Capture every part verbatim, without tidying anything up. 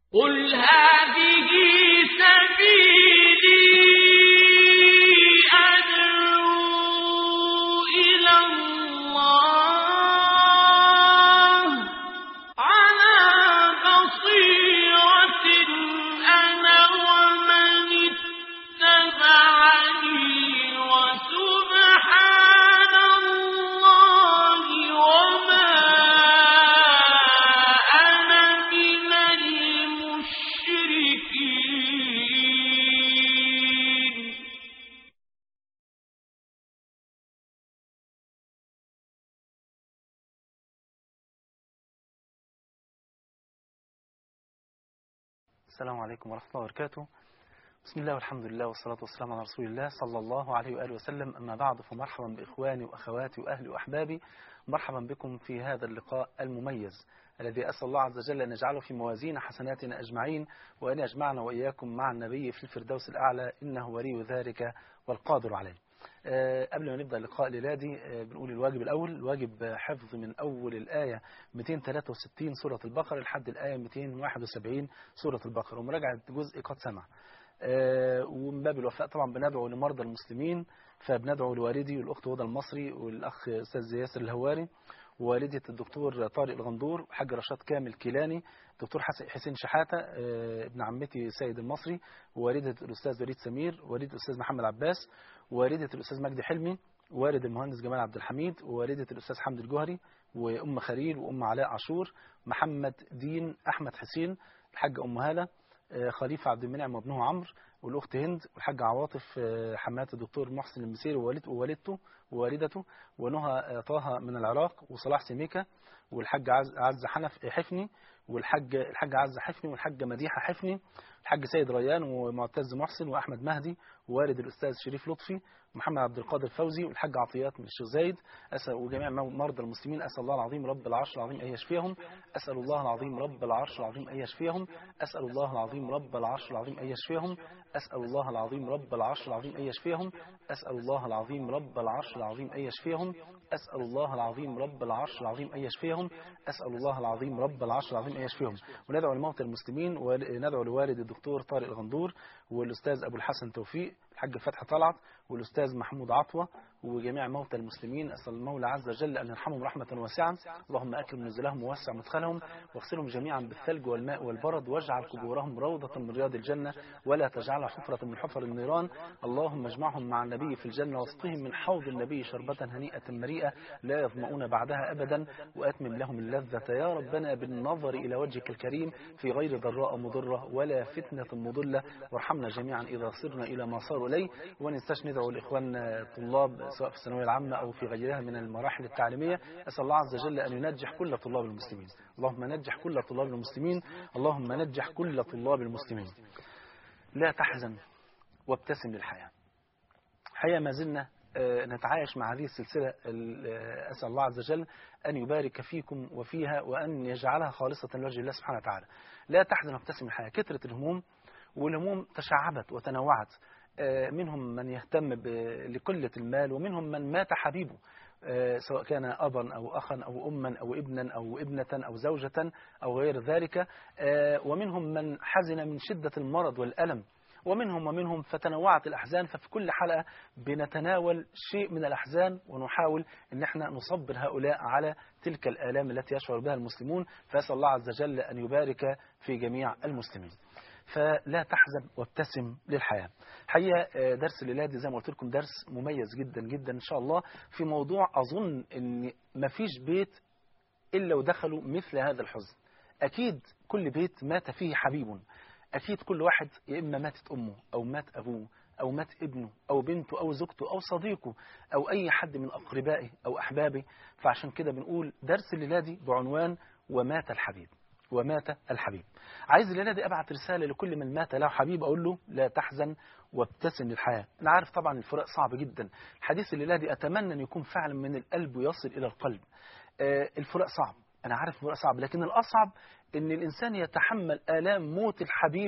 قل هذه سبيلي أدعو إلى الله على بصيرة أنا ومن اتبعني وسبحان الله وما أنا من المشركين. السلام عليكم ورحمة الله وبركاته. بسم الله والحمد لله والصلاة والسلام على رسول الله صلى الله عليه وآله وسلم. أما بعد، فمرحبا بإخواني وأخواتي وأهلي وأحبابي، مرحبا بكم في هذا اللقاء المميز الذي أسأل الله عز وجل أن يجعله في موازين حسناتنا أجمعين، وأن يجمعنا وإياكم مع النبي في الفردوس الأعلى، إنه ولي ذلك والقادر عليه. أه قبل ما نبدأ اللقاء ليلادي أه بنقول الواجب الأول، الواجب حفظ من أول الآية مئتين وثلاثة وستين سورة البقرة لحد الآية مئتين وواحد وسبعين سورة البقرة، ومراجعة جزء قد سمع. أه ومن باب الوفاء طبعا بندعو لمرضى المسلمين، فبندعو لوالدي والأخت هدى المصري والأخ أستاذ ياسر الهواري، ووالدة الدكتور طارق الغندور، وحاج رشاد كامل كيلاني، دكتور حسين شحاتة ابن عمتي سيد المصري، ووالدة الأستاذ وليد سمير، ووالدة الأستاذ محمد عباس، ووالدة الأستاذ مجدي حلمي، ووالد المهندس جمال عبد الحميد، ووالدة الأستاذ حمد الجوهري، وأم خليل، وأم علاء عاشور، محمد دين، أحمد حسين، الحاجة أم هالة، خليفة عبد المنعم وابنه عمرو، والأخت هند، والحاج عواطف حمات الدكتور محسن المسيري ووالدته ووالدته، ونهى طه من العراق، وصلاح سميكة، والحاج عز حنف حفني، والحاج الحاج عز حفني، والحاجة مديحة حفني، الحاج سيد ريان، ومعتز محسن، وأحمد مهدي، ووالد الأستاذ شريف لطفي، محمد عبد القادر فوزي، والحاج عطيات من الشيخ زايد، أسأل وجميع مرضى المسلمين، أسأل الله العظيم رب العرش العظيم أن يشفيهم، أسأل الله العظيم رب العرش العظيم أن يشفيهم، أسأل الله العظيم رب العرش العظيم أن يشفيهم، أسأل الله العظيم رب العرش العظيم أن يشفيهم، أسأل الله العظيم رب العرش العظيم أن يشفيهم، أسأل الله العظيم رب العرش العظيم أن يشفيهم، أسأل الله العظيم رب العرش العظيم أن يشفيهم. وندعو لموتى المسلمين، وندعو لوالد الدكتور طارق الغندور، والأستاذ أبو الحسن توفيق، الحاج فتحي طلعت، والأستاذ محمود عطوة، وجميع موتى المسلمين. أسأل المولى عز وجل أن يرحمهم رحمة واسعة، اللهم أكرم نزلهم ووسع مدخلهم، واغسلهم جميعا بالثلج والماء والبرد، واجعل قبورهم روضة من رياض الجنة، ولا تجعلها حفرة من حفر النيران. اللهم اجمعهم مع النبي في الجنة، واسقهم من حوض النبي شربة هنيئة مريئة لا يظمؤون بعدها أبدا، وأتمم لهم اللذة يا ربنا بالنظر إلى وجهك الكريم في غير ضراء مضرة ولا فتنة مضلة، وارحمنا جميعا إذا صرنا إلى ما صاروا إليه. وننساش ندعو لإخواننا الطلاب سواء في الثانوية العامة أو في غيرها من المراحل التعليمية. أسأل الله عز وجل أن ينجح كل طلاب المسلمين، اللهم نجح كل طلاب المسلمين، اللهم نجح كل طلاب المسلمين. لا تحزن وابتسم للحياة. حقيقة ما زلنا نتعايش مع هذه السلسلة، أسأل الله عز وجل أن يبارك فيكم وفيها، وأن يجعلها خالصة لوجه الله سبحانه وتعالى. لا تحزن وابتسم للحياة. كثرة الهموم، والهموم تشعبت وتنوعت، منهم من يهتم لقلة المال، ومنهم من مات حبيبه، سواء كان أبا أو أخا أو أما أو ابنا أو ابنة أو زوجة أو غير ذلك، ومنهم من حزن من شدة المرض والألم، ومنهم ومنهم فتنوعت الأحزان. ففي كل حلقة بنتناول شيء من الأحزان، ونحاول أن احنا نصبر هؤلاء على تلك الآلام التي يشعر بها المسلمون. فأسأل الله عز وجل أن يبارك في جميع المسلمين. فلا تحزن وابتسم للحياة. حقيقة درس الليلة دي زي ما قلت لكم درس مميز جدا جدا إن شاء الله، في موضوع أظن أن مفيش بيت إلا ودخلوا مثل هذا الحزن. أكيد كل بيت مات فيه حبيب، أكيد كل واحد يا إما ماتت أمه أو مات أبوه أو مات ابنه أو بنته أو زوجته أو صديقه أو أي حد من أقربائه أو أحبابه. فعشان كده بنقول درس الليلة دي بعنوان ومات الحبيب. ومات الحبيب. عايز الليلة دي أبعت رسالة لكل من مات له حبيب، أقول له لا تحزن وابتسم للحياة. أنا عارف طبعا الفراق صعب جدا، الحديث الليلة دي أتمنى أن يكون فعلا من القلب ويصل إلى القلب. آه الفراق صعب، أنا عارف الفراق صعب، لكن الأصعب أن الإنسان يتحمل آلام موت الحبيب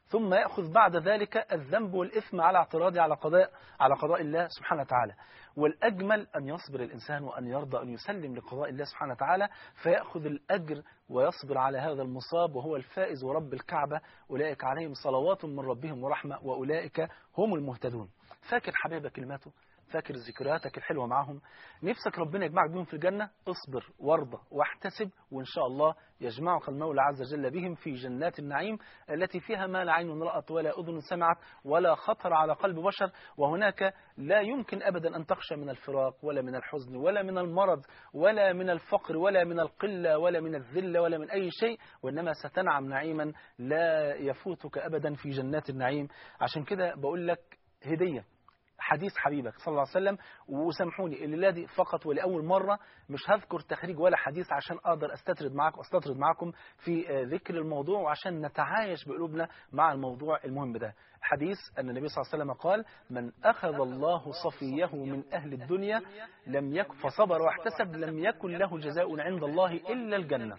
ثم يأخذ بعد ذلك الذنب والإثم على اعتراضه على قضاء على قضاء الله سبحانه وتعالى. والأجمل أن يصبر الإنسان وأن يرضى أن يسلم لقضاء الله سبحانه وتعالى فيأخذ الأجر ويصبر على هذا المصاب، وهو الفائز ورب الكعبة. أولئك عليهم صلوات من ربهم ورحمة وأولئك هم المهتدون. فاكر حبايبك كلماته؟ فاكر ذكرياتك الحلوة معهم؟ نفسك ربنا يجمعك بهم في الجنة؟ اصبر وارضى واحتسب، وإن شاء الله يجمعك المولى عز وجل بهم في جنات النعيم التي فيها ما لا عين رأت ولا أذن سمعت ولا خطر على قلب بشر. وهناك لا يمكن أبدا أن تخشى من الفراق ولا من الحزن ولا من المرض ولا من الفقر ولا من القلة ولا من الذلة ولا من أي شيء، وإنما ستنعم نعيما لا يفوتك أبدا في جنات النعيم. عشان كده بقول لك هدية حديث حبيبك صلى الله عليه وسلم. وسامحوني الليلة دي فقط ولأول مرة مش هذكر تخريج ولا حديث عشان أقدر أستطرد معكم أستطرد معكم في ذكر الموضوع وعشان نتعايش بقلوبنا مع الموضوع المهم ده. حديث أن النبي صلى الله عليه وسلم قال: من أخذ الله صفيه من أهل الدنيا لم يكن فصبر واحتسب لم يكن له جزاء عند الله إلا الجنة.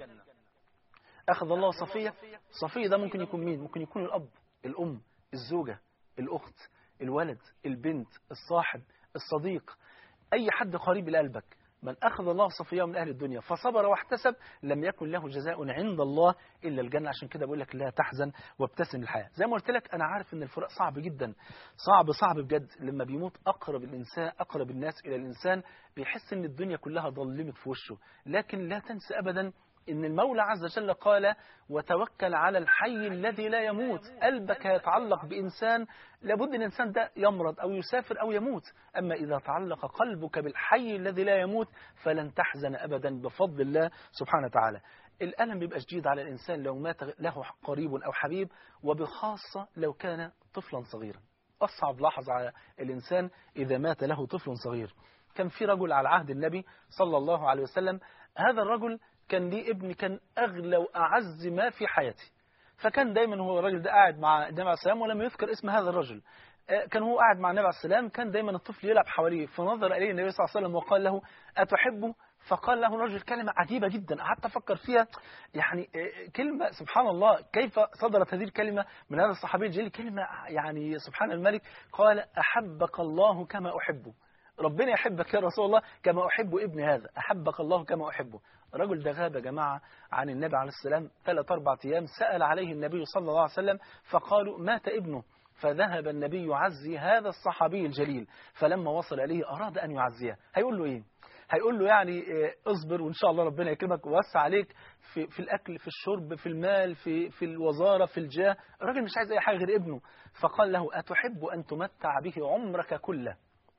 أخذ الله صفيه. صفيه ده ممكن يكون مين؟ ممكن يكون الأب، الأم، الزوجة، الأخت، الولد، البنت، الصاحب، الصديق، أي حد قريب لقلبك. من أخذ الله صفيه من أهل الدنيا فصبر واحتسب لم يكن له جزاء عند الله إلا الجنة. عشان كده بقول لك لا تحزن وابتسم للحياة. زي ما قلت لك أنا عارف إن الفراق صعب جدا، صعب صعب بجد. لما بيموت أقرب الإنسان أقرب الناس إلى الإنسان بيحس إن الدنيا كلها ظلمت في وشه، لكن لا تنسى أبدا إن المولى عز وجل قال: وتوكل على الحي الذي لا يموت. قلبك هيتعلق بإنسان لابد الإنسان ده يمرض أو يسافر أو يموت، أما إذا تعلق قلبك بالحي الذي لا يموت فلن تحزن أبدا بفضل الله سبحانه وتعالى. الألم بيبقى شديد على الإنسان لو مات له قريب أو حبيب، وبخاصة لو كان طفلا صغيرا. أصعب لحظة على الإنسان إذا مات له طفل صغير. كان في رجل على عهد النبي صلى الله عليه وسلم، هذا الرجل كان ليه ابن كان أغلى وأعز ما في حياتي. فكان دايما هو الرجل ده قاعد مع النبي عليه السلام، ولم يذكر اسم هذا الرجل. كان هو قاعد مع النبي عليه السلام، كان دايما الطفل يلعب حواليه، فنظر إليه النبي صلى الله عليه وسلم وقال له: أتحبه؟ فقال له الرجل كلمة عجيبة جدا قعدت أفكر فيها، يعني كلمة سبحان الله كيف صدرت هذه الكلمة من هذا الصحابي الجليل، كلمة يعني سبحان الملك. قال: أحبك الله كما أحبه. ربنا يحبك يا رسول الله كما أحب ابن هذا، أحبك الله كما أحبه. الرجل ده غاب يا جماعة عن النبي عليه السلام ثلاث أربع أيام، سأل عليه النبي صلى الله عليه وسلم فقالوا: مات ابنه. فذهب النبي يعزي هذا الصحابي الجليل، فلما وصل إليه أراد أن يعزيه. هيقول له إيه؟ هيقول له يعني اصبر وإن شاء الله ربنا يكرمك ووسع عليك في, في الأكل، في الشرب، في المال، في, في الوزارة، في الجاه. الراجل مش عايز أي حاجة غير ابنه. فقال له: أتحب أن تمتع به عمرك كله،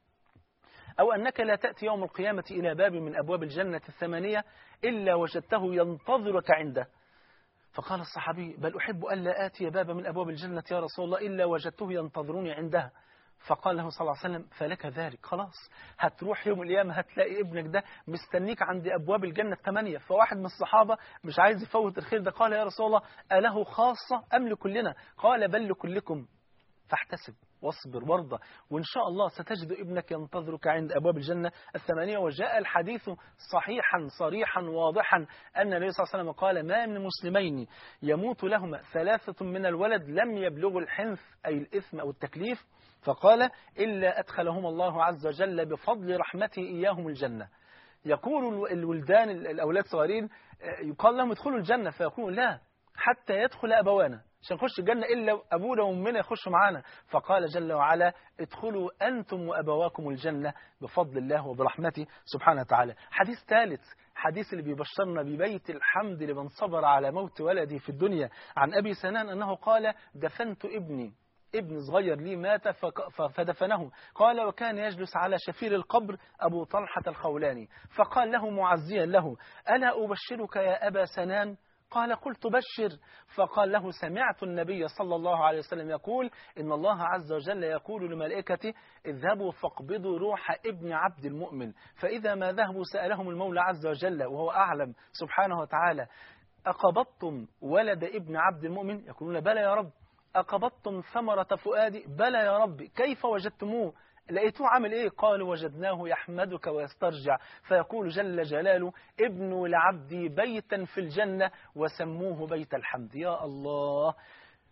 أو أنك لا تأتي يوم القيامة إلى باب من أبواب الجنة الثمانية إلا وجدته ينتظرك عنده؟ فقال الصحابي: بل أحب ألا آتي باب من أبواب الجنة يا رسول الله إلا وجدته ينتظروني عندها. فقال له صلى الله عليه وسلم: فلك ذلك، خلاص هتروح يوم القيامة هتلاقي ابنك ده مستنيك عند أبواب الجنة الثمانية. فواحد من الصحابة مش عايز يفوت الخير ده قال: يا رسول الله أله خاصة أم لكلنا؟ قال: بل لكلكم، فاحتسب واصبر وارضى وإن شاء الله ستجد ابنك ينتظرك عند أبواب الجنة الثمانية. وجاء الحديث صحيحا صريحا واضحا أن النبي صلى الله عليه وسلم قال: ما من مسلمين يموت لهما ثلاثة من الولد لم يبلغوا الحنث أي الإثم أو التكليف، فقال: إلا أدخلهم الله عز وجل بفضل رحمته إياهم الجنة. يقول الولدان الأولاد صغيرين يقال لهم ادخلوا الجنة، فيقولون: لا حتى يدخل أبوانا، مش هنخش الجنة إلا أبونا وأمنا يخشوا معانا. فقال جل وعلا: ادخلوا أنتم وأبواكم الجنة بفضل الله وبرحمته سبحانه وتعالى. حديث ثالث، حديث اللي بيبشرنا ببيت الحمد لمن صبر على موت ولدي في الدنيا. عن أبي سنان أنه قال: دفنت ابني، ابن صغير لي مات فدفنه. قال: وكان يجلس على شفير القبر أبو طلحة الخولاني، فقال له معزيا له: ألا أبشرك يا أبا سنان؟ قال: قلت بشر. فقال له: سمعت النبي صلى الله عليه وسلم يقول: إن الله عز وجل يقول لملائكته: اذهبوا فاقبضوا روح ابن عبد المؤمن. فإذا ما ذهبوا سألهم المولى عز وجل وهو أعلم سبحانه وتعالى: أقبضتم ولد ابن عبد المؤمن؟ يقولون: بلى يا رب. أقبضتم ثمرة فؤادي؟ بلى يا رب. كيف وجدتموه؟ لقيتوه عامل ايه؟ قالوا: وجدناه يحمدك ويسترجع. فيقول جل جلاله: ابنوا لعبدي بيتا في الجنة وسموه بيت الحمد. يا الله،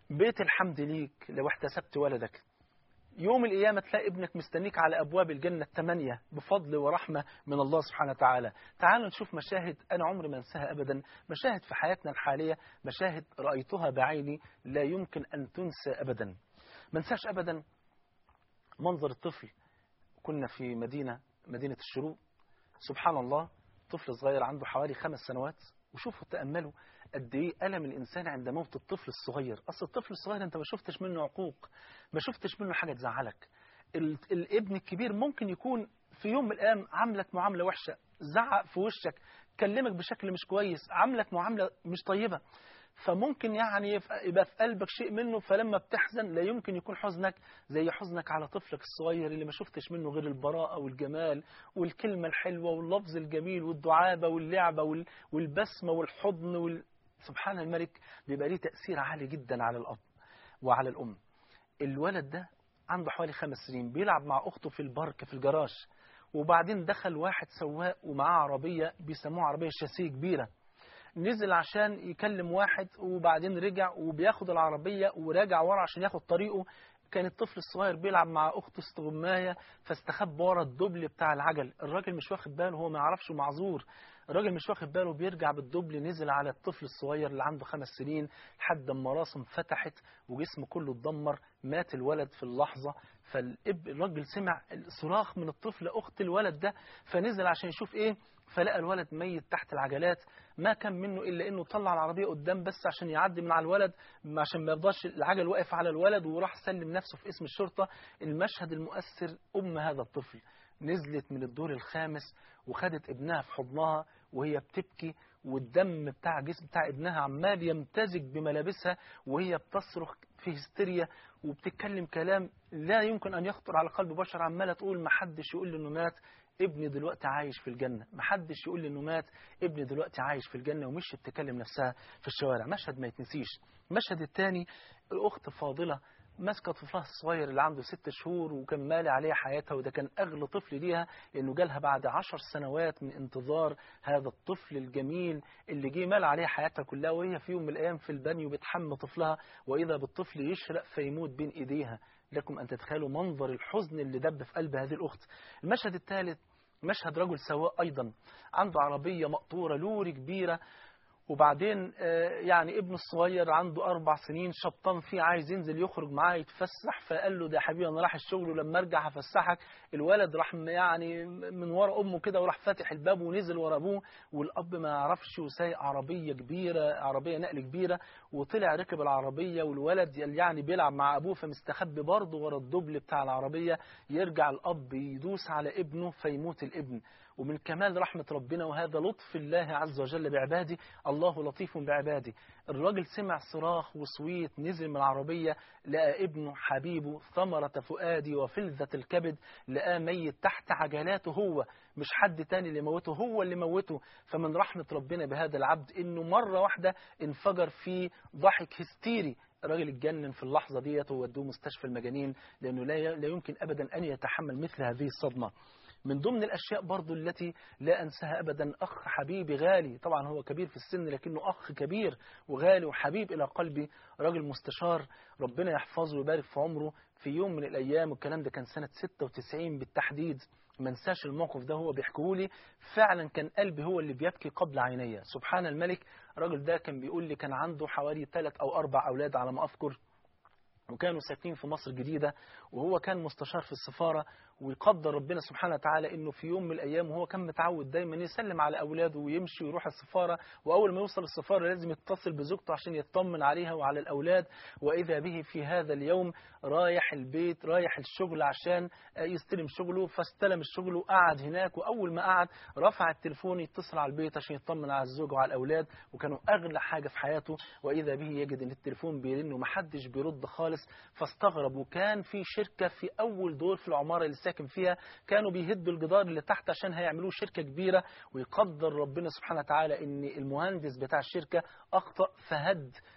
بيت الحمد ليك لو احتسبت ولدك. يوم القيامة تلاقي ابنك مستنيك على أبواب الجنة الثمانية بفضل ورحمة من الله سبحانه وتعالى. تعالوا نشوف مشاهد أنا عمري ما انساها أبدا، مشاهد في حياتنا الحالية، مشاهد رأيتها بعيني لا يمكن أن تنسى أبدا. ما انساش أبدا منظر الطفل. كنا في مدينة مدينة الشروق، سبحان الله، طفل صغير عنده حوالي خمس سنوات. وشوفوا تأملوا قد ايه ألم الإنسان عند موت الطفل الصغير. أصل الطفل الصغير أنت ما شفتش منه عقوق، ما شفتش منه حاجة تزعلك. ال- الابن الكبير ممكن يكون في يوم من الأيام عاملك معاملة وحشة، زعق في وشك، كلمك بشكل مش كويس، عاملك معاملة مش طيبة، فممكن يعني يبقى في قلبك شيء منه، فلما بتحزن لا يمكن يكون حزنك زي حزنك على طفلك الصغير اللي ما شفتش منه غير البراءة والجمال والكلمة الحلوة واللفظ الجميل والدعابة واللعبة وال- والبسمة والحضن وال... سبحان الملك. بيبقى ليه تأثير عالي جدا على الأب وعلى الأم. الولد ده عنده حوالي خمس سنين بيلعب مع أخته في البارك في الجراج، وبعدين دخل واحد سواق ومعاه عربية بيسموها عربية شاسيه كبيرة، نزل عشان يكلم واحد وبعدين رجع وبياخد العربية وراجع ورا عشان ياخد طريقه. كان الطفل الصغير بيلعب مع أخته استغماية فاستخبى ورا الدبل بتاع العجل. الراجل مش واخد باله، هو ما يعرفش معذور. الراجل مش واخد باله، بيرجع بالدبل نزل على الطفل الصغير اللي عنده خمس سنين لحد ما راسه انفتحت وجسمه كله اتدمر. مات الولد في اللحظة. فالاب الراجل سمع صراخ من الطفل أخت الولد ده، فنزل عشان يشوف ايه، فلقى الولد ميت تحت العجلات. ما كان منه إلا إنه طلع العربية قدام بس عشان يعدي من على الولد، عشان ما يفضلش العجل واقف على الولد، وراح سلم نفسه في اسم الشرطة. المشهد المؤثر، أم هذا الطفل نزلت من الدور الخامس وخدت ابنها في حضنها وهي بتبكي، والدم بتاع جسم بتاع ابنها عمال يمتزج بملابسها وهي بتصرخ في هستيريا وبتتكلم كلام لا يمكن أن يخطر على قلب بشر. عمالة تقول ما حدش يقول لي إنه مات، ابني دلوقتي عايش في الجنة. محدش يقول لي انه مات، ابني دلوقتي عايش في الجنة. ومش بتكلم نفسها في الشوارع. مشهد ما يتنسيش. المشهد الثاني، الأخت فاضلة ماسكة طفلها الصغير اللي عنده ست شهور وكان مالي عليها حياتها، وده كان أغلى طفل ليها لأنه جالها بعد عشر سنوات من انتظار هذا الطفل الجميل اللي جه مال عليها حياتها كلها، وهي في يوم من الأيام في البانيو بتحمى طفلها وإذا بالطفل يشرق فيموت بين إيديها. لكم أن تتخيلوا منظر الحزن اللي دب في قلب هذه الأخت. المشهد الثالث، مشهد رجل سواق أيضا عنده عربية مقطورة لوري كبيرة، وبعدين يعني ابنه الصغير عنده أربع سنين شبطان فيه عايز ينزل يخرج معاه يتفسح، فقال له ده يا حبيبي أنا رايح الشغل ولما أرجع هفسحك. الولد راح يعني من ورا أمه كده وراح فاتح الباب ونزل ورا أبوه، والأب ما يعرفش وسايق عربية كبيرة، عربية نقل كبيرة، وطلع ركب العربية والولد يعني بيلعب مع أبوه فمستخبي برضه ورا الدبل بتاع العربية. يرجع الأب يدوس على ابنه فيموت الابن. ومن كمال رحمة ربنا وهذا لطف الله عز وجل بعباده، الله لطيف بعباده، الراجل سمع صراخ وصويت، نزل من العربية لقى ابنه حبيبه ثمرة فؤادي وفلذة الكبد، لقى ميت تحت عجلاته هو، مش حد تاني اللي موته، هو اللي موته. فمن رحمة ربنا بهذا العبد انه مرة واحدة انفجر في ضحك هستيري. الراجل اتجنن في اللحظة ديت وودوه مستشفى المجانين لأنه لا لا يمكن أبدا أن يتحمل مثل هذه الصدمة. من ضمن الأشياء برضو التي لا أنساها أبدا، أخ حبيبي غالي، طبعا هو كبير في السن لكنه أخ كبير وغالي وحبيب إلى قلبي، راجل مستشار ربنا يحفظه ويبارك في عمره. في يوم من الأيام، والكلام ده كان سنة ستة وتسعين بالتحديد، ما انساش الموقف ده، هو بيحكيه لي فعلا كان قلبي هو اللي بيبكي قبل عيني. سبحان الملك. الراجل ده كان بيقول لي كان عنده حوالي ثلاث أو أربع أولاد على ما أذكر، وكانوا ساكنين في مصر الجديدة، وهو كان مستشار في السفارة. ويقدر ربنا سبحانه وتعالى انه في يوم من الايام، وهو كان متعود دايما يسلم على اولاده ويمشي ويروح السفارة، واول ما يوصل السفارة لازم يتصل بزوجته عشان يطمن عليها وعلى الاولاد. واذا به في هذا اليوم رايح البيت، رايح الشغل عشان يستلم شغله، فاستلم الشغل وقعد هناك. واول ما قعد رفع التليفون يتصل على البيت عشان يطمن على الزوج وعلى الاولاد، وكانوا اغلى حاجة في حياته. واذا به يجد ان التليفون بيرن ومحدش بيرد خالص، فاستغرب. وكان في شركة في اول دور في العمارة اللي ساكن فيها، كانوا بيهدوا الجدار اللي تحت عشان هيعملوه شركة كبيرة. ويقدر ربنا سبحانه وتعالى ان المهندس بتاع الشركة اخطأ فهد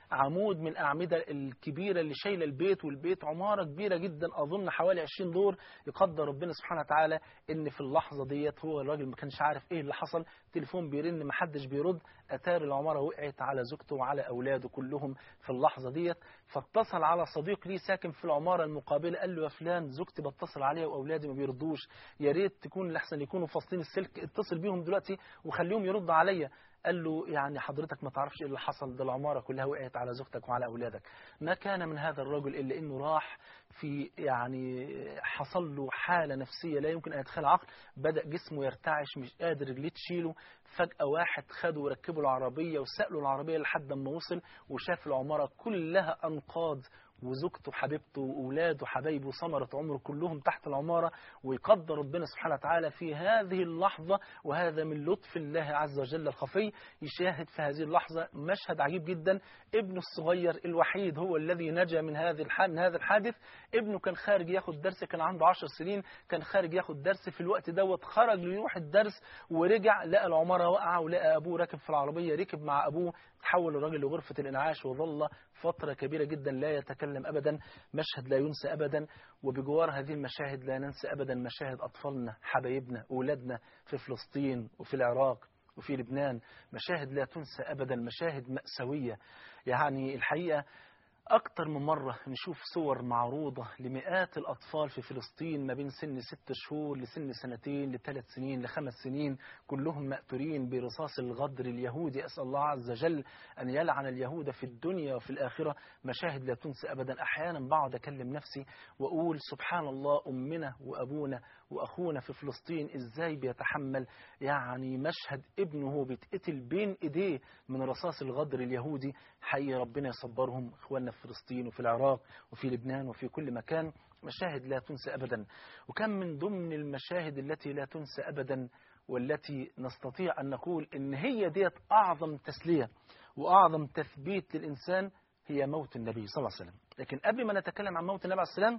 عمود من الأعمدة الكبيرة اللي شايلة البيت، والبيت عمارة كبيرة جدا أظن حوالي عشرين دور. يقدر ربنا سبحانه وتعالى إن في اللحظة ديت هو الراجل ما كانش عارف إيه اللي حصل، تليفون بيرن ما حدش بيرد، أتار العمارة وقعت على زوجته وعلى أولاده كلهم في اللحظة ديت. فاتصل على صديق ليه ساكن في العمارة المقابلة، قال له يا فلان زوجتي بتصل عليها وأولادي ما بيردوش، يا ريت تكون لحسن يكونوا فاصلين السلك، اتصل بيهم دلوقتي وخليهم يردوا عليا. قال له يعني حضرتك ما تعرفش ايه اللي حصل، ده العمارة كلها وقعت على زوجتك وعلى أولادك. ما كان من هذا الرجل إلا إنه راح في يعني حصل له حالة نفسية لا يمكن أن يتخيل عقل، بدأ جسمه يرتعش، مش قادر رجليه تشيله. فجأة واحد خده وركبه العربية وسأله العربية لحد ما وصل وشاف العمارة كلها أنقاض، وزوجته حبيبته وأولاده حبايبه ثمرة عمره كلهم تحت العمارة. ويقدر ربنا سبحانه وتعالى في هذه اللحظة، وهذا من لطف الله عز وجل الخفي، يشاهد في هذه اللحظة مشهد عجيب جدا. ابنه الصغير الوحيد هو الذي نجا من هذه من هذا الحادث. ابنه كان خارج ياخد درس، كان عنده عشر سنين، كان خارج ياخد درس في الوقت دوت، خرج ليروح الدرس ورجع لقى العمارة واقعة، ولقى أبوه راكب في العربية، ركب مع أبوه، تحول الراجل لغرفة الإنعاش وظل فترة كبيرة جدا لا يتكلم أبدا. مشهد لا ينسى أبدا. وبجوار هذه المشاهد لا ننسى أبدا مشاهد أطفالنا حبايبنا أولادنا في فلسطين وفي العراق وفي لبنان، مشاهد لا تنسى أبدا، مشاهد مأساوية. يعني الحقيقة أكتر من مرة نشوف صور معروضة لمئات الأطفال في فلسطين ما بين سن ست شهور لسن سنتين لثلاث سنين لخمس سنين، كلهم مأثورين برصاص الغدر اليهودي. أسأل الله عز وجل أن يلعن اليهود في الدنيا وفي الآخرة. مشاهد لا تنسى أبدا. أحيانا بقعد أكلم نفسي وأقول سبحان الله، أمنا وأبونا وأخونا في فلسطين إزاي بيتحمل يعني مشهد ابنه هو بيتقتل بين إيديه من رصاص الغدر اليهودي. حقيقي ربنا يصبرهم إخواننا في فلسطين وفي العراق وفي لبنان وفي كل مكان. مشاهد لا تنسى أبدا. وكم من ضمن المشاهد التي لا تنسى أبدا والتي نستطيع أن نقول إن هي ديت أعظم تسلية وأعظم تثبيت للإنسان، هي موت النبي صلى الله عليه وسلم. لكن قبل ما نتكلم عن موت النبي عليه السلام،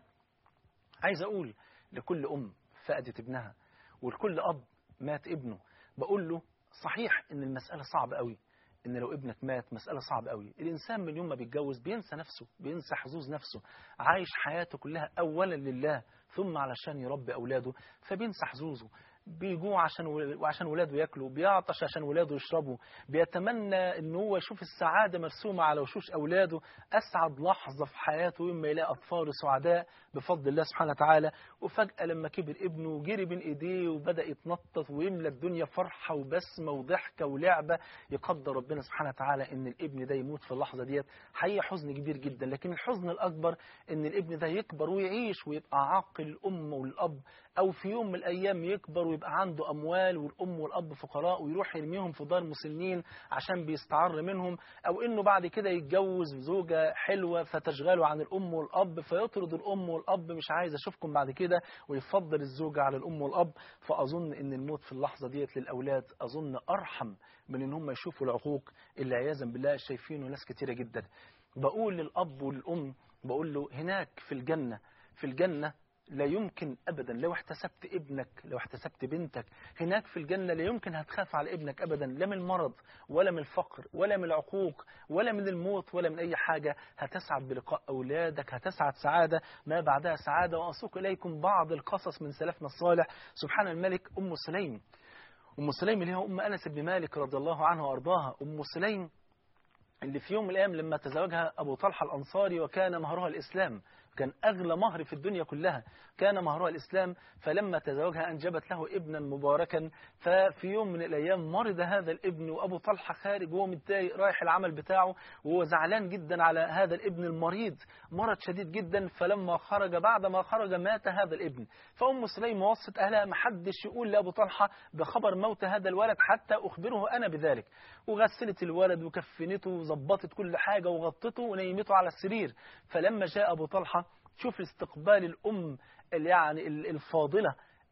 عايز أقول لكل أم فقدت ابنها ولكل أب مات ابنه، بقول له صحيح إن المسألة صعبة قوي، إن لو ابنك مات مسألة صعبة قوي. الإنسان من يوم ما بيتجوز بينسى نفسه، بينسى حظوظ نفسه، عايش حياته كلها أولا لله ثم علشان يربي أولاده، فبينسى حظوظه، بيجوع عشان وعشان ولاده ياكلوا، بيعطش عشان ولاده يشربوا، بيتمنى ان هو يشوف السعاده مرسومه على وشوش اولاده. اسعد لحظه في حياته لما يلاقي اطفاله سعداء بفضل الله سبحانه وتعالى. وفجاه لما كبر ابنه وجري بين ايديه وبدا يتنطط ويملى الدنيا فرحه وبسمه وضحكه ولعبه، يقدر ربنا سبحانه وتعالى ان الابن ده يموت في اللحظه ديت. حقيقه حزن كبير جدا. لكن الحزن الاكبر ان الابن ده يكبر ويعيش ويبقى عاق الام والاب، او في يوم من الايام يكبر ويبقى عنده أموال والأم والأب فقراء ويروح يرميهم في دار مسنين عشان بيستعر منهم، أو إنه بعد كده يتجوز زوجة حلوة فتشغله عن الأم والأب فيطرد الأم والأب، مش عايز أشوفكم بعد كده، ويفضل الزوجة على الأم والأب. فأظن إن الموت في اللحظة ديت للأولاد أظن أرحم من إن هم يشوفوا العقوق اللي عياذا بالله شايفينه ناس كتيرة جدا. بقول للأب والأم، بقول له هناك في الجنة، في الجنة لا يمكن أبدا لو احتسبت ابنك، لو احتسبت بنتك هناك في الجنة، لا يمكن هتخاف على ابنك أبدا، لا من المرض ولا من الفقر ولا من العقوق ولا من الموت ولا من أي حاجة. هتسعد بلقاء أولادك، هتسعد سعادة ما بعدها سعادة. وأسوق إليكم بعض القصص من سلفنا الصالح. سبحان الملك، أم سليم، أم سليم اللي هي أم أنس بن مالك رضي الله عنه وأرضاها. أم سليم اللي في يوم من الأيام لما تزوجها أبو طلحة الأنصاري وكان مهرها الإسلام، كان أغلى مهر في الدنيا كلها كان مهرها الإسلام، فلما تزوجها أنجبت له ابنا مباركا. ففي يوم من الأيام مرض هذا الابن، وأبو طلحة خارج وهو متضايق رايح العمل بتاعه وهو زعلان جدا على هذا الابن المريض، مرض شديد جدا. فلما خرج بعد ما خرج مات هذا الابن. فأم سليم وصت أهلها ما حدش يقول لأبو طلحة بخبر موت هذا الولد حتى أخبره أنا بذلك، وغسلت الولد وكفنته وظبطت كل حاجة وغطته ونيمته على السرير. فلما جاء أبو طلحة، شوف استقبال الأم يعني الفاضلة،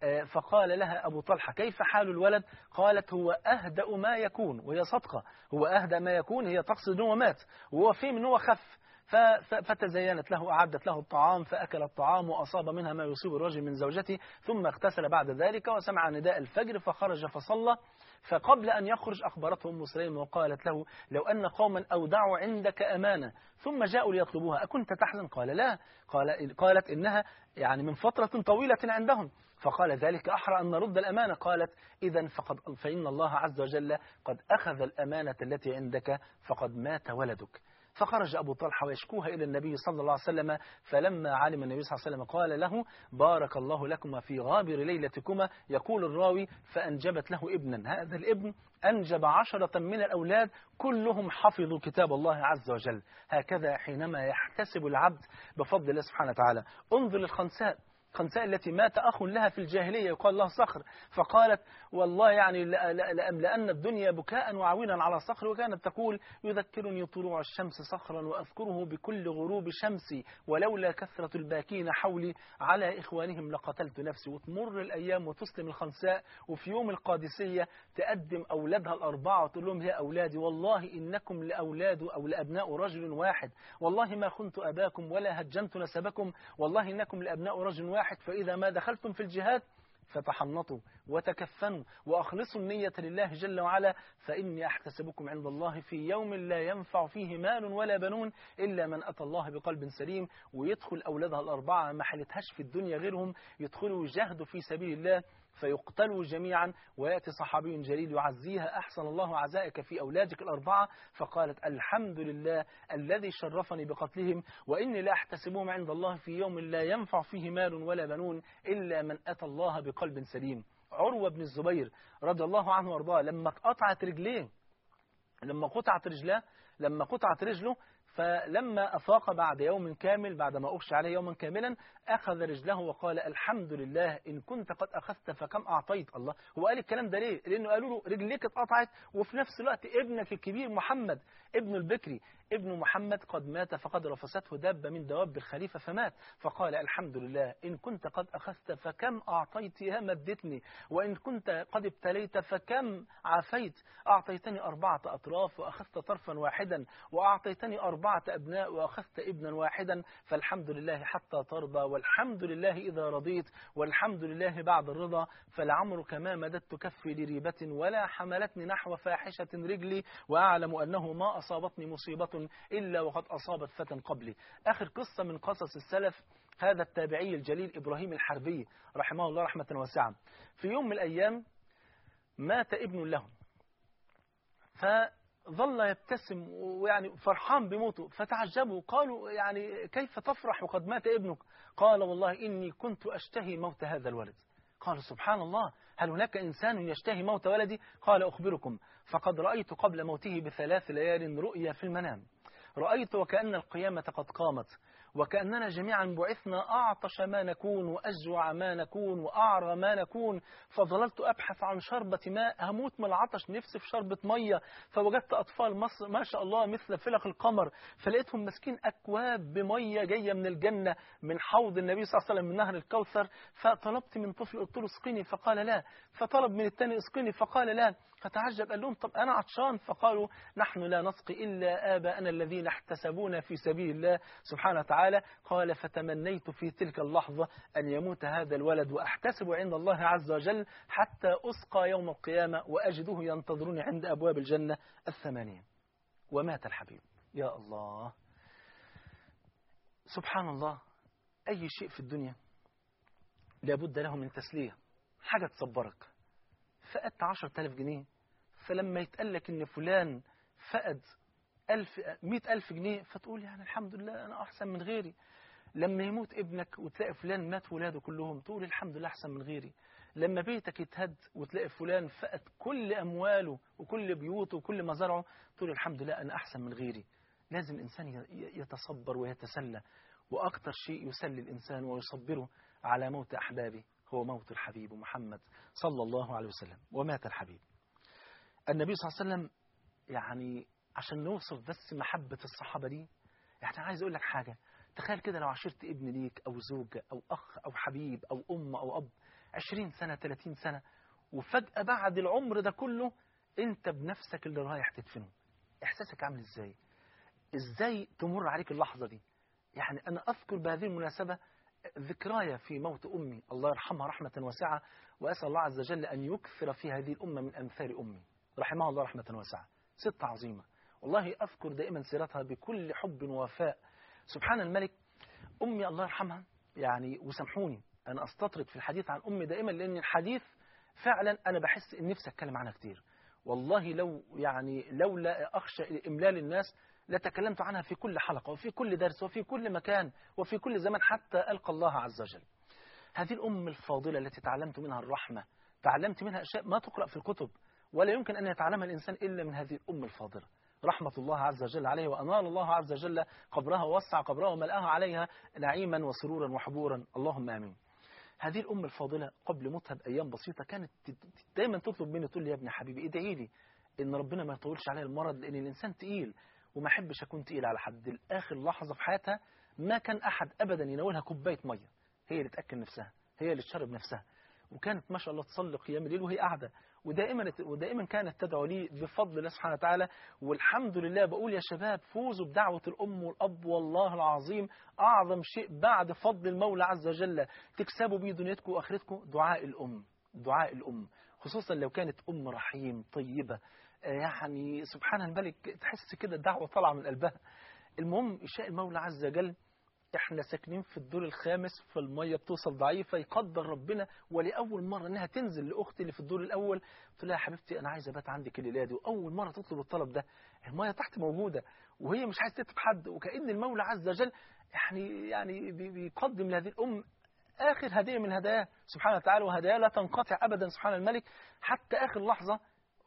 فقال لها أبو طلحة كيف حال الولد؟ قالت هو أهدأ ما يكون، وهي صدقة، هو أهدأ ما يكون، هي تقصد أنه مات وهو فيه من هو خف. فتزينت له، أعدت له الطعام فأكل الطعام وأصاب منها ما يصيب الرجل من زوجته، ثم اغتسل بعد ذلك وسمع نداء الفجر فخرج فصلى. فقبل أن يخرج أخبرته أم سليم وقالت له: لو أن قوما أودعوا عندك أمانة ثم جاءوا ليطلبوها أكنت تحزن؟ قال: لا. قال قالت: إنها يعني من فترة طويلة عندهم. فقال: ذلك أحرى أن نرد الأمانة. قالت: إذن فقد فإن الله عز وجل قد أخذ الأمانة التي عندك، فقد مات ولدك. فخرج أبو طلحة ويشكوها إلى النبي صلى الله عليه وسلم، فلما علم النبي صلى الله عليه وسلم قال له: بارك الله لكما في غابر ليلتكما. يقول الراوي: فأنجبت له ابنا، هذا الابن أنجب عشرة من الأولاد كلهم حفظوا كتاب الله عز وجل. هكذا حينما يحتسب العبد بفضل الله سبحانه وتعالى. انظر للخنساء، خنساء التي مات أخ لها في الجاهلية يقال له صخر، فقالت: والله يعني لأن الدنيا بكاء وعوينا على صخر، وكانت تقول: يذكرني طلوع الشمس صخرا وأذكره بكل غروب شمسي، ولولا كثرة الباكين حولي على إخوانهم لقتلت نفسي. وتمر الأيام وتسلم الخنساء، وفي يوم القادسية تقدم أولادها الأربعة وتقول لهم: يا أولادي والله إنكم لأولاد أو لأبناء رجل واحد، والله ما خنت أباكم ولا هجنت نسبكم، والله إنكم لأبناء رجل واحد، فإذا ما دخلتم في الجهاد فتحنطوا وتكفنوا وأخلصوا النية لله جل وعلا، فإني أحتسبكم عند الله في يوم لا ينفع فيه مال ولا بنون إلا من أتى الله بقلب سليم. ويدخل أولادها الأربعة ما حلتهاش في الدنيا غيرهم، يدخلوا يجاهدوا في سبيل الله فيقتلوا جميعا، ويأتي صحابي جليل يعزيها: أحسن الله عزائك في أولادك الأربعة. فقالت: الحمد لله الذي شرفني بقتلهم، وإني لا أحتسبهم عند الله في يوم لا ينفع فيه مال ولا بنون إلا من أتى الله بقلب سليم. عروة بن الزبير رضي الله عنه وارضاه لما قطعت رجليه لما قطعت رجله لما قطعت رجله فلما أفاق بعد يوم كامل، بعد ما أغشى عليه يوما كاملا، أخذ رجله وقال: الحمد لله إن كنت قد أخذت فكم أعطيت. الله، هو قال الكلام ده ليه؟ لأنه قالوا له رجليك اتقطعت، وفي نفس الوقت ابنك الكبير محمد ابن البكري ابن محمد قد مات، فقد رفسته دابة من دواب الخليفة فمات. فقال: الحمد لله إن كنت قد أخذت فكم أعطيت يا مدتني، وإن كنت قد ابتليت فكم عافيت. أعطيتني أربعة أطراف وأخذت طرفا واحدا، وأعطيتني أربعة أبناء وأخذت ابنا واحدا، فالحمد لله حتى ترضى، والحمد لله إذا رضيت، والحمد لله بعد الرضا. فلعمرك ما مددت كفي لريبة ولا حملتني نحو فاحشة رجلي، وأعلم أنه ما أصابتني مصيبة إلا وقد أصابت فتى قبلي. آخر قصة من قصص السلف، هذا التابعي الجليل إبراهيم الحربي رحمه الله رحمة واسعة. في يوم من الأيام مات ابن له، فظل يبتسم ويعني فرحان بموته، فتعجبوا قالوا: يعني كيف تفرح وقد مات ابنك؟ قال: والله إني كنت أشتهي موت هذا الولد. قالوا: سبحان الله، هل هناك إنسان يشتهي موت ولدي؟ قال: أخبركم، فقد رأيت قبل موته بثلاث ليال رؤيا في المنام، رأيت وكأن القيامة قد قامت، وكأننا جميعا بعثنا أعطش ما نكون وأجوع ما نكون وأعرى ما نكون، فظللت أبحث عن شربة ماء، هموت من العطش، نفسي في شربة مية، فوجدت أطفال مصر ما شاء الله مثل فلق القمر، فلقيتهم مسكين أكواب بمية جاية من الجنة من حوض النبي صلى الله عليه وسلم من نهر الكوثر، فطلبت من طفل قلت له: اسقني، فقال لا، فطلب من الثاني: اسقني، فقال لا، فتعجب قال لهم: طب أنا عطشان، فقالوا: نحن لا نسقي إلا آباءنا الذين احتسبونا في سبيل الله سبحانه وتعالى. قال: فتمنيت في تلك اللحظة أن يموت هذا الولد وأحتسب عند الله عز وجل حتى أسقى يوم القيامة وأجده ينتظرني عند أبواب الجنة الثمانية. ومات الحبيب. يا الله، سبحان الله، أي شيء في الدنيا لابد له من تسلية، حاجة تصبرك. فقدت عشرة آلاف جنيه، فلما يتقلك إن فلان فقد ألف مئة ألف جنيه فتقول: يعني الحمد لله أنا أحسن من غيري. لما يموت ابنك وتلاقي فلان مات ولاده كلهم تقول: الحمد لله أحسن من غيري. لما بيتك يتهد وتلاقي فلان فقد كل أمواله وكل بيوته وكل مزارعه تقول: الحمد لله أنا أحسن من غيري. لازم الإنسان يتصبر ويتسلى، وأكثر شيء يسلي الإنسان ويصبره على موت أحبابه هو موت الحبيب محمد صلى الله عليه وسلم. ومات الحبيب. النبي صلى الله عليه وسلم يعني عشان نوصف بس محبة الصحابة دي، يعني عايز أقول لك حاجة، تخيل كده لو عشرت ابن ليك أو زوجة أو أخ أو حبيب أو أم أو أب عشرين سنة ثلاثين سنة، وفجأة بعد العمر ده كله أنت بنفسك اللي رايح تدفنه، إحساسك عامل إزاي؟ إزاي تمر عليك اللحظة دي؟ يعني أنا أذكر بهذه المناسبة ذكرايا في موت أمي الله يرحمها رحمة واسعة، وأسأل الله عز وجل أن يكثر في هذه الأمة من أمثال أمي رحمها الله رحمة واسعة. ست عظيمة والله، أذكر دائما سيرتها بكل حب ووفاء. سبحان الملك، أمي الله يرحمها يعني، وسامحوني أنا أستطرد في الحديث عن أمي دائما، لأن الحديث فعلا أنا بحس إن نفسي أتكلم عنها كتير والله. لو يعني لولا أخشى إملال الناس لتكلمت عنها في كل حلقة وفي كل درس وفي كل مكان وفي كل زمن حتى ألقى الله عز وجل. هذه الأم الفاضلة التي تعلمت منها الرحمة، تعلمت منها أشياء ما تقرأ في الكتب ولا يمكن أن يتعلمها الإنسان إلا من هذه الأم الفاضلة رحمة الله عز وجل عليه، وأنال الله عز وجل قبرها ووسع قبرها وملأها عليها نعيما وسرورا وحبورا، اللهم آمين. هذه الأم الفاضلة قبل موتها بأيام بسيطة كانت دايما تطلب مني، تقول لي يا ابن حبيبي ادعي لي إن ربنا ما يطولش عليا المرض، لأن الإنسان تقيل وما أحبش أكون تقيل على حد. الآخر لحظة في حياتها ما كان أحد أبدا يناولها كوباية مية، هي اللي تأكل نفسها، هي اللي تشرب نفسها، وكانت ما شاء الله تصلي قيام الليل وهي قاعدة، ودائما ودائما كانت تدعو لي بفضل الله سبحانه وتعالى. والحمد لله بقول يا شباب فوزوا بدعوة الأم والأب، والله العظيم أعظم شيء بعد فضل المولى عز وجل تكسبوا بيه دنيتكم وآخرتكم دعاء الأم، دعاء الأم خصوصا لو كانت أم رحيم طيبة، يعني سبحان الملك تحس كده الدعوة طالعة من قلبها. المهم يشاء المولى عز وجل، احنا ساكنين في الدور الخامس فالمية بتوصل ضعيفة، يقدر ربنا ولأول مرة انها تنزل لأختي اللي في الدور الأول، قلت لها يا حبيبتي أنا عايزة أبات عندك الليلة دي، وأول مرة تطلب الطلب ده المية تحت موجودة وهي مش عايزة تتعب حد، وكأن المولى عز وجل يعني يعني بيقدم لهذه الأم آخر هدية من هداياه سبحانه وتعالى، وهداياه لا تنقطع أبدا سبحان الملك، حتى آخر لحظة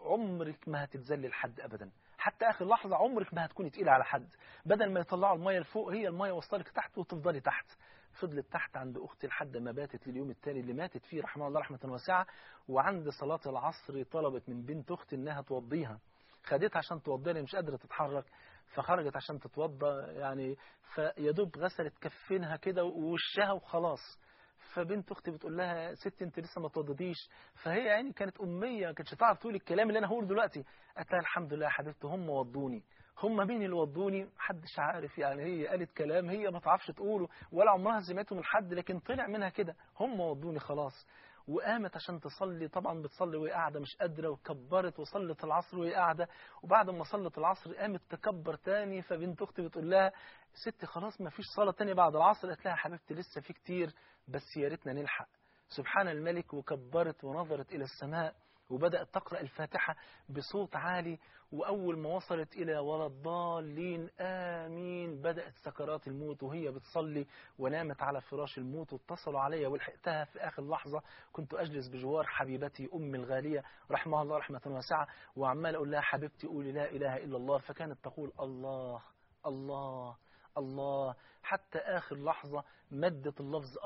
عمرك ما هتتذلل حد أبدا، حتى آخر لحظة عمرك ما هتكوني تقيلة على حد. بدل ما يطلعوا المية لفوق هي المية وصلك تحت وتفضلي تحت. فضلت تحت عند أختي لحد ما باتت لليوم التالي اللي ماتت فيه رحمه الله رحمة واسعة. وعند صلاة العصر طلبت من بنت أختي إنها توضيها، خدتها عشان توضيها مش قادرة تتحرك، فخرجت عشان تتوضى يعني، فيدوب غسلت كفينها كده ووشها وخلاص. فبنت اختي بتقول لها ست انت لسه ما توضديش، فهي يعني كانت اميه ما كانتش تعرف تقول الكلام اللي انا هقوله دلوقتي. قالت لها الحمد لله يا حبيبتي هم وضوني. هم مين اللي وضوني؟ محدش عارف يعني، هي قالت كلام هي ما تعرفش تقوله ولا عمرها سمعته من حد، لكن طلع منها كده هم وضوني خلاص. وقامت عشان تصلي، طبعا بتصلي وهي قاعده مش قادره، وكبرت وصلت العصر وهي قاعده، وبعد ما صلت العصر قامت تكبر تاني. فبنت اختي بتقول لها ست خلاص ما فيش صلاه تاني بعد العصر؟ قالت لها يا حبيبتي لسه في كتير بس يا ريتنا نلحق. سبحان الملك، وكبرت ونظرت الى السماء وبدأت تقرأ الفاتحة بصوت عالي، وأول ما وصلت إلى ولا الضالين آمين بدأت سكرات الموت وهي بتصلي، ونامت على فراش الموت. واتصلوا علي ولحقتها في آخر لحظة، كنت أجلس بجوار حبيبتي أم الغالية رحمها الله رحمة واسعة، وعمال أقول لها حبيبتي قولي لا إله إلا الله، فكانت تقول الله الله الله، حتى آخر لحظة مدت اللفظ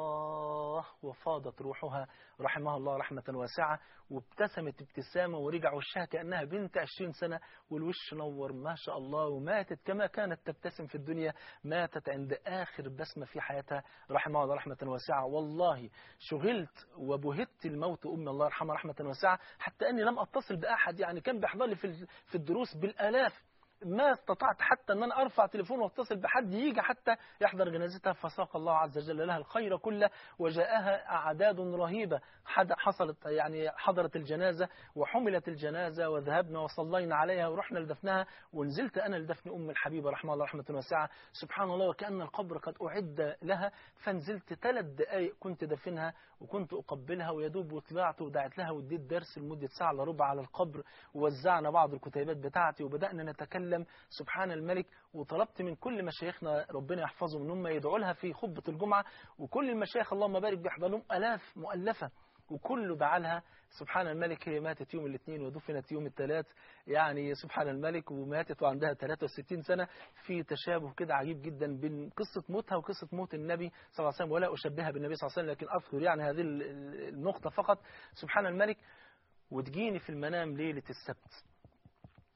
الله وفاضت روحها رحمها الله رحمة واسعة، وابتسمت ابتسامة ورجع وشها كأنها بنت عشرين سنة، والوش نور ما شاء الله، وماتت كما كانت تبتسم في الدنيا، ماتت عند آخر بسمة في حياتها رحمها الله رحمة واسعة. والله شغلت وبهت الموت أمي الله يرحمها رحمة واسعة، حتى أني لم أتصل بأحد، يعني كان بيحضر لي في الدروس بالآلاف، ما استطعت حتى أن أنا أرفع تليفون واتصل بحد يجي حتى يحضر جنازتها، فساق الله عز وجل لها الخير كله، وجاءها أعداد رهيبة حصلت يعني حضرت الجنازة وحملت الجنازة وذهبنا وصلينا عليها ورحنا لدفنها، ونزلت أنا لدفن أم الحبيبة رحمه الله رحمة واسعة. سبحان الله، وكأن القبر قد أعد لها، فنزلت ثلاث دقائق كنت دفنها وكنت أقبلها ويدوب، وطلعت ودعت لها واديت درس لمدة ساعة إلا ربع على القبر، ووزعنا بعض الكتيبات بتاعتي وبدأنا نتكلم سبحان الملك. وطلبت من كل مشايخنا ربنا يحفظهم ان هم يدعوا لها في خطبة الجمعة، وكل المشايخ اللهم بارك بيحضر لهم آلاف مؤلفة وكله دعا لها سبحان الملك. هي ماتت يوم الاثنين ودفنت يوم الثلاث، يعني سبحان الملك، وماتت وعندها ثلاثة وستين سنة، في تشابه كده عجيب جدا بين قصة موتها وقصة موت النبي صلى الله عليه وسلم، ولا أشبهها بالنبي صلى الله عليه وسلم لكن أذكر يعني هذه النقطة فقط. سبحان الملك، وتجيني في المنام ليلة السبت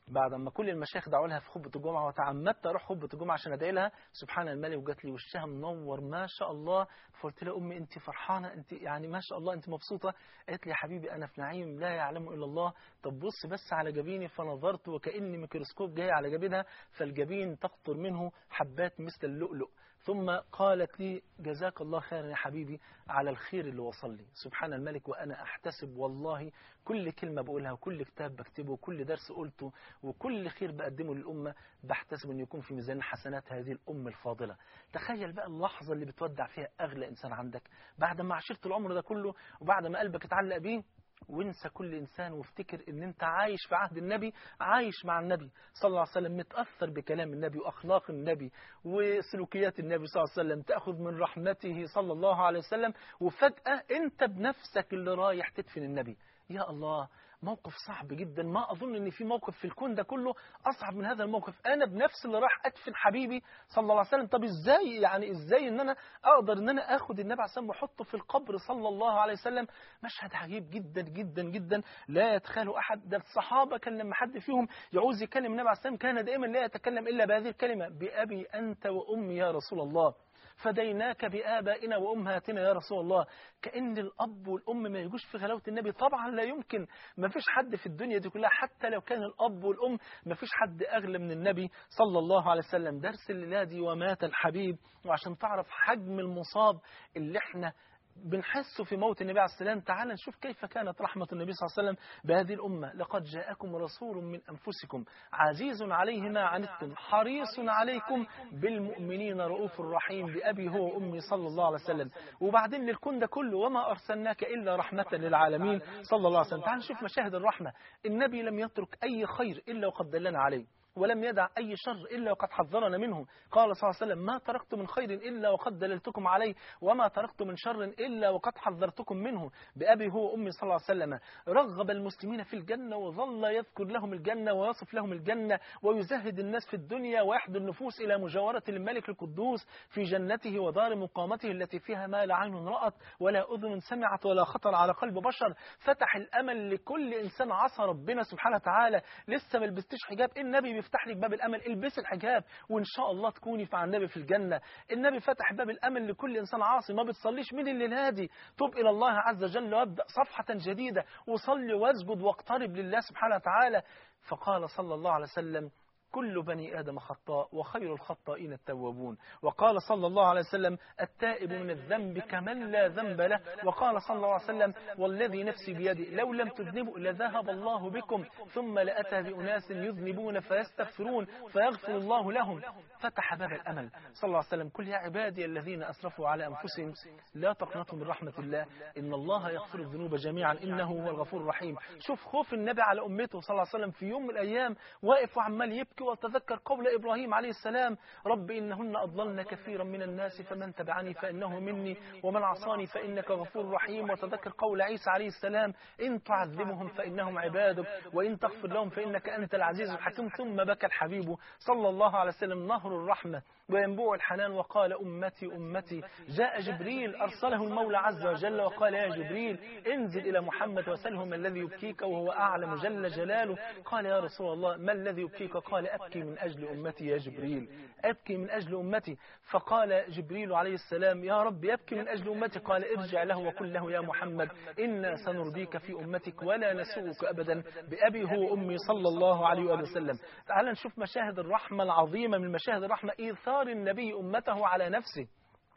بعد ما كل المشايخ دعوا لها في خطبة الجمعة، وتعمدت أروح خطبة الجمعة عشان أدعي لها، سبحان الملك، وجات لي وشها منور ما شاء الله. فقلت لها أمي أنت فرحانة، أنت يعني ما شاء الله أنت مبسوطة؟ قالت لي يا حبيبي أنا في نعيم لا يعلمه إلا الله. طب بص بس على جبيني. فنظرت وكأني ميكروسكوب جاي على جبينها، فالجبين تقطر منه حبات مثل اللؤلؤ. ثم قالت لي جزاك الله خيرا يا حبيبي على الخير اللي وصل لي. سبحان الملك، وأنا أحتسب والله كل كلمة بقولها وكل كتاب بكتبه وكل درس قلته وكل خير بقدمه للأمة بحتسب أن يكون في ميزان حسنات هذه الأم الفاضلة. تخيل بقى اللحظة اللي بتودع فيها أغلى إنسان عندك بعد ما عشرت العمر ده كله وبعد ما قلبك اتعلق بيه. وانسى كل إنسان وافتكر ان انت عايش في عهد النبي، عايش مع النبي صلى الله عليه وسلم، متأثر بكلام النبي وأخلاق النبي وسلوكيات النبي صلى الله عليه وسلم، تأخذ من رحمته صلى الله عليه وسلم، وفجأة انت بنفسك اللي رايح تدفن النبي. يا الله، موقف صعب جدا. ما أظن ان في موقف في الكون ده كله أصعب من هذا الموقف. أنا بنفسي اللي راح أدفن حبيبي صلى الله عليه وسلم. طب إزاي يعني إزاي إن أنا أقدر إن أنا أخد النبي عليه السلام وأحطه في القبر صلى الله عليه وسلم؟ مشهد عجيب جدا جدا جدا لا يتخيله أحد. ده الصحابة كان لما حد فيهم يعوز يكلم النبي عليه السلام كان دائما لا يتكلم إلا بهذه الكلمة: بأبي أنت وأمي يا رسول الله، فديناك بآبائنا وأمهاتنا يا رسول الله. كأن الأب والأم ما يجوش في غلاوة النبي. طبعا لا يمكن، ما فيش حد في الدنيا دي كلها حتى لو كان الأب والأم ما فيش حد أغلى من النبي صلى الله عليه وسلم. درس الليلة دي ومات الحبيب. وعشان تعرف حجم المصاب اللي احنا بنحسه في موت النبي عليه السلام، تعال نشوف كيف كانت رحمة النبي صلى الله عليه وسلم بهذه الأمة. لقد جاءكم رسول من أنفسكم عزيز عليه ما عنتم حريص عليكم بالمؤمنين رؤوف رحيم بأبي هو وأمي صلى الله عليه وسلم. وبعدين للكون ده كله: وما أرسلناك إلا رحمة للعالمين صلى الله عليه وسلم. تعال نشوف مشاهد الرحمة. النبي لم يترك أي خير إلا وقد دلنا عليه، ولم يدع أي شر إلا وقد حذرنا منه. قال صلى الله عليه وسلم: ما تركت من خير إلا وقد دللتكم عليه، وما تركت من شر إلا وقد حذرتكم منه بأبي هو أمي صلى الله عليه وسلم. رغب المسلمين في الجنة وظل يذكر لهم الجنة ويصف لهم الجنة ويزهد الناس في الدنيا ويحضر النفوس إلى مجاورة الملك القدوس في جنته ودار مقامته التي فيها ما لا عين رأت ولا أذن سمعت ولا خطر على قلب بشر. فتح الأمل لكل إنسان عصى ربنا سبحانه وتعالى. لسه ما لبستش حجاب، النبي بيفتح لك باب الأمل. البس الحجاب وإن شاء الله تكوني مع النبي في الجنة. النبي فتح باب الأمل لكل إنسان عاصي ما بتصليش من الليلة دي، توب إلى الله عز وجل وابدأ صفحة جديدة وصلي واسجد واقترب لله سبحانه وتعالى. فقال صلى الله عليه وسلم: كل بني آدم خطاء وخير الخطائين التوابون. وقال صلى الله عليه وسلم: التائب من الذنب كمن لا ذنب له. وقال صلى الله عليه وسلم: والذي نفسي بيدي لو لم تذنبوا لذهب الله بكم ثم لأتى بأناس يذنبون فيستغفرون فيغفر الله لهم. فتح باب الأمل صلى الله عليه وسلم: قل يا عبادي الذين أسرفوا على أنفسهم لا تقنطوا من رحمة الله إن الله يغفر الذنوب جميعا إنه هو الغفور الرحيم. شوف خوف النبي على أمته صلى الله عليه وسلم في يوم من الأيام واقف وعمال يبكي وتذكر قول إبراهيم عليه السلام: رب إنهن أضللن كثيرا من الناس فمن تبعني فإنه مني ومن عصاني فإنك غفور رحيم. وتذكر قول عيسى عليه السلام: إن تعذبهم فإنهم عبادك وإن تغفر لهم فإنك أنت العزيز الحكيم. ثم بكى الحبيب صلى الله عليه وسلم نهر الرحمة وينبوع الحنان وقال: أمتي أمتي. جاء جبريل أرسله المولى عز وجل وقال: يا جبريل انزل إلى محمد وسله ما الذي يبكيك وهو أعلم جل جلاله. قال: يا رسول الله ما الذي يبكيك؟ قال: أبكي من أجل أمتي يا جبريل، أبكي من أجل أمتي. فقال جبريل عليه السلام: يا رب يبكي من أجل أمتي. قال: ارجع له وقل له: يا محمد إنا سنرضيك في أمتك ولا نسوءك أبدا بأبي هو أمي صلى الله عليه وآله وسلم. تعال نشوف مشاهد الرحمة العظيمة. من مشاهد الرحمة إيثار النبي أمته على نفسه.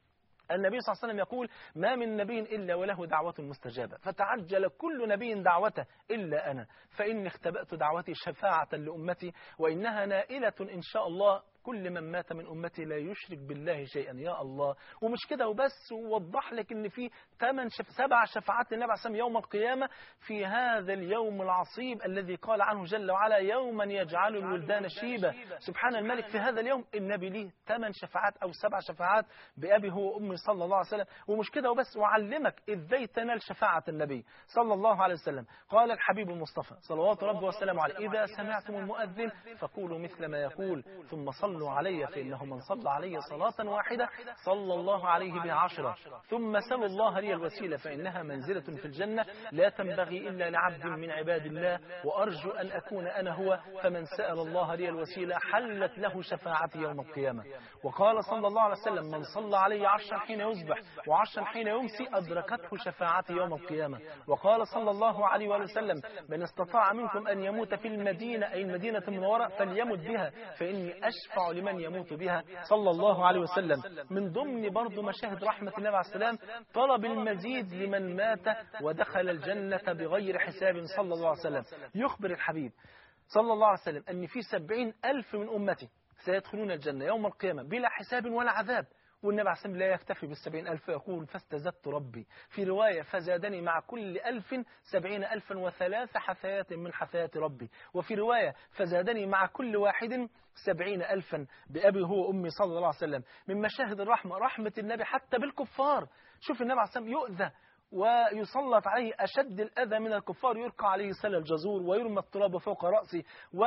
النبي صلى الله عليه وسلم يقول: ما من نبي إلا وله دعوة مستجابة، فتعجل كل نبي دعوته إلا أنا، فإني اختبأت دعوتي شفاعة لأمتي وإنها نائلة إن شاء الله. كل من مات من أمتي لا يشرك بالله شيئا. يا الله. ومش كده وبس، ووضح لك ان في ثمان شف... سبع شفاعات للنبي عليه الصلاة والسلام يوم القيامة في هذا اليوم العصيب الذي قال عنه جل وعلا: يوما يجعل الولدان شيبا. سبحان الملك. في هذا اليوم النبي ليه ثمان شفاعات أو سبع شفاعات بأبي هو أمي صلى الله عليه وسلم. ومش كده وبس، وعلمك إزاي تنال شفاعة النبي صلى الله عليه وسلم. قال الحبيب المصطفى صلوات ربي وسلامه عليه: إذا سمعتم المؤذن فقولوا مثل ما يقول ثم صلوا صلوا علي فإنه من صلى علي صلاة واحدة صلى الله عليه بها عشرة ثم سلوا الله لي الوسيلة فإنها منزلة في الجنة لا تنبغي إلا لعبد من عباد الله وأرجو أن أكون أنا هو فمن سأل الله لي الوسيلة حلت له شفاعتي يوم القيامة. وقال صلى الله عليه وسلم من صلى علي عشرا حين يصبح وعشرا حين يمسي أدركته شفاعتي يوم القيامة. وقال صلى الله عليه وسلم من استطاع منكم أن يموت في المدينة أي المدينة المنورة فليمت بها فإني أشفع لمن يموت بها صلى الله عليه وسلم. من ضمن برضو مشاهد رحمة النبي عليه السلام طلب المزيد لمن مات ودخل الجنة بغير حساب صلى الله عليه وسلم. يخبر الحبيب صلى الله عليه وسلم أن في سبعين ألف من أمتي سيدخلون الجنة يوم القيامة بلا حساب ولا عذاب. والنبي عليه السلام لا يكتفي بالسبعين ألف يقول فاستزدت ربي في رواية فزادني مع كل ألف سبعين ألفا وثلاث حثيات من حثيات ربي وفي رواية فزادني مع كل واحد سبعين ألفا بأبي هو أمي صلى الله عليه وسلم. من مشاهد الرحمة رحمة النبي حتى بالكفار. شوف النبي عليه السلام يؤذى ويسلط عليه أشد الأذى من الكفار يلقى عليه سل الجزور ويرمى التراب فوق رأسه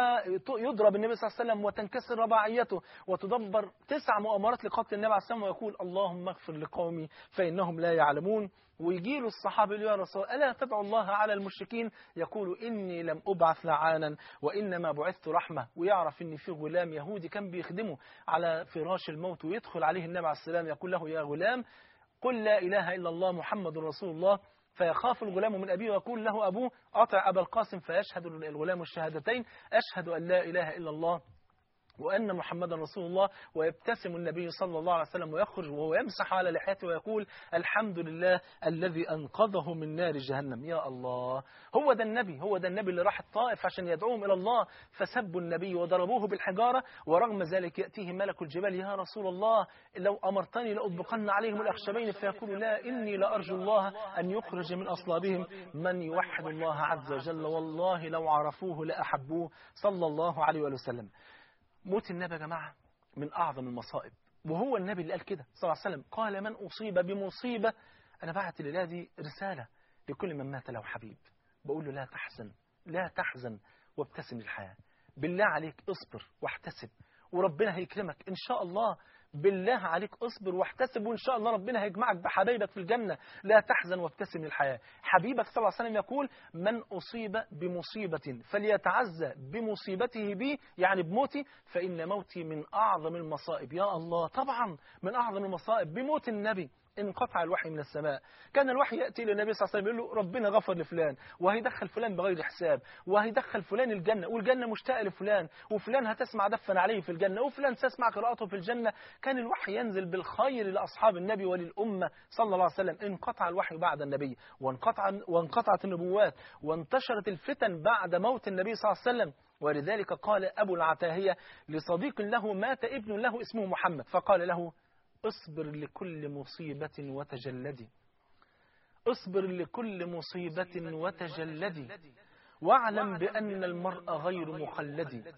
ويضرب النبي صلى الله عليه وسلم وتنكسر رباعيته وتدبر تسع مؤامرات لقتل النبي عليه السلام ويقول اللهم اغفر لقومي فإنهم لا يعلمون. ويجي له الصحابة يا رسول ألا تدعو الله على المشركين يقول إني لم أبعث لعانا وإنما بعثت رحمة. ويعرف إن في غلام يهودي كان بيخدمه على فراش الموت ويدخل عليه النبي عليه السلام يقول له يا غلام قل لا إله إلا الله محمد رسول الله فيخاف الغلام من أبيه ويقول له أبوه أطع أبا القاسم فيشهد الغلام الشهادتين أشهد أن لا إله إلا الله وأن محمد رسول الله. ويبتسم النبي صلى الله عليه وسلم ويخرج وهو يمسح على لحيته ويقول الحمد لله الذي أنقذه من نار جهنم. يا الله هو ده النبي هو ده النبي اللي راح الطائف عشان يدعوهم إلى الله فسبوا النبي وضربوه بالحجارة ورغم ذلك يأتيه ملك الجبال يا رسول الله لو أمرتني لأطبقن عليهم الأخشبين فيقول لا إني لأرجو الله أن يخرج من أصلابهم من يوحد الله عز وجل والله لو عرفوه لأحبوه صلى الله عليه وسلم. موت النبي يا جماعة من أعظم المصائب وهو النبي اللي قال كده صلى الله عليه وسلم قال من أصيب بمصيبة أنا بعت لله رسالة لكل من مات له حبيب بقول له لا تحزن لا تحزن وابتسم للحياة. بالله عليك اصبر واحتسب وربنا هيكرمك إن شاء الله. بالله عليك اصبر واحتسب وإن شاء الله ربنا هيجمعك بحبايبك في الجنة. لا تحزن وابتسم للحياة. حبيبك صلى الله عليه وسلم يقول من أصيب بمصيبة فليتعزى بمصيبته بي يعني بموتي فإن موتي من أعظم المصائب. يا الله طبعا من أعظم المصائب بموت النبي. انقطع الوحي من السماء كان الوحي يأتي للنبي صلى الله عليه وسلم يقول له ربنا غفر لفلان وهيدخل فلان بغير حساب وهيدخل فلان الجنة والجنة مشتاقة لفلان وفلان هتسمع دفن عليه في الجنة وفلان تسمع قراءته في الجنة. كان الوحي ينزل بالخير لأصحاب النبي وللأمة صلى الله عليه وسلم. انقطع الوحي بعد النبي وانقطع وانقطعت النبوات وانتشرت الفتن بعد موت النبي صلى الله عليه وسلم. ولذلك قال أبو العتاهية لصديق له مات ابن له اسمه محمد فقال له اصبر لكل مصيبة وتجلدي اصبر لكل مصيبة وتجلدي واعلم بأن المرء غير مخلد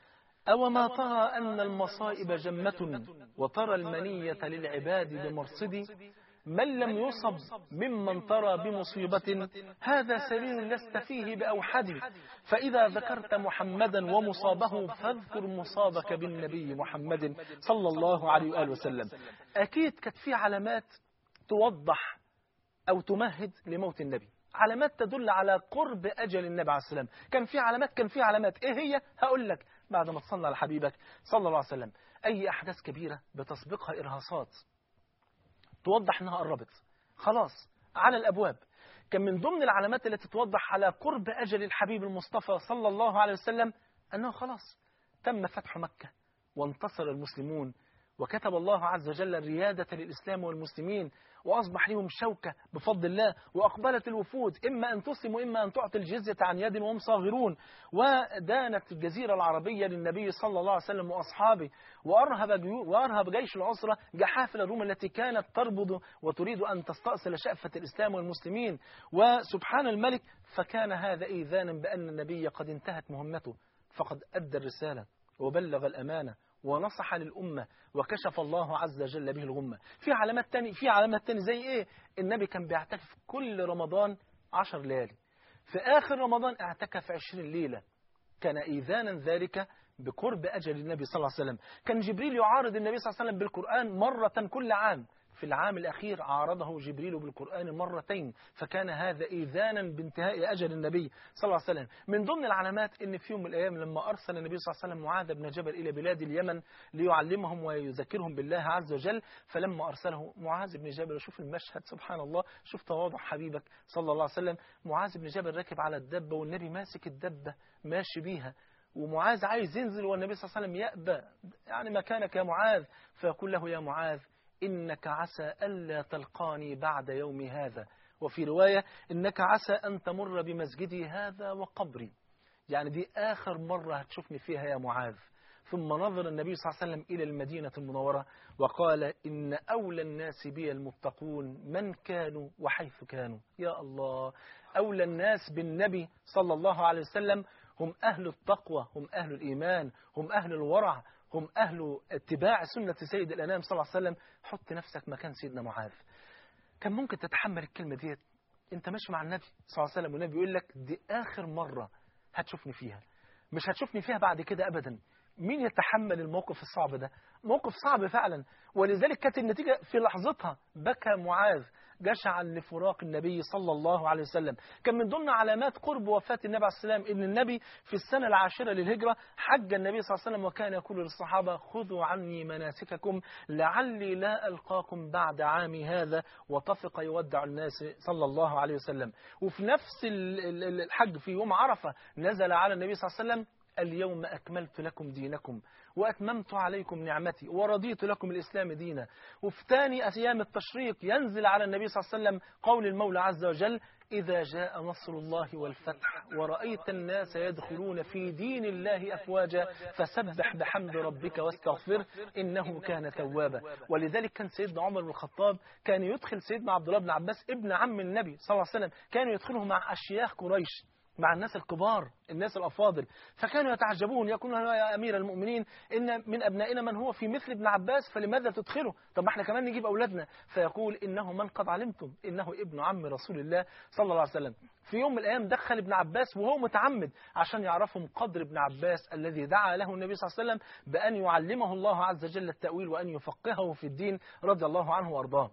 أو ما ترى أن المصائب جمة وترى المنية للعباد بمرصد من لم يصب ممن ترى بمصيبة هذا سبيل لست فيه بأوحد فإذا ذكرت محمدا ومصابه فاذكر مصابك بالنبي محمد صلى الله عليه وآله وسلم. أكيد كانت في علامات توضح أو تمهد لموت النبي علامات تدل على قرب أجل النبي عليه السلام. كان في علامات كان في علامات إيه هي هقول لك بعد ما تصلى على حبيبك صلى الله عليه وسلم. أي أحداث كبيرة بتسبقها إرهاصات توضح أنها قربت خلاص على الأبواب. كان من ضمن العلامات التي توضح على قرب أجل الحبيب المصطفى صلى الله عليه وسلم أنه خلاص تم فتح مكة وانتصر المسلمون وكتب الله عز وجل الريادة للإسلام والمسلمين وأصبح لهم شوكة بفضل الله وأقبلت الوفود إما أن تسلم وإما أن تعطي الجزية عن يد وهم صاغرون ودانت الجزيرة العربية للنبي صلى الله عليه وسلم وأصحابه وأرهب, وأرهب جيش العسرة جحافل الروم التي كانت تربض وتريد أن تستأصل شأفة الإسلام والمسلمين. وسبحان الملك فكان هذا إيذانا بأن النبي قد انتهت مهمته فقد أدى الرسالة وبلغ الأمانة ونصح للأمة وكشف الله عز وجل به الغمة. في علامات تاني في علامات تاني زي إيه؟ النبي كان بيعتكف كل رمضان عشر ليالي. في آخر رمضان اعتكف عشرين ليلة. كان إيذانا ذلك بقرب أجل النبي صلى الله عليه وسلم. كان جبريل يعارض النبي صلى الله عليه وسلم بالقرآن مرة كل عام، في العام الأخير عارضه جبريل بالقرآن مرتين، فكان هذا إيذانا بانتهاء أجل النبي صلى الله عليه وسلم. من ضمن العلامات أن في يوم من الأيام لما أرسل النبي صلى الله عليه وسلم معاذ بن جبل إلى بلاد اليمن ليعلمهم ويذكرهم بالله عز وجل، فلما أرسله معاذ بن جبل، شوف المشهد سبحان الله، شوف تواضع حبيبك صلى الله عليه وسلم، معاذ بن جبل راكب على الدبة والنبي ماسك الدبة ماشي بيها، ومعاذ عايز ينزل والنبي صلى الله عليه وسلم يأبى، يعني مكانك يا معاذ، فيقول له يا معاذ إنك عسى ألا تلقاني بعد يوم هذا، وفي رواية إنك عسى أن تمر بمسجدي هذا وقبري، يعني دي آخر مرة هتشوفني فيها يا معاذ. ثم نظر النبي صلى الله عليه وسلم إلى المدينة المنورة وقال إن أولى الناس بي المتقون من كانوا وحيث كانوا. يا الله، أولى الناس بالنبي صلى الله عليه وسلم هم أهل التقوى، هم أهل الإيمان، هم أهل الورع، هم أهل اتباع سنة سيد الأنام صلى الله عليه وسلم. حط نفسك مكان سيدنا معاذ، كان ممكن تتحمل الكلمة ديت؟ أنت ماشي مع النبي صلى الله عليه وسلم والنبي يقول لك دي آخر مرة هتشوفني فيها، مش هتشوفني فيها بعد كده أبدا. مين يتحمل الموقف الصعب ده؟ موقف صعب فعلا، ولذلك كانت النتيجة في لحظتها بكى معاذ جشعا لفراق النبي صلى الله عليه وسلم. كان من ضمن علامات قرب وفاة النبي عليه السلام إن النبي في السنة العاشرة للهجرة حج النبي صلى الله عليه وسلم، وكان يقول للصحابة خذوا عني مناسككم لعلي لا ألقاكم بعد عامي هذا، وطفق يودع الناس صلى الله عليه وسلم. وفي نفس الحج في يوم عرفة نزل على النبي صلى الله عليه وسلم اليوم أكملت لكم دينكم وأتممت عليكم نعمتي ورضيت لكم الإسلام دينا. وفي ثاني أيام التشريق ينزل على النبي صلى الله عليه وسلم قول المولى عز وجل إذا جاء نصر الله والفتح ورأيت الناس يدخلون في دين الله أفواجا فسبح بحمد ربك واستغفر إنه كان توابا. ولذلك كان سيدنا عمر بن الخطاب كان يدخل سيدنا عبد الله بن عباس ابن عم النبي صلى الله عليه وسلم، كانوا يدخله مع أشياخ قريش، مع الناس الكبار، الناس الأفاضل، فكانوا يتعجبون يقولون يا أمير المؤمنين إن من أبنائنا من هو في مثل ابن عباس فلماذا تدخله؟ طب ما احنا كمان نجيب أولادنا. فيقول إنه من قد علمتم إنه ابن عم رسول الله صلى الله عليه وسلم. في يوم من الأيام دخل ابن عباس وهو متعمد عشان يعرفهم قدر ابن عباس الذي دعا له النبي صلى الله عليه وسلم بأن يعلمه الله عز وجل التأويل وأن يفقهه في الدين رضي الله عنه وأرضاه.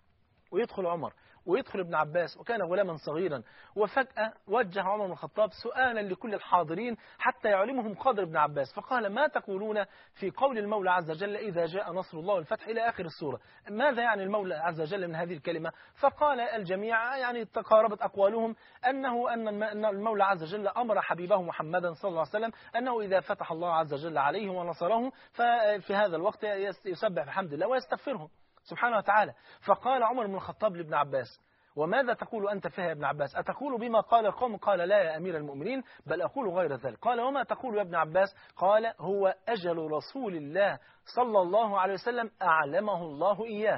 ويدخل عمر ويدخل ابن عباس وكان غلاما صغيرا، وفجأة وجه عمر بن الخطاب سؤالا لكل الحاضرين حتى يعلمهم قدر ابن عباس، فقال ما تقولون في قول المولى عز وجل إذا جاء نصر الله والفتح إلى آخر السورة؟ ماذا يعني المولى عز وجل من هذه الكلمة؟ فقال الجميع، يعني تقاربت أقوالهم، أنه أن المولى عز وجل أمر حبيبه محمدا صلى الله عليه وسلم أنه إذا فتح الله عز وجل عليه ونصره ففي هذا الوقت يسبح بحمد الله ويستغفره سبحانه وتعالى. فقال عمر بن الخطاب لابن عباس وماذا تقول أنت فيها يا ابن عباس؟ أتقول بما قال القوم؟ قال لا يا أمير المؤمنين بل أقول غير ذلك. قال وما تقول يا ابن عباس؟ قال هو أجل رسول الله صلى الله عليه وسلم أعلمه الله إياه،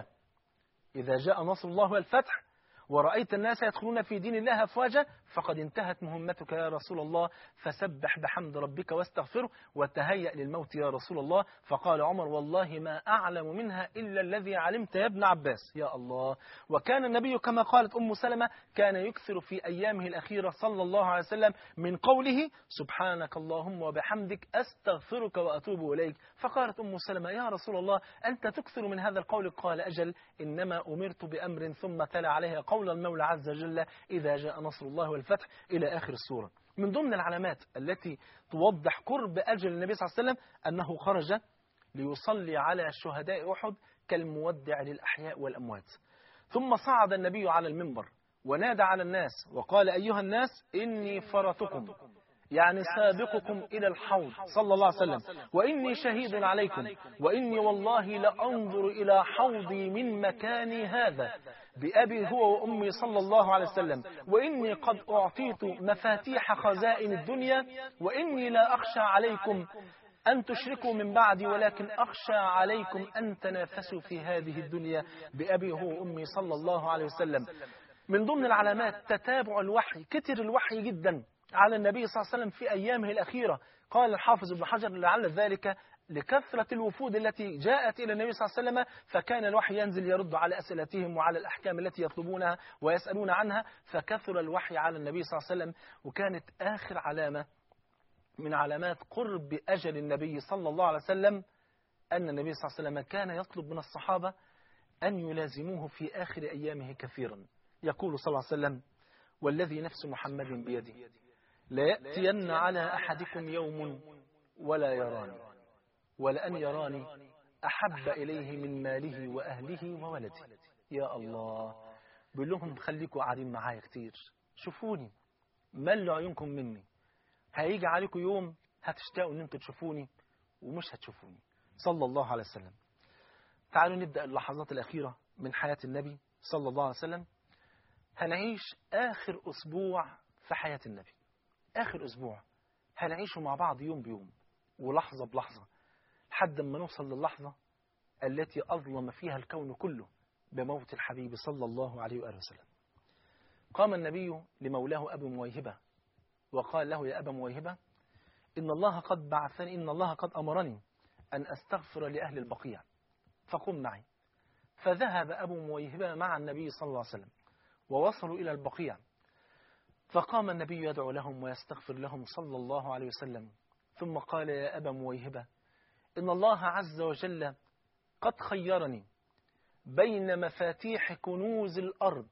إذا جاء نصر الله والفتح ورأيت الناس يدخلون في دين الله أفواجا فقد انتهت مهمتك يا رسول الله، فسبح بحمد ربك واستغفره وتهيأ للموت يا رسول الله. فقال عمر والله ما أعلم منها إلا الذي علمت يا ابن عباس. يا الله. وكان النبي كما قالت أم سلمة كان يكثر في أيامه الأخيرة صلى الله عليه وسلم من قوله سبحانك اللهم وبحمدك أستغفرك وأتوب إليك. فقالت أم سلمة يا رسول الله أنت تكثر من هذا القول؟ قال أجل إنما أمرت بأمر ثم تلا عليها قول المولى عز وجل إذا جاء نصر الله والفتح إلى آخر السورة. من ضمن العلامات التي توضح قرب أجل النبي صلى الله عليه وسلم أنه خرج ليصلي على شهداء أحد كالمودع للأحياء والأموات. ثم صعد النبي على المنبر ونادى على الناس وقال أيها الناس إني فرطكم، يعني سابقكم إلى الحوض صلى الله عليه وسلم، وإني شهيد عليكم، وإني والله لأنظر إلى حوضي من مكاني هذا بأبي هو وأمي صلى الله عليه وسلم، وإني قد أعطيت مفاتيح خزائن الدنيا، وإني لا أخشى عليكم أن تشركوا من بعدي ولكن أخشى عليكم أن تنافسوا في هذه الدنيا بأبي هو وأمي صلى الله عليه وسلم. من ضمن العلامات تتابع الوحي، كتر الوحي جدا على النبي صلى الله عليه وسلم في أيامه الأخيرة. قال الحافظ ابن حجر لعل ذلك لكثرة الوفود التي جاءت إلى النبي صلى الله عليه وسلم، فكان الوحي ينزل يرد على أسئلتهم وعلى الأحكام التي يطلبونها ويسألون عنها، فكثر الوحي على النبي صلى الله عليه وسلم. وكانت آخر علامة من علامات قرب أجل النبي صلى الله عليه وسلم أن النبي صلى الله عليه وسلم كان يطلب من الصحابة أن يلازموه في آخر أيامه كثيرا. يقول صلى الله عليه وسلم: والذي نفس محمد بيده ليأتين على أحدكم يوم ولا يراني ولأن يراني أحب إليه من ماله وأهله وولده. يا الله، بيقول لهم خليكم قاعدين معايا كتير، شوفوني، ملوا عيونكم مني، هيجي عليكم يوم هتشتاقوا ان انتوا تشوفوني ومش هتشوفوني صلى الله عليه وسلم. تعالوا نبدأ اللحظات الأخيرة من حياة النبي صلى الله عليه وسلم. هنعيش آخر أسبوع في حياة النبي، آخر أسبوع هنعيشه مع بعض يوم بيوم ولحظة بلحظة لحد ما نوصل للحظة التي أظلم فيها الكون كله بموت الحبيب صلى الله عليه وآله وسلم. قام النبي لمولاه أبو مويهبة وقال له: يا أبا مويهبة، إن الله قد بعثني إن الله قد أمرني أن أستغفر لأهل البقيع فقم معي. فذهب أبو مويهبة مع النبي صلى الله عليه وسلم ووصلوا إلى البقيع، فقام النبي يدعو لهم ويستغفر لهم صلى الله عليه وسلم، ثم قال: يا أبا مويهبة، إن الله عز وجل قد خيرني بين مفاتيح كنوز الأرض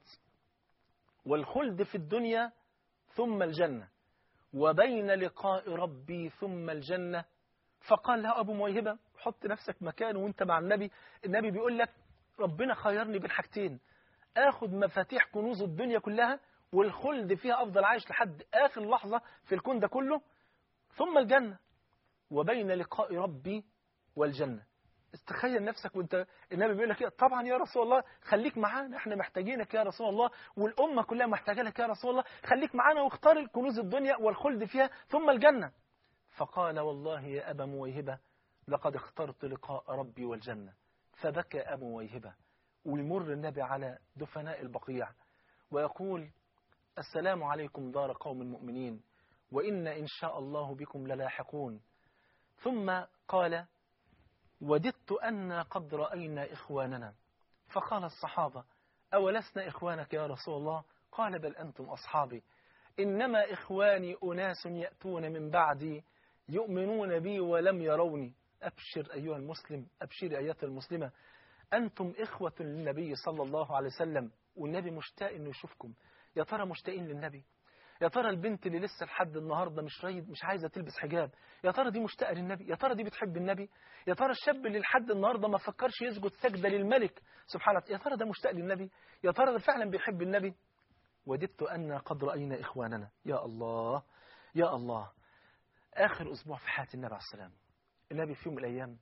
والخلد في الدنيا ثم الجنة، وبين لقاء ربي ثم الجنة. فقال له أبو مويهبة: حط نفسك مكانه وانت مع النبي، النبي بيقول لك ربنا خيرني بين حاجتين، آخد مفاتيح كنوز الدنيا كلها والخلد فيها أفضل عايش لحد آخر لحظة في الكون ده كله، ثم الجنة، وبين لقاء ربي والجنة. استخيل نفسك وانت النبي بيقول لك: طبعا يا رسول الله خليك معانا، احنا محتاجينك يا رسول الله، والأمة كلها محتاجة لك يا رسول الله، خليك معانا واختار الكنوز الدنيا والخلد فيها ثم الجنة. فقال: والله يا أبا مويهبة لقد اخترت لقاء ربي والجنة. فبكى أبو مويهبة، ويمر النبي على دفناء البقيع ويقول: السلام عليكم دار قوم مؤمنين، وإن إن شاء الله بكم للاحقون. ثم قال: وددت أن قد رأينا إخواننا. فقال الصحابة: أولسنا إخوانك يا رسول الله؟ قال: بل أنتم أصحابي، إنما إخواني أناس يأتون من بعدي يؤمنون بي ولم يروني. أبشر أيها المسلم، أبشر أيتها المسلمة، أنتم إخوة للنبي صلى الله عليه وسلم، والنبي مشتاق إنه يشوفكم. يا ترى مشتاقين للنبي؟ يا ترى البنت اللي لسه لحد النهارده مش رايد مش عايزه تلبس حجاب، يا ترى دي مشتاقه للنبي؟ يا ترى دي بتحب النبي؟ يا ترى الشاب اللي لحد النهارده ما فكرش يسجد سجده للملك سبحانه وتعالى، يا ترى ده مشتاق للنبي؟ يا ترى ده فعلا بيحب النبي؟ وددت أن قد رأينا إخواننا. يا الله يا الله. آخر أسبوع في حياة النبي عليه السلام، النبي في يوم من الأيام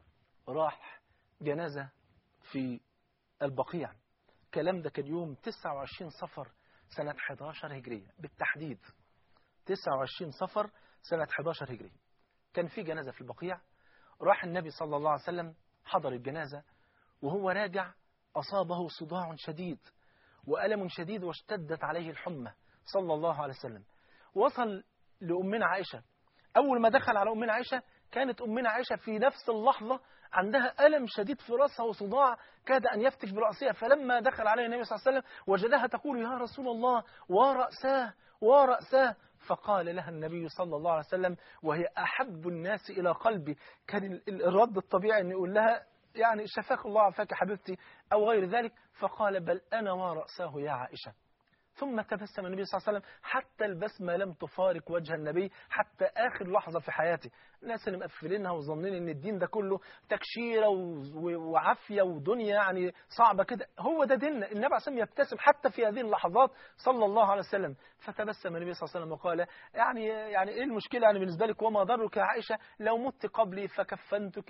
راح جنازة في البقيع. الكلام ده كان يوم تسعة وعشرين صفر سنة أحد عشر هجرية بالتحديد، تسعة وعشرين صفر سنة أحد عشر هجرية. كان في جنازة في البقيع، راح النبي صلى الله عليه وسلم حضر الجنازة، وهو راجع أصابه صداع شديد وألم شديد واشتدت عليه الحمى صلى الله عليه وسلم. وصل لأمنا عائشة، أول ما دخل على أمنا عائشة كانت أمنا عائشة في نفس اللحظة عندها ألم شديد في رأسها وصداع كاد أن يفتك برأسها. فلما دخل عليه النبي صلى الله عليه وسلم وجدها تقول: يا رسول الله ورأساه ورأساه. فقال لها النبي صلى الله عليه وسلم وهي أحب الناس إلى قلبي، كان الرد الطبيعي أن يقول لها يعني شفاك الله عافاك حبيبتي أو غير ذلك، فقال: بل أنا ورأساه يا عائشة. ثم تبسم النبي صلى الله عليه وسلم حتى البسمة لم تفارق وجه النبي حتى آخر لحظة في حياته. الناس اللي مقفلينها وظنين ان الدين ده كله تكشيرة وعافية ودنيا يعني صعبة كده، هو ده ديننا. النبي عليه الصلاة والسلام يبتسم حتى في هذه اللحظات صلى الله عليه وسلم. فتبسم النبي صلى الله عليه وسلم وقال: يعني يعني ايه المشكلة يعني بالنسبة لك؟ وما ضرك يا عائشة لو مت قبلي فكفنتك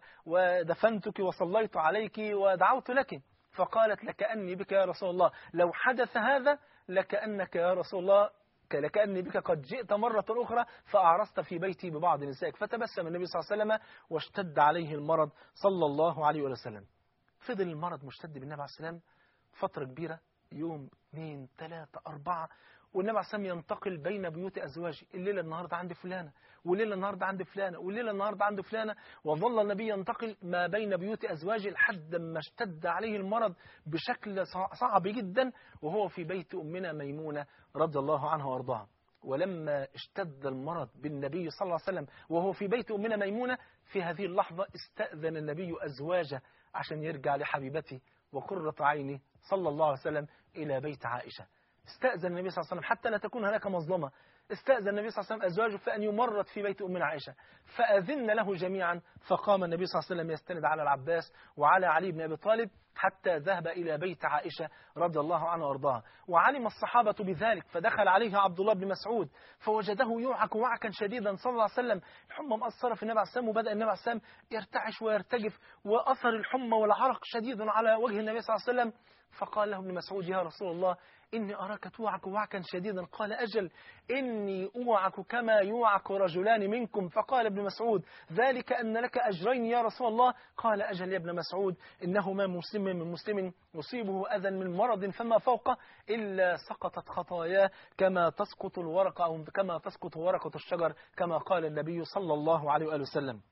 ودفنتك وصليت عليك ودعوت لك. فقالت: لكأني بك يا رسول الله، لو حدث هذا لكأنك يا رسول الله لكأني بك قد جئت مرة أخرى فأعرست في بيتي ببعض نسائك. فتبسم النبي صلى الله عليه وسلم واشتد عليه المرض صلى الله عليه وسلم. فضل المرض مشتد بالنبي عليه السلام فترة كبيرة، يوم اثنين ثلاثة أربعة، والنبي عليه السلام ينتقل بين بيوت أزواجه، الليلة النهاردة عند فلانة، والليلة النهاردة عند فلانة، والليلة النهاردة عند فلانة. وظل النبي ينتقل ما بين بيوت أزواجه لحد ما اشتد عليه المرض بشكل صعب جدا، وهو في بيت أمنا ميمونة رضي الله عنها وارضاها. ولما اشتد المرض بالنبي صلى الله عليه وسلم وهو في بيت أمنا ميمونة، في هذه اللحظة استأذن النبي أزواجه عشان يرجع لحبيبته وقرة عينه صلى الله عليه وسلم إلى بيت عائشة. استأذن النبي صلى الله عليه وسلم حتى لا تكون هناك مظلمة. استأذن النبي صلى الله عليه وسلم أزواجه فأن يمرض في بيت أمنا عائشة، فأذن له جميعا، فقام النبي صلى الله عليه وسلم يستند على العباس وعلى علي بن أبي طالب حتى ذهب إلى بيت عائشة رضي الله عنها وارضاها. وعلم الصحابة بذلك، فدخل عليه عبد الله بن مسعود فوجده يوعك وعكا شديدا صلى الله عليه وسلم، الحمى مأثرة في النبي عليه السلام، وبدأ النبي عليه السلام يرتعش ويرتجف، وأثر الحمى والعرق شديد على وجه النبي صلى الله عليه وسلم. فقال له ابن مسعود: يا رسول الله إني أراك توعك وعكا شديدا. قال: أجل، إني أوعك كما يوعك رجلان منكم. فقال ابن مسعود: ذلك أن لك أجرين يا رسول الله. قال: أجل يا ابن مسعود، إنه ما مسلم من مسلم يصيبه أذى من مرض فما فوقه إلا سقطت خطاياه كما تسقط الورقة أو كما تسقط ورقة الشجر، كما قال النبي صلى الله عليه وآله وسلم.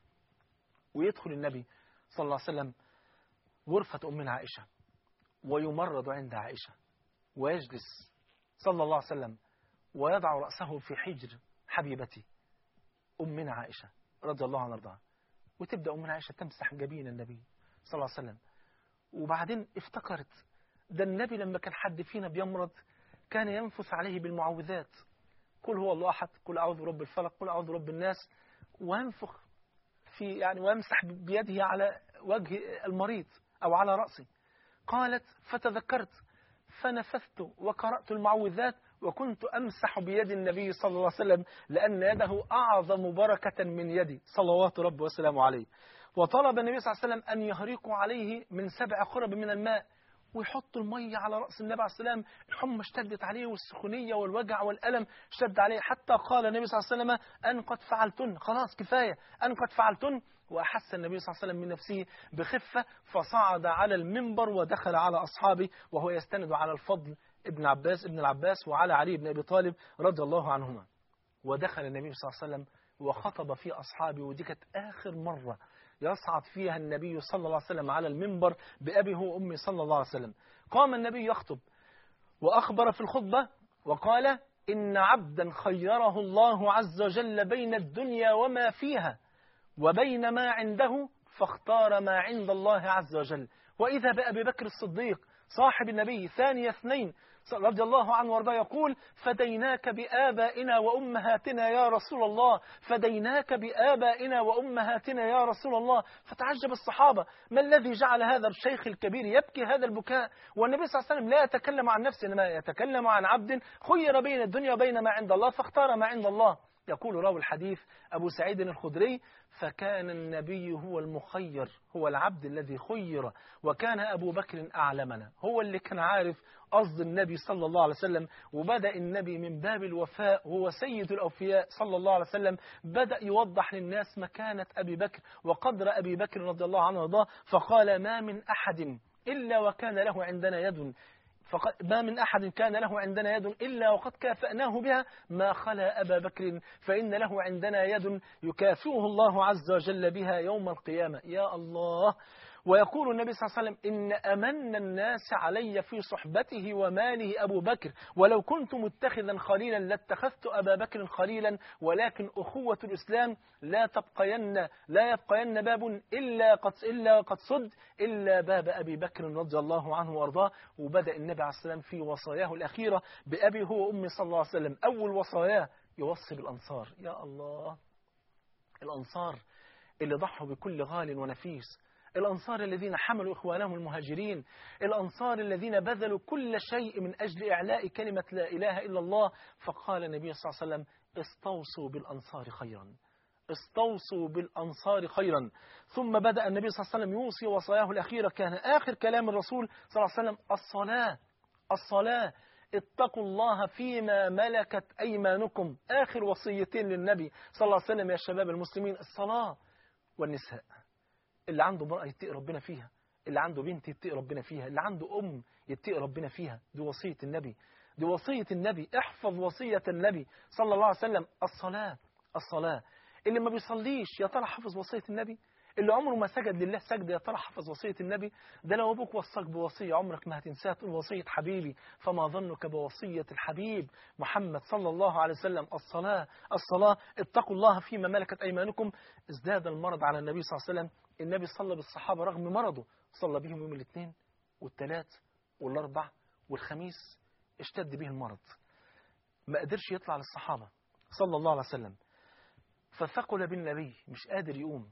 ويدخل النبي صلى الله عليه وسلم غرفة أمنا عائشة ويمرض عند عائشة، ويجلس صلى الله عليه وسلم ويضع رأسه في حجر حبيبتي أمنا عائشة رضي الله عنها وارضاها. وتبدأ أمنا عائشة تمسح جبين النبي صلى الله عليه وسلم. وبعدين افتكرت ده النبي لما كان حد فينا بيمرض كان ينفث عليه بالمعوذات: قل هو الله أحد، قل أعوذ برب الفلق، قل أعوذ برب الناس، وينفخ في يعني ويمسح بيده على وجه المريض أو على رأسه. قالت: فتذكرت فنفثت وقرأت المعوذات وكنت أمسح بيد النبي صلى الله عليه وسلم لأن يده أعظم بركة من يدي صلوات ربي وسلامه عليه. وطلب النبي صلى الله عليه وسلم أن يهريقوا عليه من سبع قرب من الماء ويحطوا المية على رأس النبي عليه السلام. الحمى اشتدت عليه والسخونية والوجع والألم اشتد عليه، حتى قال النبي صلى الله عليه وسلم: أن قد فعلتن، خلاص كفاية، أن قد فعلتن. وأحس النبي صلى الله عليه وسلم من نفسه بخفة، فصعد على المنبر ودخل على أصحابه وهو يستند على الفضل ابن عباس ابن العباس وعلى علي بن أبي طالب رضي الله عنهما. ودخل النبي صلى الله عليه وسلم وخطب في أصحابه، ودي كانت آخر مرة يصعد فيها النبي صلى الله عليه وسلم على المنبر بأبيه وأمي صلى الله عليه وسلم. قام النبي يخطب وأخبر في الخطبة وقال: إن عبدا خيره الله عز وجل بين الدنيا وما فيها وبين ما عنده، فاختار ما عند الله عز وجل. وإذا بأبي بكر الصديق صاحب النبي ثاني اثنين رضي الله عنه وارضاه يقول: فديناك بآبائنا وأمهاتنا يا رسول الله، فديناك بآبائنا وأمهاتنا يا رسول الله. فتعجب الصحابة: ما الذي جعل هذا الشيخ الكبير يبكي هذا البكاء؟ والنبي صلى الله عليه وسلم لا يتكلم عن نفسه، إنما يتكلم عن عبد خير بين الدنيا وبين ما عند الله فاختار ما عند الله. يقول راوي الحديث أبو سعيد الخدري: فكان النبي هو المخير، هو العبد الذي خير، وكان أبو بكر أعلمنا، هو اللي كان عارف قصد النبي صلى الله عليه وسلم. وبدأ النبي من باب الوفاء، هو سيد الأوفياء صلى الله عليه وسلم، بدأ يوضح للناس مكانة أبي بكر وقدر أبي بكر رضي الله عنه وارضاه. فقال: ما من أحد إلا وكان له عندنا يد فقد ما من أحد كان له عندنا يد إلا وقد كافأناه بها ما خلا أبا بكر، فإن له عندنا يد يكافئه الله عز وجل بها يوم القيامة. يا الله. ويقول النبي صلى الله عليه وسلم: إن أمن الناس علي في صحبته وماله أبو بكر، ولو كنت متخذا خليلا لاتخذت أبا بكر خليلا، ولكن أخوة الإسلام لا تبقين لا يبقين باب إلا قد إلا قد صد إلا باب أبي بكر رضي الله عنه وارضاه. وبدأ النبي عليه السلام في وصاياه الأخيرة بأبي هو وأمي صلى الله عليه وسلم. أول وصاياه يوصي بالأنصار. يا الله، الأنصار اللي ضحوا بكل غال ونفيس، الأنصار الذين حملوا إخوانهم المهاجرين، الأنصار الذين بذلوا كل شيء من أجل إعلاء كلمة لا إله إلا الله. فقال النبي صلى الله عليه وسلم: استوصوا بالأنصار خيرا، استوصوا بالأنصار خيرا. ثم بدأ النبي صلى الله عليه وسلم يوصي وصاياه الأخيرة، كان آخر كلام الرسول صلى الله عليه وسلم: الصلاة الصلاة اتقوا الله فيما ملكت أيمانكم. آخر وصيتين للنبي صلى الله عليه وسلم يا شباب المسلمين: الصلاة والنساء. اللي عنده امرأة يتقي ربنا فيها، اللي عنده بنت يتقي ربنا فيها، اللي عنده أم يتقي ربنا فيها. دي وصية النبي، دي وصية النبي. احفظ وصية النبي صلى الله عليه وسلم: الصلاة الصلاة. اللي ما بيصليش يا ترى حافظ وصية النبي؟ اللي عمره ما سجد لله سجد يا ترى حفظ وصية النبي؟ ده لو أبوك وصاك بوصية عمرك ما هتنساها، تقول وصية حبيبي، فما ظنك بوصية الحبيب محمد صلى الله عليه وسلم. الصلاة الصلاة اتقوا الله فيما ملكت أيمانكم. ازداد المرض على النبي صلى الله عليه وسلم. النبي صلى بالصحابة رغم مرضه، صلى بهم يوم الاثنين والثلاث والأربع والخميس، اشتد به المرض، ما قدرش يطلع للصحابة صلى الله عليه وسلم، فثقل بالنبي مش قادر يقوم،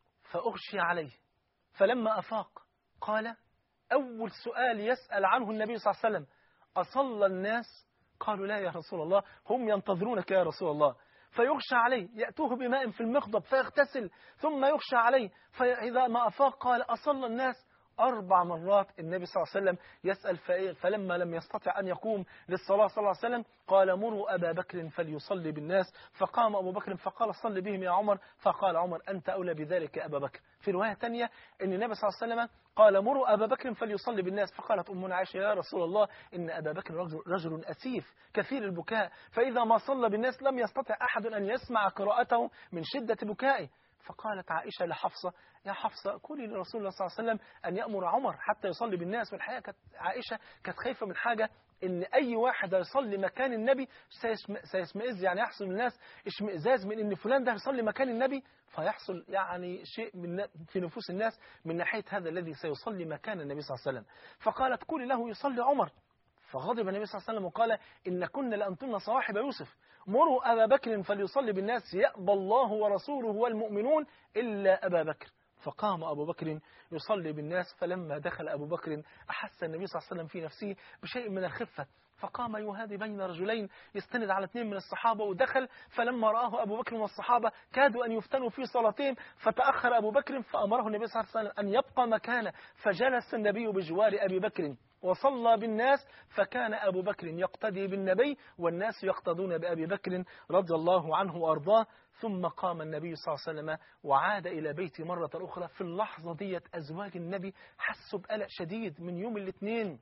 فأغشي عليه. فلما أفاق قال أول سؤال يسأل عنه النبي صلى الله عليه وسلم: أصلى الناس؟ قالوا لا يا رسول الله، هم ينتظرونك يا رسول الله. فيغشى عليه، يأتوه بماء في المخضب فيغتسل، ثم يغشى عليه، فإذا ما أفاق قال أصلى الناس؟ أربع مرات النبي صلى الله عليه وسلم يسأل. فلما لم يستطع أن يقوم للصلاة صلى الله عليه وسلم قال مروا أبا بكر فليصلي بالناس. فقام أبو بكر فقال صل بهم يا عمر، فقال عمر أنت أولى بذلك يا أبا بكر. في رواية تانية أن النبي صلى الله عليه وسلم قال مروا أبا بكر فليصلي بالناس، فقالت أمنا عائشة يا رسول الله إن أبا بكر رجل, رجل أسيف كثير البكاء، فإذا ما صلى بالناس لم يستطع أحد أن يسمع قراءته من شدة بكائه. فقالت عائشة لحفصة يا حفصة قولي لرسول الله صلى الله عليه وسلم أن يأمر عمر حتى يصلي بالناس. والحقيقة كانت عائشة كانت خايفة من حاجة، إن أي واحد يصلي مكان النبي سيشمئز، يعني يحصل الناس اشمئزاز من إن فلان ده يصلي مكان النبي، فيحصل يعني شيء من في نفوس الناس من ناحية هذا الذي سيصلي مكان النبي صلى الله عليه وسلم. فقالت قولي له يصلي عمر. فغضب النبي صلى الله عليه وسلم وقال إن كنا لأنتن صواحب يوسف، مروا أبا بكر فليصلي بالناس يأبى الله ورسوله والمؤمنون إلا أبا بكر. فقام أبو بكر يصلي بالناس. فلما دخل أبو بكر أحس النبي صلى الله عليه وسلم في نفسه بشيء من الخفة، فقام يهادي بين رجلين يستند على اثنين من الصحابة ودخل. فلما رآه أبو بكر والصحابة كادوا أن يفتنوا في صلاتهم، فتأخر أبو بكر فأمره النبي صلى الله عليه وسلم أن يبقى مكانه، فجلس النبي بجوار أبي بكر وصلى بالناس. فكان أبو بكر يقتدي بالنبي والناس يقتدون بأبي بكر رضي الله عنه وأرضاه. ثم قام النبي صلى الله عليه وسلم وعاد إلى بيته مرة أخرى. في اللحظة ديت أزواج النبي حسوا بقلق شديد من يوم الاثنين،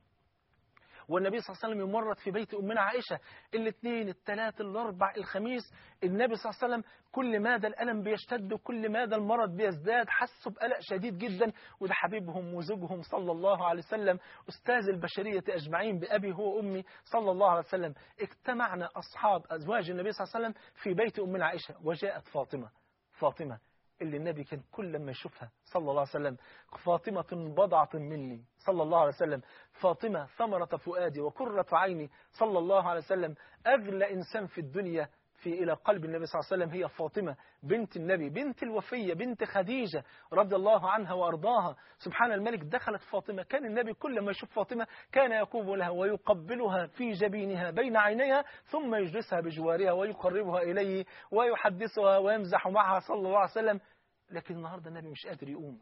والنبي صلى الله عليه وسلم يمرض في بيت أمنا عائشة الاثنين الثلاث الأربع الخميس. النبي صلى الله عليه وسلم كل ماذا الألم بيشتد وكل ماذا المرض بيزداد، حسوا بقلق شديد جدا. وده حبيبهم وزوجهم صلى الله عليه وسلم أستاذ البشرية أجمعين بأبي هو أمي صلى الله عليه وسلم. اجتمعنا أصحاب أزواج النبي صلى الله عليه وسلم في بيت أمنا عائشة، وجاءت فاطمة فاطمة اللي النبي كان كل لما يشوفها صلى الله عليه وسلم فاطمة بضعة مني صلى الله عليه وسلم، فاطمة ثمرة فؤادي وقرة عيني صلى الله عليه وسلم. أغلى إنسان في الدنيا في إلى قلب النبي صلى الله عليه وسلم هي فاطمة بنت النبي، بنت الوفية، بنت خديجة رضي الله عنها وأرضاها. سبحان الملك، دخلت فاطمة، كان النبي كل ما يشوف فاطمة كان يقوم لها ويقبلها في جبينها بين عينيها، ثم يجلسها بجوارها ويقربها إليه ويحدثها ويمزح معها صلى الله عليه وسلم. لكن النهاردة النبي مش قادر يقوم.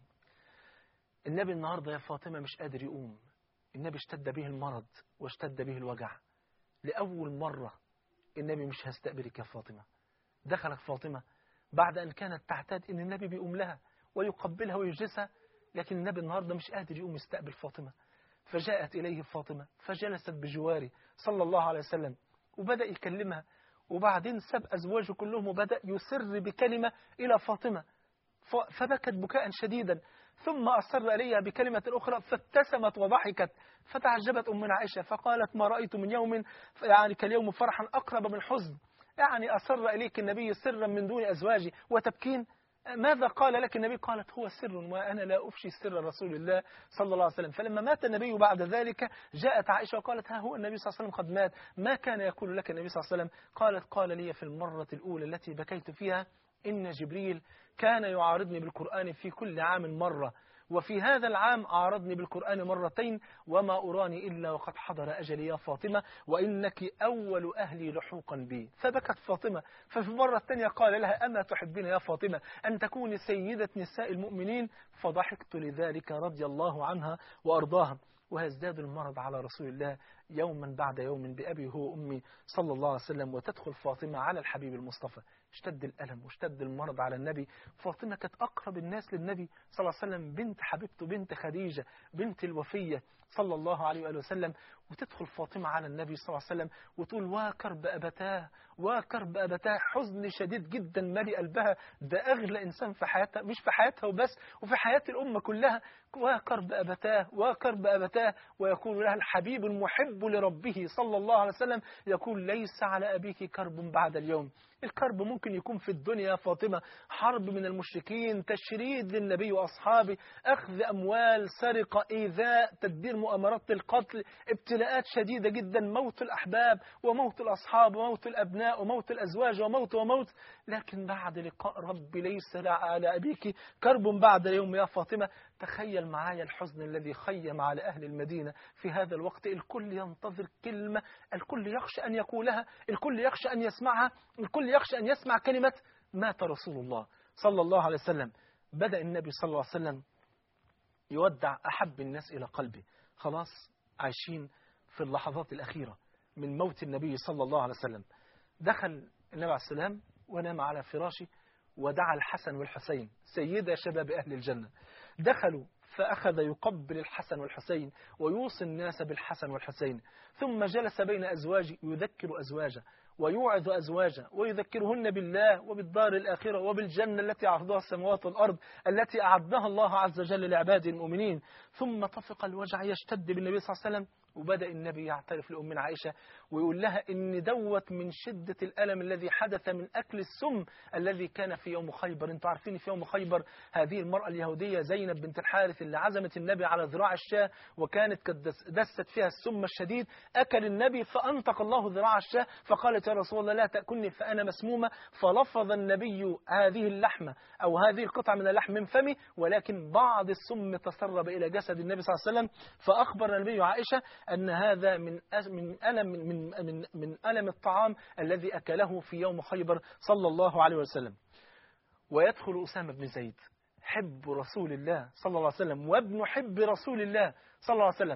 النبي النهاردة يا فاطمة مش قادر يقوم. النبي اشتد به المرض واشتد به الوجع. لأول مرة النبي مش هستقبلك يا فاطمة. دخلت فاطمة بعد أن كانت تعتاد أن النبي بيقوم لها ويقبلها ويجلسها، لكن النبي النهاردة مش قادر يقوم يستقبل فاطمة. فجاءت إليه فاطمة فجلست بجواره صلى الله عليه وسلم وبدأ يكلمها، وبعدين ساب أزواجه كلهم وبدأ يسر بكلمة إلى فاطمة، فبكت بكاء شديدا، ثم أصر إليها بكلمة أخرى فابتسمت وضحكت. فتعجبت أمنا عائشة فقالت ما رأيت من يوم يعني كاليوم فرحا أقرب من حزن، يعني أصر إليك النبي سرا من دون أزواجي وتبكين. ماذا قال لك النبي؟ قالت هو سر وأنا لا أفشي سر رسول الله صلى الله عليه وسلم. فلما مات النبي بعد ذلك جاءت عائشة وقالت ها هو النبي صلى الله عليه وسلم قد مات، ما كان يقول لك النبي صلى الله عليه وسلم؟ قالت قال لي في المرة الأولى التي بكيت فيها إن جبريل كان يعارضني بالقرآن في كل عام مرة، وفي هذا العام أعرضني بالقرآن مرتين، وما أراني إلا وقد حضر أجلي يا فاطمة وإنك أول أهلي لحوقا بي. فبكت فاطمة. ففي المرة الثانية قال لها أما تحبين يا فاطمة أن تكوني سيدة نساء المؤمنين؟ فضحكت لذلك رضي الله عنها وأرضاها. ويزداد المرض على رسول الله يوما بعد يوم بأبي هو أمي صلى الله عليه وسلم، وتدخل فاطمة على الحبيب المصطفى اشتد الألم واشتد المرض على النبي. فاطمة كانت أقرب الناس للنبي صلى الله عليه وسلم، بنت حبيبته، بنت خديجة، بنت الوفية صلى الله عليه وآله وسلم. وتدخل فاطمة على النبي صلى الله عليه وسلم وتقول: وكرب أبتاه، وكرب أبتاه. حزن شديد جدا مالي قلبها، ده أغلى إنسان في حياتها، مش في حياتها وبس، وفي حياة الأمة كلها. وكرب أبتاه، وكرب أبتاه. ويقول لها الحبيب المحب لربه صلى الله عليه وسلم، يقول: ليس على أبيك كرب بعد اليوم. الكرب ممكن يكون في الدنيا يا فاطمة، حرب من المشركين، تشريد للنبي وأصحابه، أخذ أموال، سرقة، إيذاء، تدبير مؤامرات القتل، ابتلاءات شديدة جدا، موت الأحباب وموت الأصحاب وموت الأبناء وموت الأزواج وموت وموت. لكن بعد لقاء ربي ليس على أبيك كرب بعد اليوم يا فاطمة. تخيل معايا الحزن الذي خيم على أهل المدينة في هذا الوقت. الكل ينتظر كلمة، الكل يخشى أن يقولها، الكل يخشى أن يسمعها، الكل يخشى أن يسمع كلمة مات رسول الله صلى الله عليه وسلم. بدأ النبي صلى الله عليه وسلم يودع أحب الناس إلى قلبه. خلاص عايشين في اللحظات الأخيرة من موت النبي صلى الله عليه وسلم. دخل النبي عليه السلام ونام على فراشه، ودعا الحسن والحسين سيدا شباب أهل الجنة. دخلوا فأخذ يقبل الحسن والحسين ويوصي الناس بالحسن والحسين. ثم جلس بين أزواجه يذكر أزواجه ويوعظ أزواجه ويذكرهن بالله وبالدار الآخرة وبالجنة التي عرضها السماوات والأرض، التي أعدها الله عز وجل لعباده المؤمنين. ثم طفق الوجع يشتد بالنبي صلى الله عليه وسلم، وبدأ النبي يعترف لأمنا عائشة ويقول لها إن دوت من شدة الألم الذي حدث من أكل السم الذي كان في يوم خيبر. انتوا عارفين في يوم خيبر هذه المرأة اليهودية زينب بنت الحارث اللي عزمت النبي على ذراع الشاة، وكانت قد دست فيها السم الشديد. أكل النبي فأنطق الله ذراع الشاة فقالت: يا رسول الله لا تأكلني فأنا مسمومة. فلفظ النبي هذه اللحمة أو هذه القطعة من اللحم من فمه، ولكن بعض السم تسرب إلى جسد النبي صلى الله عليه وسلم. فأخبر النبي عائشة أن هذا من من ألم من من من ألم الطعام الذي أكله في يوم خيبر صلى الله عليه وسلم. ويدخل أسامة بن زيد حب رسول الله صلى الله عليه وسلم وابن حب رسول الله صلى الله عليه وسلم،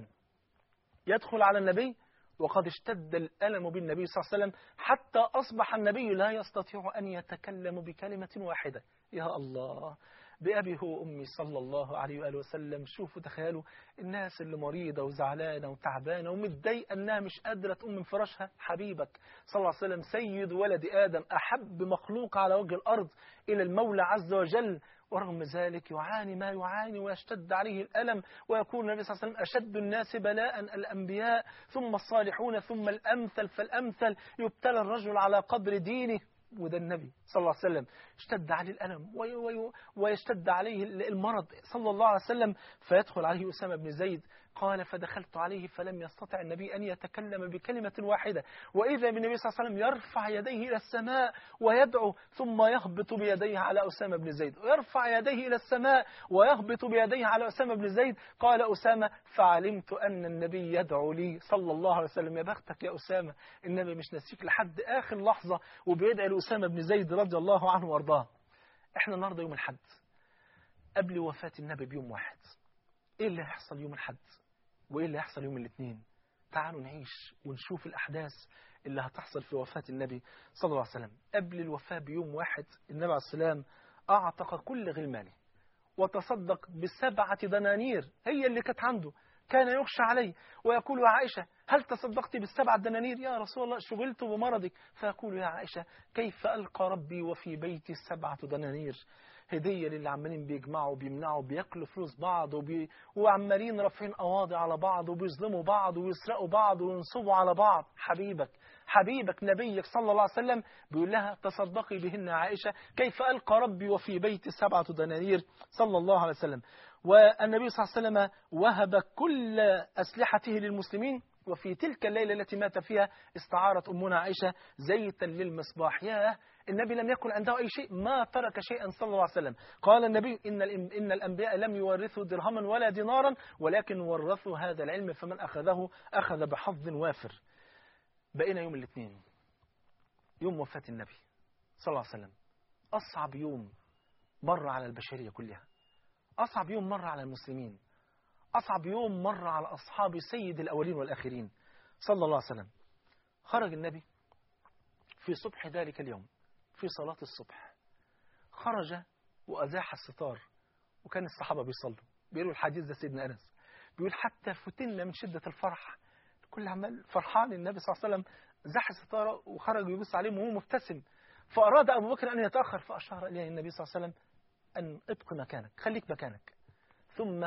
يدخل على النبي وقد اشتد الألم بالنبي صلى الله عليه وسلم حتى أصبح النبي لا يستطيع أن يتكلم بكلمة واحدة. يا الله، بأبيه وأمي صلى الله عليه وآله وسلم. شوفوا تخيلوا الناس اللي مريضة وزعلانة وتعبانة ومتضايقة أنها مش قادرة تقوم من فراشها، حبيبك صلى الله عليه وسلم سيد ولد آدم، أحب مخلوق على وجه الأرض إلى المولى عز وجل، ورغم ذلك يعاني ما يعاني ويشتد عليه الألم. ويكون النبي صلى الله عليه وسلم أشد الناس بلاء الأنبياء ثم الصالحون ثم الأمثل فالأمثل، يبتلى الرجل على قدر دينه. وده النبي صلى الله عليه وسلم اشتد عليه الألم وي وي ويشتد عليه المرض صلى الله عليه وسلم. فيدخل عليه أسامة بن زيد. قال: فدخلت عليه فلم يستطع النبي أن يتكلم بكلمة واحدة، وإذا بالنبي صلى الله عليه وسلم يرفع يديه إلى السماء ويدعو، ثم يهبط بيديه على أسامة بن زيد، ويرفع يديه إلى السماء ويهبط بيديه على أسامة بن زيد. قال أسامة: فعلمت أن النبي يدعو لي صلى الله عليه وسلم. يا بختك يا أسامة، النبي مش نسيك لحد آخر لحظة وبيدعي لأسامة بن زيد رضي الله عنه وارضاه. احنا النهارده يوم الحد قبل وفاة النبي بيوم واحد. ايه اللي هيحصل يوم الحد وايه اللي هيحصل يوم الاثنين؟ تعالوا نعيش ونشوف الأحداث اللي هتحصل في وفاة النبي صلى الله عليه وسلم. قبل الوفاة بيوم واحد النبي عليه السلام أعتق كل غلمانه وتصدق بسبعة دنانير هي اللي كانت عنده، كان يخشى عليه ويقول: يا عائشة هل تصدقت بالسبعة دنانير؟ يا رسول الله شغلت بمرضك. فيقول: يا عائشة كيف ألقى ربي وفي بيتي سبعة دنانير؟ هدية للي عمالين بيجمعوا بيمنعوا بياكلوا فلوس بعض وبي... وعمالين رافعين قواضي على بعض وبيظلموا بعض ويسرقوا بعض وينصبوا على بعض. حبيبك حبيبك نبيك صلى الله عليه وسلم بيقول لها: تصدقي بهن يا عائشة، كيف ألقى ربي وفي بيتي سبعة دنانير صلى الله عليه وسلم. والنبي صلى الله عليه وسلم وهب كل أسلحته للمسلمين. وفي تلك الليلة التي مات فيها استعارت أمنا عائشة زيتا للمصباح. ياه، النبي لم يكن عنده أي شيء، ما ترك شيئا صلى الله عليه وسلم. قال النبي: إن, إن الأنبياء لم يورثوا درهما ولا دينارا ولكن ورثوا هذا العلم، فمن أخذه أخذ بحظ وافر. بقينا يوم الاثنين، يوم وفاة النبي صلى الله عليه وسلم. أصعب يوم مر على البشرية كلها، أصعب يوم مر على المسلمين، أصعب يوم مر على أصحاب سيد الأولين والآخرين صلى الله عليه وسلم. خرج النبي في صبح ذلك اليوم في صلاة الصبح خرج وأزاح الستار، وكان الصحابة بيصلوا. بيقولوا الحديث ده سيدنا أنس بيقول حتى فتنا من شدة الفرح، كل عمال فرحان. النبي صلى الله عليه وسلم زاح الستارة وخرج يبص عليهم وهو مبتسم، فأراد أبو بكر أن يتأخر فأشار إليه النبي صلى الله عليه وسلم أن ابق مكانك، خليك مكانك. ثم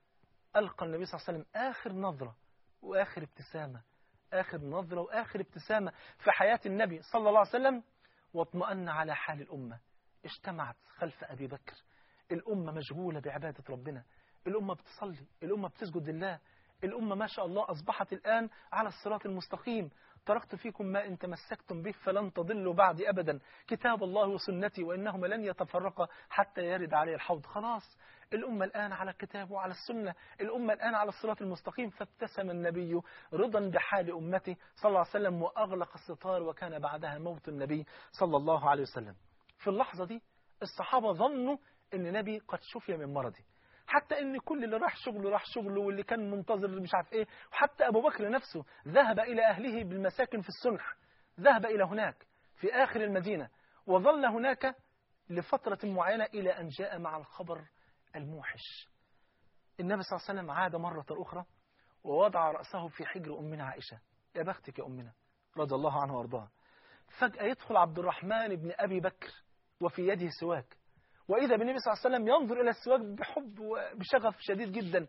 ألقى النبي صلى الله عليه وسلم آخر نظرة وآخر ابتسامة، آخر نظرة وآخر ابتسامة في حياة النبي صلى الله عليه وسلم، واطمأن على حال الأمة. اجتمعت خلف أبي بكر، الأمة مشغولة بعبادة ربنا، الأمة بتصلي، الأمة بتسجد لله، الأمة ما شاء الله أصبحت الآن على الصراط المستقيم. تركت فيكم ما إن تمسكتم به فلن تضلوا بعد أبدا، كتاب الله وسنتي وإنهما لن يتفرقا حتى يرد عليه الحوض. خلاص الأمة الآن على الكتاب وعلى السنة، الأمة الآن على الصراط المستقيم. فابتسم النبي رضا بحال أمته صلى الله عليه وسلم وأغلق الستار، وكان بعدها موت النبي صلى الله عليه وسلم. في اللحظة دي الصحابة ظنوا أن النبي قد شفي من مرضه، حتى ان كل اللي راح شغله راح شغله، واللي كان منتظر مش عارف ايه. وحتى ابو بكر نفسه ذهب الى اهله بالمساكن في السنح، ذهب الى هناك في اخر المدينة وظل هناك لفترة معينة الى ان جاء مع الخبر الموحش. النبي صلى الله عليه وسلم عاد مرة اخرى ووضع رأسه في حجر امنا عائشة. يا بختك يا امنا رضي الله عنها وارضاها. فجأة يدخل عبد الرحمن بن ابي بكر وفي يده سواك، وإذا بالنبي صلى الله عليه وسلم ينظر إلى السواك بحب وبشغف شديد جدا.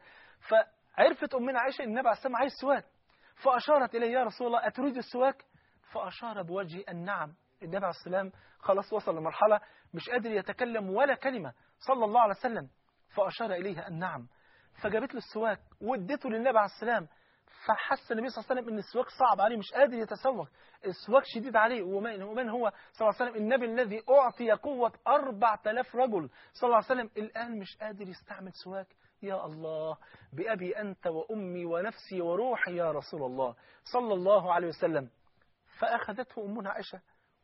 فعرفت أمنا عائشة النبي عليه السلام عايز سواك، فأشارت إليه يا رسول الله أتريد السواك؟ فأشار بوجهه النعم. النبي عليه السلام خلاص وصل لمرحلة مش قادر يتكلم ولا كلمة صلى الله عليه وسلم، فأشار إليه النعم. فجابت له السواك وادته للنبي عليه السلام. فحس النبي صلى الله عليه وسلم ان السواك صعب عليه، مش قادر يتسوق، السواك شديد عليه. ومن هو صلى الله عليه وسلم؟ النبي الذي أعطي قوة أربعة آلاف رجل صلى الله عليه وسلم، الآن مش قادر يستعمل سواك. يا الله، بأبي أنت وأمي ونفسي وروحي يا رسول الله صلى الله عليه وسلم. فأخذته أمنا عائشة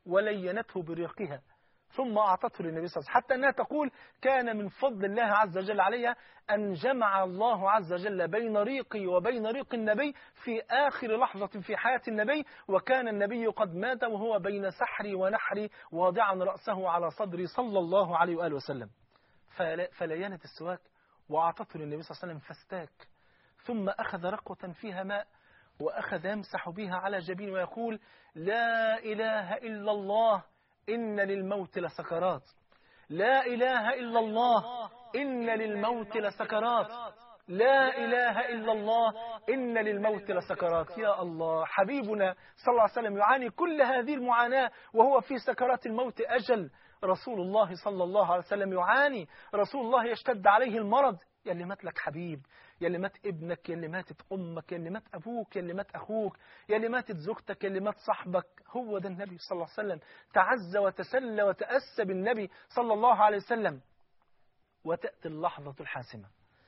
ولينته بريقها ثم أعطته للنبي صلى الله عليه وسلم، حتى أنها تقول كان من فضل الله عز وجل علي أن جمع الله عز وجل بين ريقي وبين ريق النبي في آخر لحظة في حياة النبي، وكان النبي قد مات وهو بين سحري ونحري واضعا رأسه على صدري صلى الله عليه وآله وسلم. فلينت السواك وأعطته للنبي صلى الله عليه وسلم فاستاك، ثم أخذ رقوة فيها ماء وأخذ يمسح بها على جبين ويقول لا إله إلا الله إن للموت لسكرات، لا إله إلا الله إن للموت لسكرات، لا إله إلا الله إن للموت لسكرات. يا الله، حبيبنا صلى الله عليه وسلم يعاني كل هذه المعاناة وهو في سكرات الموت. أجل رسول الله صلى الله عليه وسلم يعاني، رسول الله يشتد عليه المرض. يا اللي مات لك حبيب، يا اللي مات ابنك، يا اللي ماتت أمك، يا اللي مات أبوك، يا اللي مات أخوك، يا اللي ماتت زوجتك، يا اللي مات صاحبك، هو ده النبي صلى الله عليه وسلم. تعز وتسلى وتأسى بالنبي صلى الله عليه وسلم. وتأتي اللحظة الحاسمة،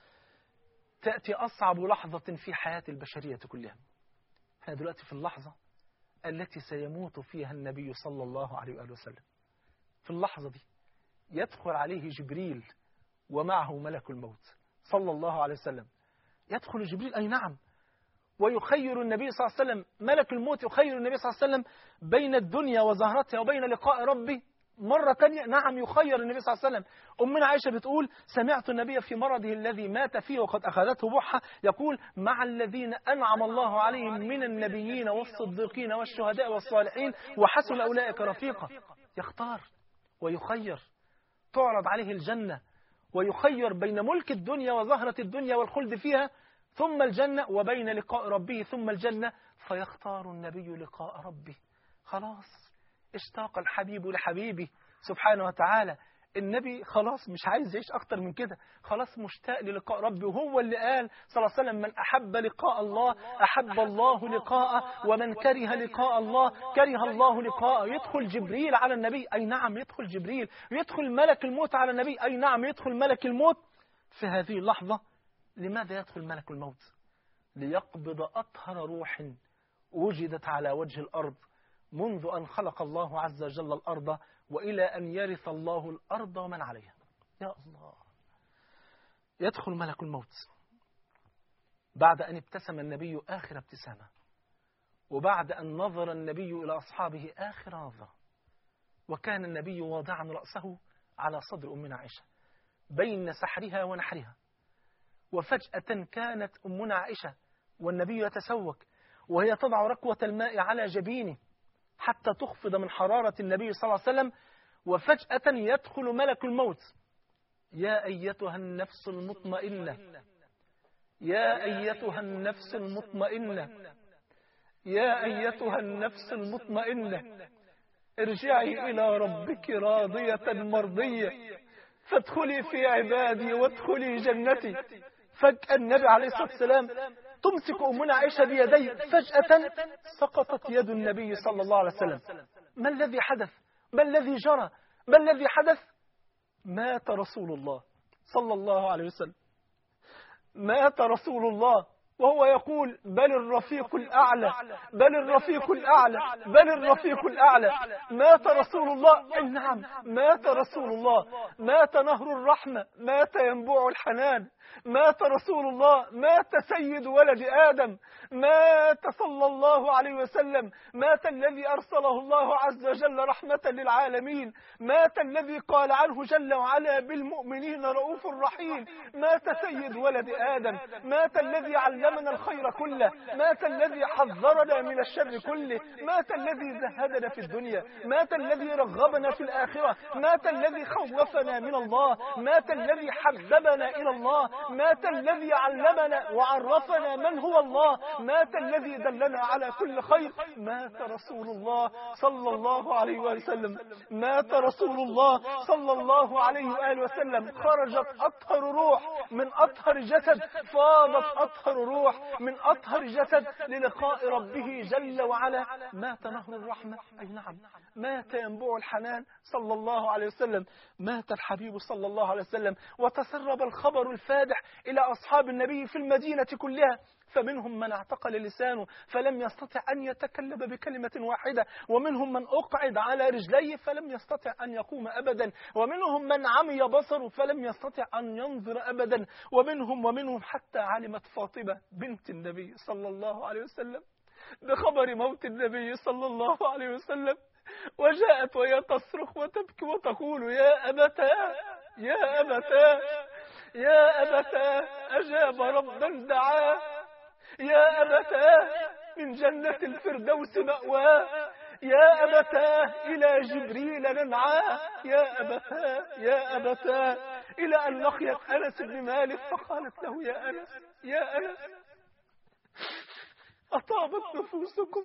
تأتي أصعب لحظة في حياة البشرية كلها. احنا دلوقتي في اللحظة التي سيموت فيها النبي صلى الله عليه وآله وسلم. في اللحظة دي يدخل عليه جبريل ومعه ملك الموت صلى الله عليه وسلم. يدخل جبريل أي نعم، ويخير النبي صلى الله عليه وسلم، ملك الموت يخير النبي صلى الله عليه وسلم بين الدنيا وزهرتها وبين لقاء ربه مرة تانية. نعم يخير النبي صلى الله عليه وسلم. أمنا عائشة بتقول سمعت النبي في مرضه الذي مات فيه وقد أخذته بحة يقول مع الذين أنعم الله عليهم من النبيين والصديقين والشهداء والصالحين وحسن أولئك رفيقا. يختار ويخير، تعرض عليه الجنة ويخير بين ملك الدنيا وزهرة الدنيا والخلد فيها ثم الجنة، وبين لقاء ربه ثم الجنة، فيختار النبي لقاء ربه. خلاص اشتاق الحبيب لحبيبه سبحانه وتعالى. النبي خلاص مش عايز يعيش أكتر من كده، خلاص مشتاق للقاء ربه. وهو اللي قال صلى الله عليه وسلم من أحب لقاء الله أحب الله لقاءه، ومن كره لقاء الله كره الله لقاءه. يدخل جبريل على النبي، أي نعم يدخل جبريل. يدخل ملك الموت على النبي، أي نعم يدخل ملك الموت. في هذه اللحظة لماذا يدخل ملك الموت؟ ليقبض أطهر روح وجدت على وجه الأرض منذ أن خلق الله عز وجل الأرض وإلى أن يرث الله الأرض ومن عليها. يا الله، يدخل ملك الموت بعد أن ابتسم النبي آخر ابتسامة، وبعد أن نظر النبي إلى أصحابه آخر نظرة، وكان النبي واضعا رأسه على صدر أمنا عائشة بين سحرها ونحرها. وفجأة كانت أمنا عائشة والنبي يتسوق وهي تضع ركوة الماء على جبينه حتى تخفض من حرارة النبي صلى الله عليه وسلم. وفجأة يدخل ملك الموت: يا أيتها النفس المطمئنة، يا أيتها النفس المطمئنة، يا أيتها النفس المطمئنة، ارجعي إلى ربك راضية مرضية فادخلي في عبادي وادخلي جنتي. فجأة النبي عليه الصلاة والسلام تمسك أمنا عائشة بيديه، فجأة سقطت يد النبي صلى الله عليه وسلم. ما الذي حدث؟ ما الذي جرى؟ ما الذي حدث؟ مات رسول الله صلى الله عليه وسلم، مات رسول الله وهو يقول: بل الرفيق الأعلى، بل الرفيق الأعلى، بل الرفيق الأعلى. مات رسول الله، أي نعم مات رسول الله، مات نهر الرحمة، مات ينبوع الحنان، مات رسول الله، مات سيد ولد آدم، مات صلى الله عليه وسلم، مات الذي أرسله الله عز وجل رحمة للعالمين، مات الذي قال عنه جل وعلا: بالمؤمنين رؤوف رحيم، مات سيد ولد آدم، مات الذي علمنا الخير كله، مات الذي حذرنا من الشر كله، مات الذي زهدنا في الدنيا، مات الذي رغبنا في الآخرة، مات الذي خوفنا من الله، مات الذي حببنا إلى الله، مات الذي علمنا وعرفنا من هو الله، مات الذي دلنا على كل خير. مات رسول الله صلى الله عليه وسلم، مات رسول الله صلى الله عليه وآله وسلم. خرجت أطهر روح من أطهر جسد، فاضت أطهر روح من أطهر جسد للقاء ربه جل وعلا. مات نهر الرحمة، أي نعم مات ينبوع الحنان صلى الله عليه وسلم، مات الحبيب صلى الله عليه وسلم. وتسرب الخبر الفادح إلى أصحاب النبي في المدينة كلها، فمنهم من اعتقل لسانه فلم يستطع أن يتكلم بكلمة واحدة، ومنهم من أقعد على رجليه فلم يستطع أن يقوم أبدا، ومنهم من عمي بصره فلم يستطع أن ينظر أبدا، ومنهم ومنهم حتى علمت فاطمة بنت النبي صلى الله عليه وسلم بخبر موت النبي صلى الله عليه وسلم، وجاءت وهي تصرخ وتبكي وتقول: يا أبتاه، يا أبتاه، يا أبتاه، أجاب ربا دعاه، يا أبتاه من جنة الفردوس مأواه، يا أبتاه إلى جبريل ننعاه، يا أبتاه، يا أبتاه، إلى أن لقيت أنس بن مالك فقالت له: يا أنس، يا أنس، أطابت نفوسكم،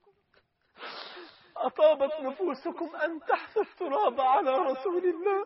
أطابت نفوسكم أن تحثوا التراب على رسول الله.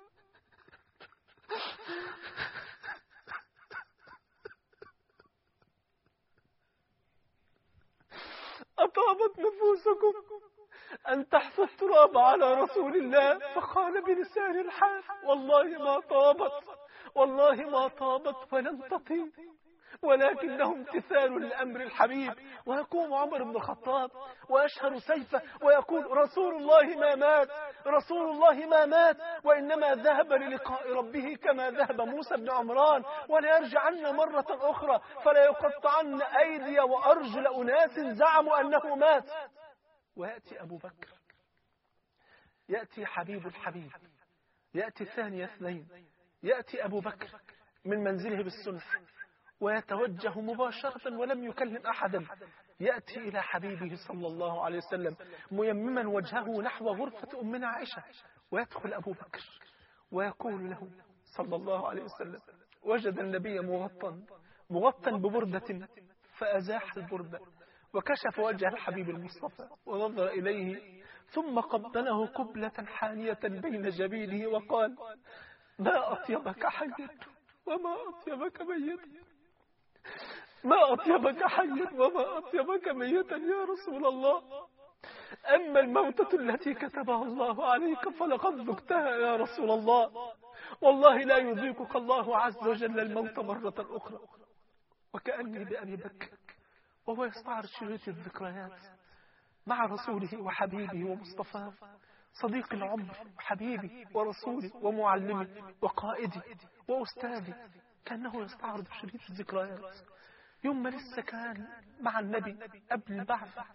أطابت نفوسكم أن تحثوا التراب على رسول الله. فقال بلسان الحال: والله ما طابت، والله ما طابت ولن تطيب، ولكنه امتثال لأمر الحبيب. ويقوم عمر بن الخطاب ويشهر سيفه ويقول: رسول الله ما مات، رسول الله ما مات، وإنما ذهب للقاء ربه كما ذهب موسى بن عمران، ولا يرجعن مرة أخرى فلا يقطعن أيدي وأرجل أناس زعموا أنه مات. ويأتي أبو بكر، يأتي حبيب الحبيب، يأتي ثاني اثنين، يأتي أبو بكر من منزله بالسنة ويتوجه مباشرة ولم يكلم أحدا، يأتي إلى حبيبه صلى الله عليه وسلم ميمما وجهه نحو غرفة أمنا عائشة، ويدخل أبو بكر ويقول له صلى الله عليه وسلم: وجد النبي مغطى مغطى ببردة، فأزاح البردة وكشف وجه الحبيب المصطفى ونظر إليه، ثم قبله قبلة حانية بين جبينه وقال: ما أطيبك حيا وما أطيبك ميتا، ما أطيبك حيا وما أطيبك ميتا يا رسول الله. أما الموتة التي كتبها الله عليك فلقد ذقتها يا رسول الله، والله لا يذيقك الله عز وجل الموت مرة أخرى. وكأني بأبي بكر وهو يستعرض شريط الذكريات مع رسوله وحبيبه ومصطفاه، صديق العمر وحبيبي ورسولي ومعلمي وقائدي وأستاذي، كأنه يستعرض شريط الذكريات يوم ما لسه كان مع النبي قبل البعثة،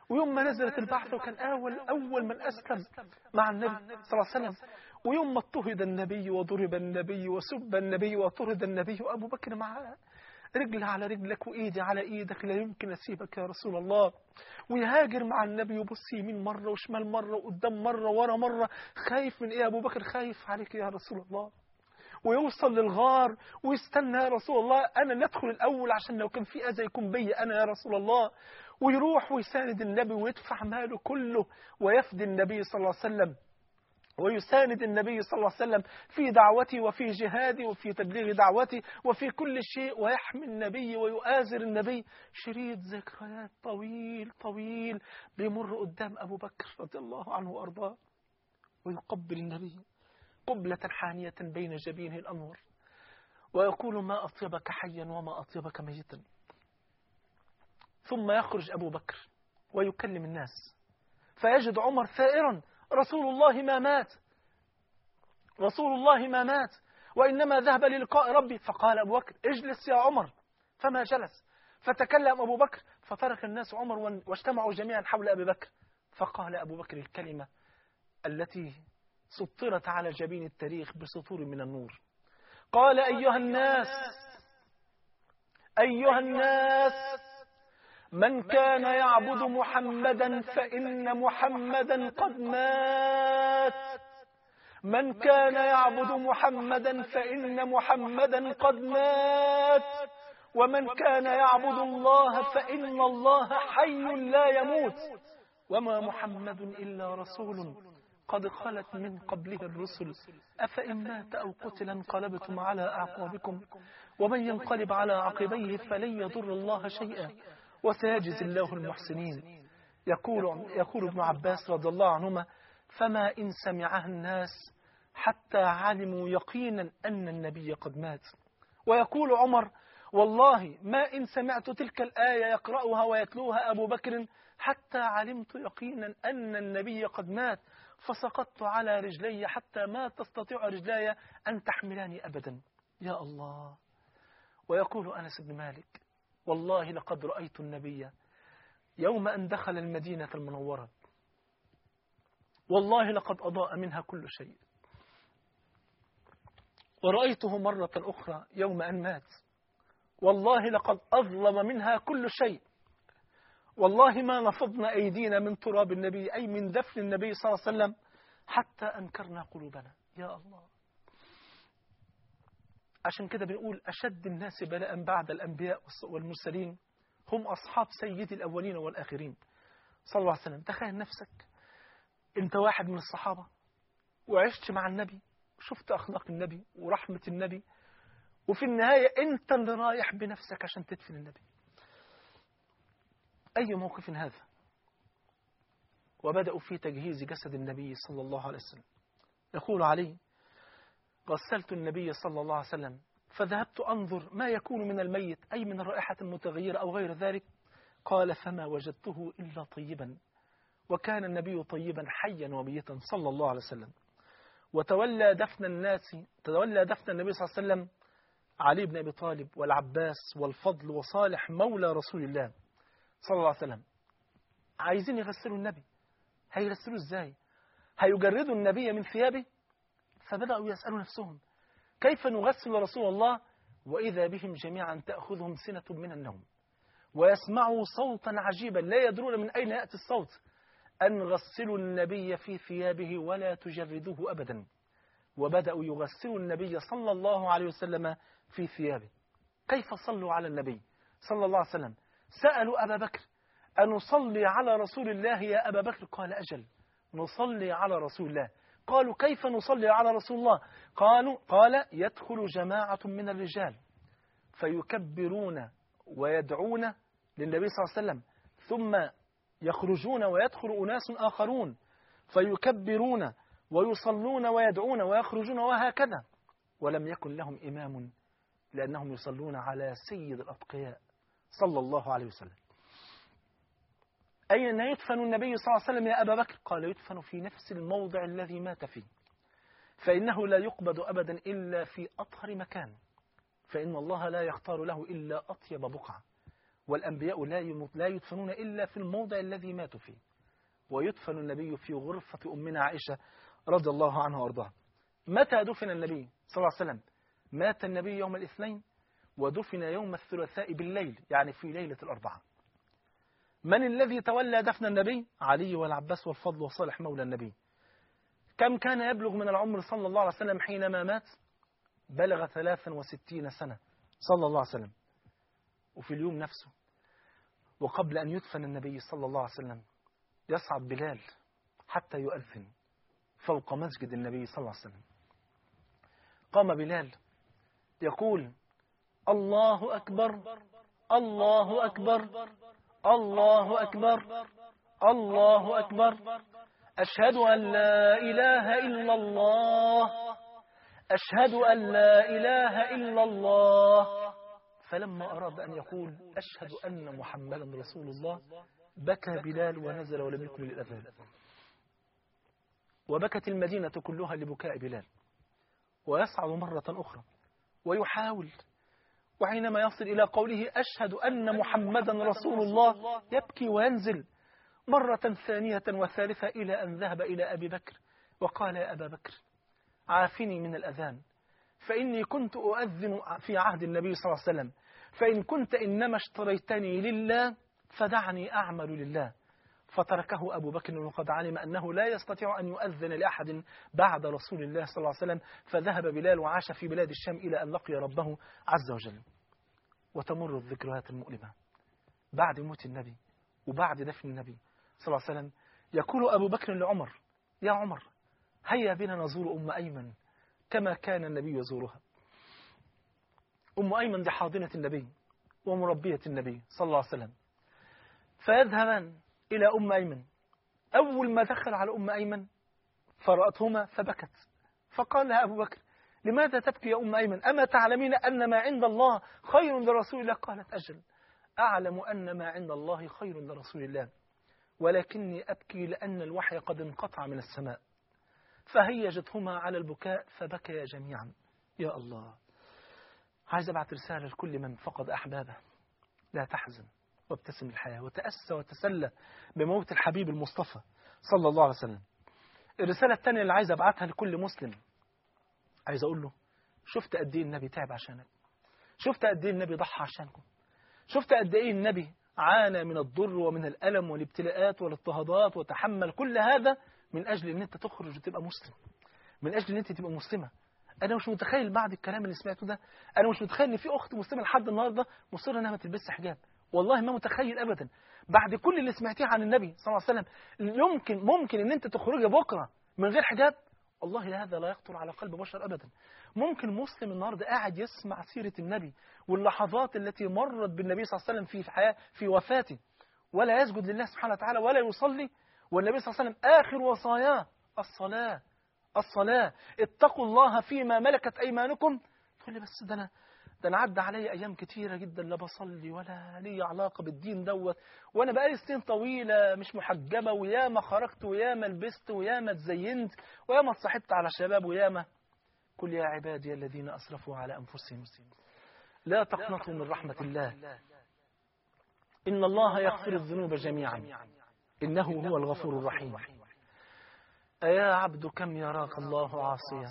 ويوم ما نزلت البعثة وكان أول أول من أسلم مع النبي صلى الله عليه وسلم. ويوم ما اضطهد النبي وضرب النبي وسب النبي وطرد النبي، وأبو بكر معاه رجل على رجلك وإيدي على إيدك، لا يمكن أسيبك يا رسول الله. ويهاجر مع النبي وبص يمين مرة وشمال مرة وقدام مرة ورا مرة. خايف من إيه يا أبو بكر؟ خايف عليك يا رسول الله. ويوصل للغار ويستنى يا رسول الله، أنا ندخل الأول عشان لو كان في أذى يكون بي أنا يا رسول الله. ويروح ويساند النبي ويدفع ماله كله ويفدي النبي صلى الله عليه وسلم، ويساند النبي صلى الله عليه وسلم في دعوتي وفي جهادي وفي تبليغ دعوتي وفي كل شيء، ويحمي النبي ويؤازر النبي. شريط ذكريات طويل طويل بيمر قدام أبو بكر رضي الله عنه وأرضاه، ويقبل النبي قبلة حانية بين جبينه الأنور ويقول ما أطيبك حيا وما أطيبك ميتا. ثم يخرج أبو بكر ويكلم الناس فيجد عمر ثائرا، رسول الله ما مات، رسول الله ما مات وإنما ذهب للقاء ربي. فقال أبو بكر اجلس يا عمر، فما جلس. فتكلم أبو بكر فترك الناس عمر واجتمعوا جميعا حول أبي بكر. فقال أبو بكر الكلمة التي سطرت على جبين التاريخ بسطور من النور. قال أيها الناس، أيها الناس، من كان يعبد محمدا فإن محمدا قد مات. من كان يعبد محمدا فإن محمدا قد مات. ومن كان يعبد الله فإن الله حي لا يموت. وما محمد إلا رسول قد خلت من قبله الرسل أفإن مات أو قتل انقلبتم على أعقابكم ومن ينقلب على عقبيه فلن يضر الله شيئا وسيجزي الله المحسنين. يقول, يقول ابن عباس رضي الله عنهما فما إن سمعها الناس حتى علموا يقينا أن النبي قد مات. ويقول عمر والله ما إن سمعت تلك الآية يقرأها ويتلوها أبو بكر حتى علمت يقينا أن النبي قد مات فسقطت على رجلي حتى ما تستطيع رجلاي أن تحملاني أبدا. يا الله. ويقول أنس بن مالك والله لقد رأيت النبي يوم أن دخل المدينة المنورة، والله لقد أضاء منها كل شيء. ورأيته مرة أخرى يوم أن مات، والله لقد أظلم منها كل شيء. والله ما نفضنا أيدينا من تراب النبي أي من دفن النبي صلى الله عليه وسلم حتى أنكرنا قلوبنا. يا الله. عشان كده بنقول أشد الناس بلاء بعد الأنبياء والمرسلين هم أصحاب سيد الأولين والآخرين صلى الله عليه وسلم. تخيل نفسك أنت واحد من الصحابة وعشت مع النبي وشفت أخلاق النبي ورحمة النبي، وفي النهاية أنت اللي رايح بنفسك عشان تدفن النبي. أي موقف هذا؟ وبدأوا في تجهيز جسد النبي صلى الله عليه وسلم. يقول علي غسلت النبي صلى الله عليه وسلم فذهبت أنظر ما يكون من الميت أي من الرائحة المتغيرة أو غير ذلك. قال فما وجدته إلا طيبا، وكان النبي طيبا حيا وميتا صلى الله عليه وسلم. وتولى دفن الناس تولى دفن النبي صلى الله عليه وسلم علي بن أبي طالب والعباس والفضل وصالح مولى رسول الله صلى الله عليه وسلم. عايزين يغسلوا النبي، هيغسلوا ازاي؟ هيجردوا النبي من ثيابه؟ فبدأوا يسألوا نفسهم كيف نغسل رسول الله وإذا بهم جميعا تأخذهم سنة من النوم ويسمعوا صوتا عجيبا لا يدرون من أين يأتي الصوت أن غسلوا النبي في ثيابه ولا تجردوه أبدا. وبدأوا يغسلوا النبي صلى الله عليه وسلم في ثيابه. كيف صلوا على النبي صلى الله عليه وسلم؟ سألوا أبا بكر أن نصلي على رسول الله يا أبا بكر؟ قال أجل نصلي على رسول الله. قالوا كيف نصلي على رسول الله؟ قالوا قال يدخل جماعة من الرجال فيكبرون ويدعون للنبي صلى الله عليه وسلم، ثم يخرجون ويدخل أناس آخرون فيكبرون ويصلون ويدعون ويخرجون وهكذا، ولم يكن لهم إمام لأنهم يصلون على سيد الأتقياء صلى الله عليه وسلم. أين يدفن النبي صلى الله عليه وسلم يا أبا بكر؟ قال يدفن في نفس الموضع الذي مات فيه، فإنه لا يقبض أبدا إلا في أطهر مكان، فإن الله لا يختار له إلا أطيب بقعة. والأنبياء لا يموت لا يدفنون إلا في الموضع الذي ماتوا فيه، ويدفن النبي في غرفة أمنا عائشة رضي الله عنها وارضاها. متى دفن النبي صلى الله عليه وسلم؟ مات النبي يوم الاثنين ودفن يوم الثلاثاء بالليل، يعني في ليلة الأربعاء. من الذي تولى دفن النبي؟ علي والعباس والفضل وصالح مولى النبي. كم كان يبلغ من العمر صلى الله عليه وسلم حينما مات؟ بلغ ثلاثا وستين سنة صلى الله عليه وسلم. وفي اليوم نفسه وقبل أن يدفن النبي صلى الله عليه وسلم يصعد بلال حتى يؤذن فوق مسجد النبي صلى الله عليه وسلم. قام بلال يقول: الله أكبر الله أكبر الله أكبر الله أكبر، أشهد أن لا إله إلا الله أشهد أن لا إله إلا الله. فلما أراد أن يقول أشهد أن محمدا رسول الله بكى بلال ونزل ولم يكمل الأذان، وبكت المدينة كلها لبكاء بلال. ويصعد مرة أخرى ويحاول، وحينما يصل إلى قوله أشهد أن محمدا رسول الله يبكي وينزل مرة ثانية وثالثة إلى أن ذهب إلى أبي بكر وقال: يا أبا بكر عافني من الأذان، فإني كنت أؤذن في عهد النبي صلى الله عليه وسلم، فإن كنت إنما اشتريتني لله فدعني أعمل لله. فتركه أبو بكر وقد علم أنه لا يستطيع أن يؤذن لأحد بعد رسول الله صلى الله عليه وسلم، فذهب بلال وعاش في بلاد الشام إلى أن لقي ربه عز وجل. وتمر الذكريات المؤلمة بعد موت النبي وبعد دفن النبي صلى الله عليه وسلم. يقول أبو بكر لعمر: يا عمر هيا بنا نزور أم أيمن كما كان النبي يزورها. أم أيمن دي حاضنة النبي ومربية النبي صلى الله عليه وسلم. فيذهبان إلى أم أيمن. أول ما دخل على أم أيمن فرأتهما فبكت، فقال لها أبو بكر: لماذا تبكي يا أم أيمن؟ أما تعلمين أن ما عند الله خير لرسول الله؟ قالت: أجل، أعلم أن ما عند الله خير لرسول الله، ولكني أبكي لأن الوحي قد انقطع من السماء. فهيجتهما على البكاء فبكيا جميعا. يا الله، عايز أبعت رسالة لكل من فقد أحبابه: لا تحزن وابتسم الحياة وتأسى وتسلى بموت الحبيب المصطفى صلى الله عليه وسلم. الرسالة الثانية اللي عايز أبعتها لكل مسلم، عايز أقول له: شفت قد إيه النبي تعب عشانك، شفت قد إيه النبي ضحى عشانكم، شفت قد إيه النبي عانى من الضر ومن الألم والابتلاءات والاضطهادات وتحمل كل هذا من أجل أن أنت تخرج وتبقى مسلم، من أجل أن أنت تبقى مسلمة. أنا مش متخيل بعد الكلام اللي سمعته ده، أنا مش متخيل أن في أخت مسلمة لحد النهاردة مصرة أنها ما تلبسش حجاب. والله ما متخيل أبدا بعد كل اللي سمعتيه عن النبي صلى الله عليه وسلم. يمكن ممكن أن أنت تخرجي بكرة من غير حجاب؟ والله هذا لا يخطر على قلب بشر أبدا. ممكن مسلم النهاردة قاعد يسمع سيرة النبي واللحظات التي مرت بالنبي صلى الله عليه وسلم في حياة في وفاته ولا يسجد لله سبحانه وتعالى ولا يصلي، والنبي صلى الله عليه وسلم آخر وصاياه الصلاة الصلاة اتقوا الله فيما ملكت أيمانكم. تقول لي: بس ده أنا ده أنا عدى علي أيام كتيرة جدا لا بصلي ولا لي علاقة بالدين دوت، وأنا بقالي سنين طويلة مش محجبة، وياما خرجت وياما لبست وياما اتزينت وياما اتصاحبت على شباب وياما. قل يا عبادي الذين أسرفوا على أنفسهم لا تقنطوا من رحمة الله إن الله يغفر الذنوب جميعا إنه هو الغفور الرحيم. أيا عبد كم يراك الله عاصيا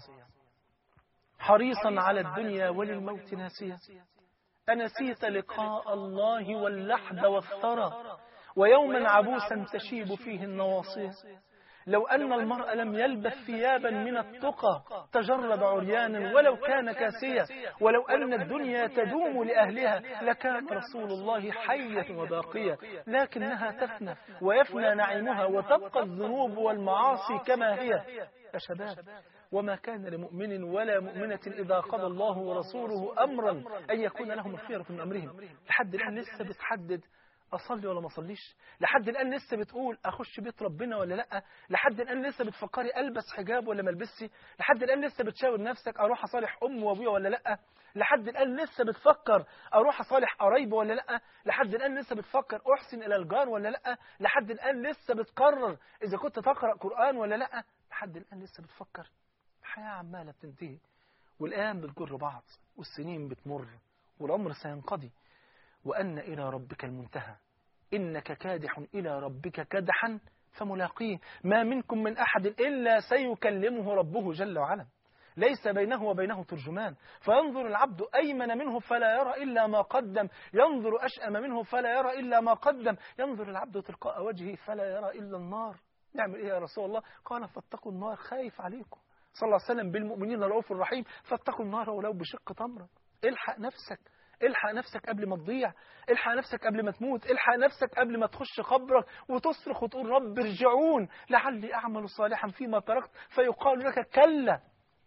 حريصا على الدنيا وللموت ناسيا، أنسيت لقاء الله واللحد والثرى ويوما عبوسا تشيب فيه النواصي. لو أن المرء لم يلبث ثيابا من التقى تجرد عريانا ولو كان كاسيا، ولو أن الدنيا تدوم لأهلها لكان رسول الله حية وباقية، لكنها تفنى ويفنى نعيمها وتبقى الذنوب والمعاصي كما هي. يا شباب، وما كان لمؤمن ولا مؤمنة إذا قضى الله ورسوله أمرا أن يكون لهم الخيرة من أمرهم. لحد الآن لسه بتحدد أصلي ولا ما أصليش، لحد الآن لسه بتقول أخش بيت ربنا ولا لأ، لحد الآن لسه بتفكري ألبس حجاب ولا ما البسش، لحد الآن لسه بتشاور نفسك أروح أصالح أمي وأبويا ولا لأ، لحد الآن لسه بتفكر أروح أصالح قرايبي ولا لأ، لحد الآن لسه بتفكر أحسن إلى الجار ولا لأ، لحد الآن لسه بتقرر إذا كنت تقرأ قرآن ولا لأ، لحد الآن لسه بتفكر. الحياة عمالة بتنتهي والأيام بتجر بعض والسنين بتمر والعمر سينقضي، وأن إلى ربك المنتهى إنك كادح إلى ربك كدحا فملاقيه ما منكم من أحد إلا سيكلمه ربه جل وعلا ليس بينه وبينه ترجمان فينظر العبد أيمن منه فلا يرى إلا ما قدم ينظر أشأم منه فلا يرى إلا ما قدم ينظر العبد تلقاء وجهه فلا يرى إلا النار. نعمل إيه يا رسول الله؟ قال فاتقوا النار خايف عليكم صلى الله عليه وسلم بالمؤمنين رؤوف رحيم فاتقوا النار ولو بشق تمرة. الحق نفسك الحق نفسك قبل ما تضيع الحق نفسك قبل ما تموت الحق نفسك قبل ما تخش قبرك وتصرخ وتقول رب ارجعون لعلي أعمل صالحا فيما تركت فيقال لك كلا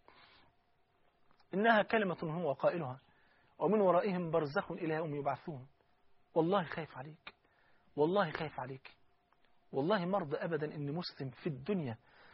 إنها كلمة هو قائلها ومن ورائهم برزخ إلى يوم يبعثون. والله خايف عليك والله خايف عليك والله مرضى أبدا إن مسلم في الدنيا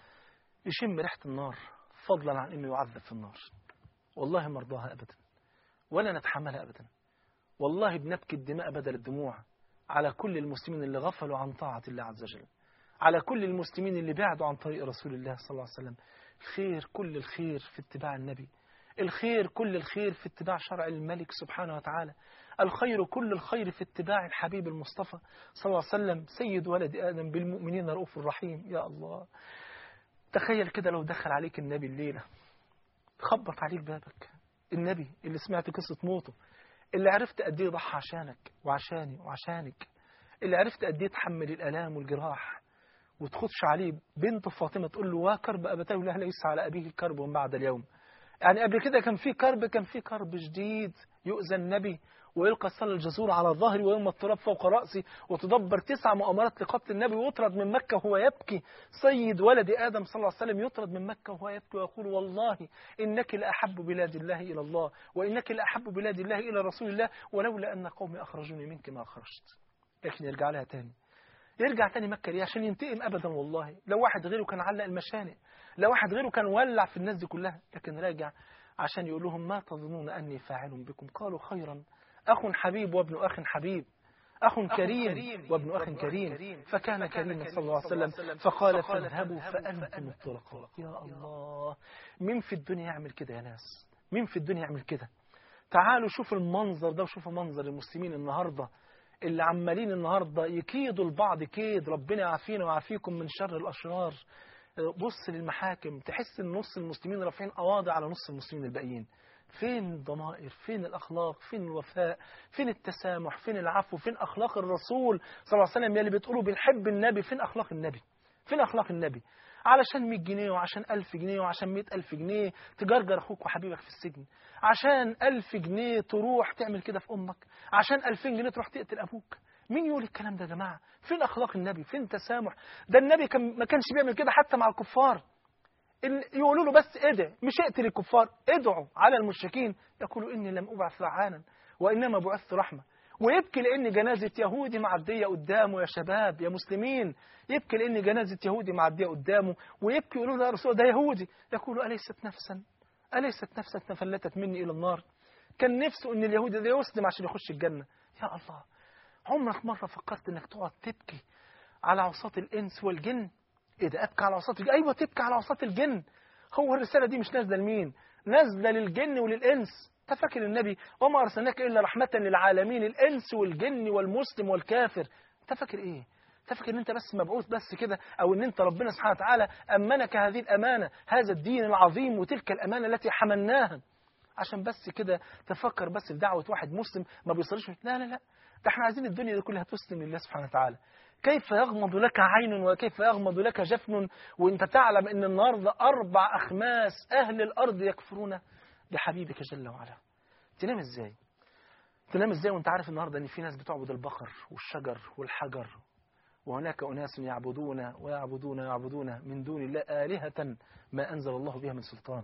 يشم ريحة النار فضلا عن إنه يعذب في النار. والله مرضاها أبدا ولا نتحملها أبدا. والله بنبكي الدماء بدل الدموع على كل المسلمين اللي غفلوا عن طاعة الله عز وجل على كل المسلمين اللي بعدوا عن طريق رسول الله صلى الله عليه وسلم. الخير كل الخير في اتباع النبي الخير كل الخير في اتباع شرع الملك سبحانه وتعالى الخير كل الخير في اتباع الحبيب المصطفى صلى الله عليه وسلم سيد ولد آدم بالمؤمنين رؤوف الرحيم. يا الله تخيل كده لو دخل عليك النبي الليلة خبط عليك بابك النبي اللي سمعت قصة موته اللي عرفت قد ايه ضحى عشانك وعشاني وعشانك اللي عرفت قد ايه تحمل الآلام والجراح وتخدش عليه بنت فاطمة تقول له وكرب أبتاه لا ليس على أبيه الكرب ومن بعد اليوم. يعني قبل كده كان في كرب كان في كرب جديد يؤذى النبي ويلقى السل الجزور على ظهري ويوم التراب فوق رأسي وتدبر تسع مؤامرات لقتل النبي ويطرد من مكة وهو يبكي سيد ولد آدم صلى الله عليه وسلم يطرد من مكة وهو يبكي ويقول والله إنك لأحب بلاد الله إلى الله وإنك لأحب بلاد الله إلى رسول الله ولولا أن قومي أخرجوني منك ما خرجت. لكن يرجع لها تاني يرجع تاني مكة ليه؟ عشان ينتقم أبدا. والله لو واحد غيره كان علق المشانق لو واحد غيره كان ولع في الناس دي كلها لكن راجع عشان يقول لهم ما تظنون أني فاعل بكم قالوا خيرا أخ حبيب وابن أخ حبيب أخ كريم وابن أخ كريم فكان كريما صلى الله عليه وسلم فقال فاذهبوا فأنتم الطلقاء. يا الله مين في الدنيا يعمل كده يا ناس مين في الدنيا يعمل كده؟ تعالوا شوفوا المنظر ده وشوفوا منظر المسلمين النهاردة اللي عمالين النهاردة يكيدوا البعض كيد. ربنا يعافينا ويعافيكم من شر الأشرار. بص للمحاكم تحس ان نص المسلمين رافعين قواضي على نص المسلمين الباقيين. فين الضمائر فين الأخلاق فين الوفاء فين التسامح فين العفو فين أخلاق الرسول صلى الله عليه وسلم؟ يلي بتقولوا بنحب النبي فين أخلاق النبي فين أخلاق النبي؟ علشان مية جنيه وعشان ألف جنيه وعشان مية ألف جنيه تجرجر أخوك وحبيبك في السجن عشان ألف جنيه تروح تعمل كده في أمك عشان ألفين جنيه تروح تقتل أبوك. مين يقول الكلام ده يا جماعة؟ فين أخلاق النبي فين تسامح؟ ده النبي كان ما كانش بيعمل كده حتى مع الكفار. يقولوا له بس ادع مش اقتل الكفار ادعوا على المشركين يقولوا إني لم أبعث لعانا وإنما بعثت رحمة. ويبكي لأن جنازة يهودي معدية قدامه يا شباب يا مسلمين يبكي لأن جنازة يهودي معدية قدامه ويبكي يقولوا له يا رسول ده يهودي يقول أليست نفسا أليست نفسا تفلتت مني إلى النار. كان نفسه إن اليهودي ده يسلم عشان يخش الجنة. يا الله عمرك مرة فكرت إنك تقعد تبكي على عصاة الإنس والجن؟ إيه ده أبكي على عصاة الجن؟ أيوة تبكي على عصاة الجن. هو الرسالة دي مش نازلة لمين؟ نازلة للجن وللإنس. تفكر النبي وما أرسلناك إلا رحمة للعالمين الإنس والجن والمسلم والكافر. تفكر إيه؟ تفكر إن أنت بس مبعوث بس كده أو إن أنت ربنا سبحانه وتعالى أمنك هذه الأمانة هذا الدين العظيم وتلك الأمانة التي حملناها عشان بس كده تفكر بس في دعوة واحد مسلم ما بيصليش؟ لا لا لا ده احنا عايزين الدنيا دي كلها تسلم لله سبحانه وتعالى. كيف يغمض لك عين وكيف يغمض لك جفن وانت تعلم ان النهارده اربع اخماس اهل الارض يكفرون بحبيبك جل وعلا. تنام ازاي؟ تنام ازاي وانت عارف النهارده ان في ناس بتعبد البقر والشجر والحجر وهناك اناس يعبدون ويعبدون ويعبدون من دون الله آلهة ما انزل الله بها من سلطان.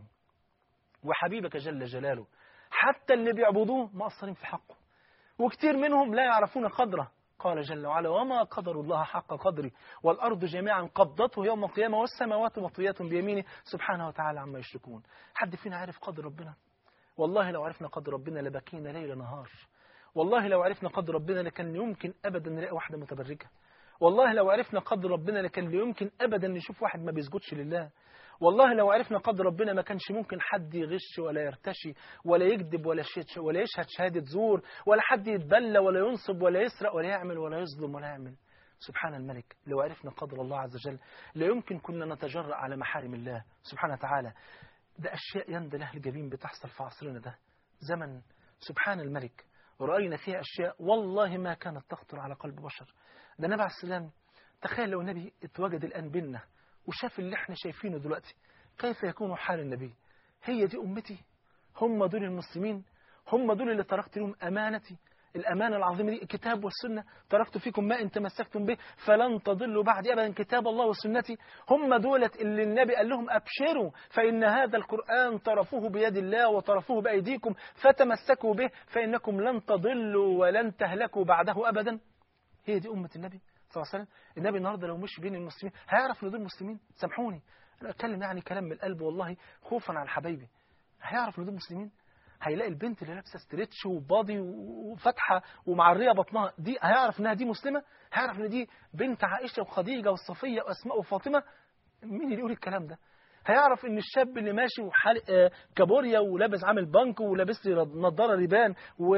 وحبيبك جل جلاله حتى اللي بيعبدوه مقصرين في حقه وكتير منهم لا يعرفون قدره. قال جل وعلا وما قدر الله حق قدره والأرض جميعا قبضته يوم القيامة والسماوات مطويات بيمينه سبحانه وتعالى عما يشركون. حد فينا عارف قدر ربنا؟ والله لو عرفنا قدر ربنا لبكينا ليل نهار. والله لو عرفنا قدر ربنا لكان يمكن أبدا نلاقي واحدة متبرجة. والله لو عرفنا قدر ربنا لكان يمكن أبدا نشوف واحد ما بيسجدش لله. والله لو عرفنا قدر ربنا ما كانش ممكن حد يغش ولا يرتشي ولا يكذب ولا يشهد ولا يشهد شهادة زور، ولا حد يتبلى ولا ينصب ولا يسرق ولا يعمل ولا يظلم ولا يعمل. سبحان الملك، لو عرفنا قدر الله عز وجل لا يمكن كنا نتجرأ على محارم الله سبحانه وتعالى. ده أشياء يندى لها الجبين بتحصل في عصرنا ده، زمن سبحان الملك ورأينا فيها أشياء والله ما كانت تخطر على قلب بشر. ده النبي عليه السلام، تخيل لو النبي اتوجد الآن بينا وشاف اللي احنا شايفينه دلوقتي، كيف يكون حال النبي؟ هي دي أمتي، هم دول المسلمين، هم دول اللي تركت لهم أمانتي، الأمانة العظيمة دي، الكتاب والسنة، تركت فيكم ما إن تمسكتم به فلن تضلوا بعد أبدا، كتاب الله وسنتي. هم دولة اللي النبي قال لهم أبشروا فإن هذا القرآن طرفوه بيد الله وطرفوه بأيديكم فتمسكوا به فإنكم لن تضلوا ولن تهلكوا بعده أبدا. هي دي أمة النبي صلى الله عليه وسلم. النبي النهارده لو مش بين المسلمين هيعرف ان دول مسلمين؟ سامحوني انا اتكلم يعني كلام من القلب والله خوفا على حبايبي. هيعرف ان دول مسلمين؟ هيلاقي البنت اللي لابسه ستريتش وباضي وفتحه ومعريه بطنها دي، هيعرف انها دي مسلمه؟ هيعرف ان دي بنت عائشه وخديجه والصفيه واسماء وفاطمه؟ مين اللي يقول الكلام ده؟ هيعرف ان الشاب اللي ماشي وحالق كابوريا ولابس عامل بنك ولابس لي نضاره ريبان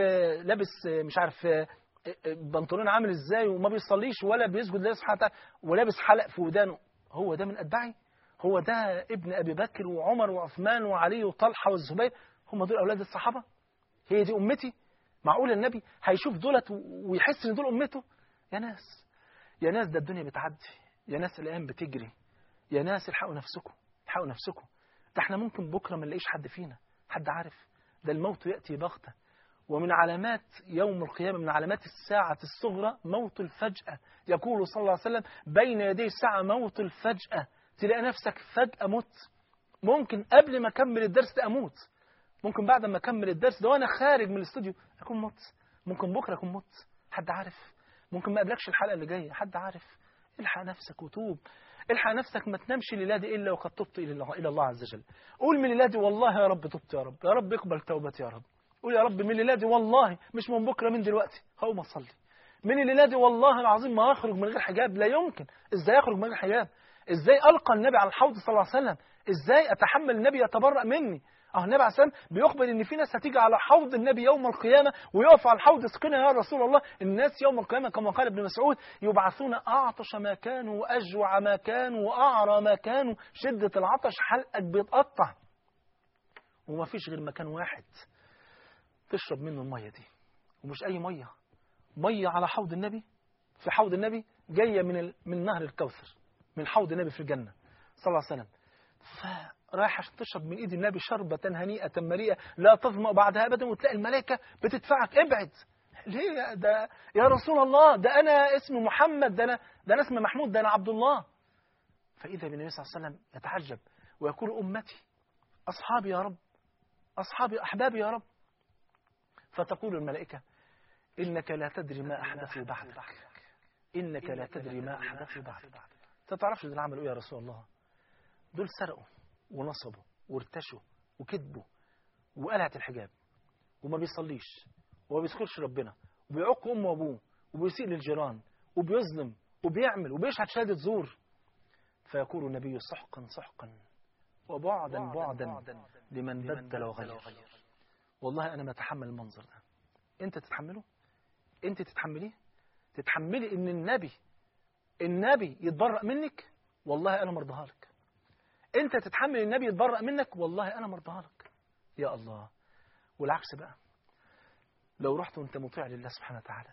ولابس مش عارف بنطلون عامل ازاي وما بيصليش ولا بيسجد لله سبحانه وتعالى ولابس حلق في ودانه، هو ده من اتباعي؟ هو ده ابن ابي بكر وعمر وعثمان وعلي وطلحه والزبير؟ هم دول اولاد الصحابه؟ هي دي امتي؟ معقول النبي هيشوف دولت ويحس ان دول امته؟ يا ناس يا ناس ده الدنيا بتعدي، يا ناس الايام بتجري، يا ناس الحقوا نفسكم الحقوا نفسكم. ده احنا ممكن بكره ما نلاقيش حد فينا، حد عارف؟ ده الموت ياتي بغته، ومن علامات يوم القيامة، من علامات الساعة الصغرى موت الفجأة. يقول صلى الله عليه وسلم بين يدي الساعة موت الفجأة، تلاقي نفسك فجأة مت. ممكن قبل ما أكمل الدرس ده أموت، ممكن بعد ما أكمل الدرس ده وأنا خارج من الاستوديو أكون مت، ممكن بكرة أكون مت، حد عارف؟ ممكن ما قبلكش الحلقة اللي جاية، حد عارف؟ الحق نفسك وتوب، الحق نفسك، ما تنامش الليلة دي إلا وقد تبت إلى الله, إلى الله عز وجل. قول من الليلة دي والله يا رب تبت، يا رب يا رب اقبل توبتي، يا رب قول يا رب من الليلة دي والله، مش من بكرة، من دلوقتي هقوم أصلي. من الليلة دي والله العظيم ما أخرج من غير حجاب، لا يمكن. إزاي أخرج من غير حجاب؟ إزاي ألقى النبي على الحوض صلى الله عليه وسلم؟ إزاي أتحمل النبي يتبرأ مني؟ أه النبي عليه السلام بيخبر إن في ناس هتيجي على حوض النبي يوم القيامة ويقف على الحوض يسقينا يا رسول الله. الناس يوم القيامة كما قال ابن مسعود يبعثون أعطش ما كانوا وأجوع ما كانوا وأعرى ما كانوا، شدة العطش حلقك بيتقطع وما فيش غير مكان واحد تشرب منه المية دي، ومش أي مية، مية على حوض النبي، في حوض النبي جاية من ال... من نهر الكوثر، من حوض النبي في الجنة صلى الله عليه وسلم. فرايح عشان تشرب من إيد النبي شربة هنيئة مريئة لا تظمأ بعدها أبدا، وتلاقي الملائكة بتدفعك ابعد. ليه ده يا رسول الله؟ ده أنا اسمي محمد، ده أنا ده أنا اسمي محمود، ده أنا عبد الله. فإذا بالنبي صلى الله عليه وسلم يتعجب ويقول أمتي أصحابي يا رب، أصحابي أحبابي يا رب. فتقول الملائكة إنك لا تدري ما أحدثوا بعدك، إنك لا تدري ما أحدثوا بعدك. أنت تعرفش دول عملوا إيه يا رسول الله؟ دول سرقوا ونصبوا وارتشوا وكذبوا وقلعت الحجاب وما بيصليش وما بيذكرش ربنا وبيعق أمه وأبوه وبيسيء للجيران وبيظلم وبيعمل وبيشهد شهادة زور. فيقول النبي سحقا سحقا وبعدا بعدا لمن بدل وغير. والله أنا ما أتحمل المنظر ده. أنت تتحمله؟ أنت تتحمليه؟ تتحملي إن النبي النبي يتبرأ منك؟ والله أنا مرضها لك. أنت تتحمل النبي يتبرأ منك؟ والله أنا مرضها لك. يا الله. والعكس بقى، لو رحت وأنت مطيع لله سبحانه وتعالى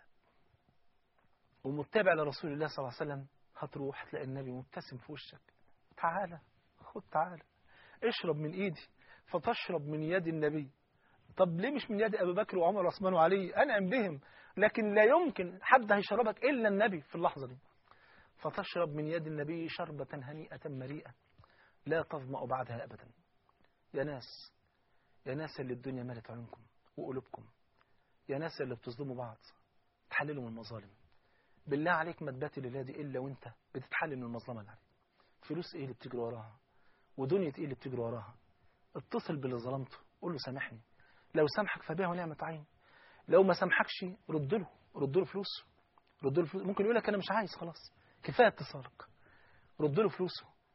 ومتبع لرسول الله صلى الله عليه وسلم، هتروح تلاقي النبي مبتسم في وشك. تعالى خد تعالى اشرب من إيدي، فتشرب من يد النبي. طب ليه مش من يد أبي بكر وعمر وعثمان وعلي؟ أنعم بهم، لكن لا يمكن حد هيشربك إلا النبي في اللحظة دي. فتشرب من يد النبي شربة هنيئة مريئة لا تظمأ بعدها أبدا. يا ناس يا ناس اللي الدنيا ملت عيونكم وقلوبكم، يا ناس اللي بتظلموا بعض، تحللوا من المظالم. بالله عليك ما تبات الليلة دي إلا وانت بتتحلل من المظلمة اللي عليك. فلوس إيه اللي بتجري وراها؟ ودنيا إيه اللي بتجري وراها؟ اتصل باللي ظلمته قول له سامحني، لو سامحك فبيع ونعمة عين، لو ما سامحكش رد له رد له فلوسه رد له فلوسه. ممكن يقول لك أنا مش عايز، خلاص كفاية اتصالك، رد له فلوسه.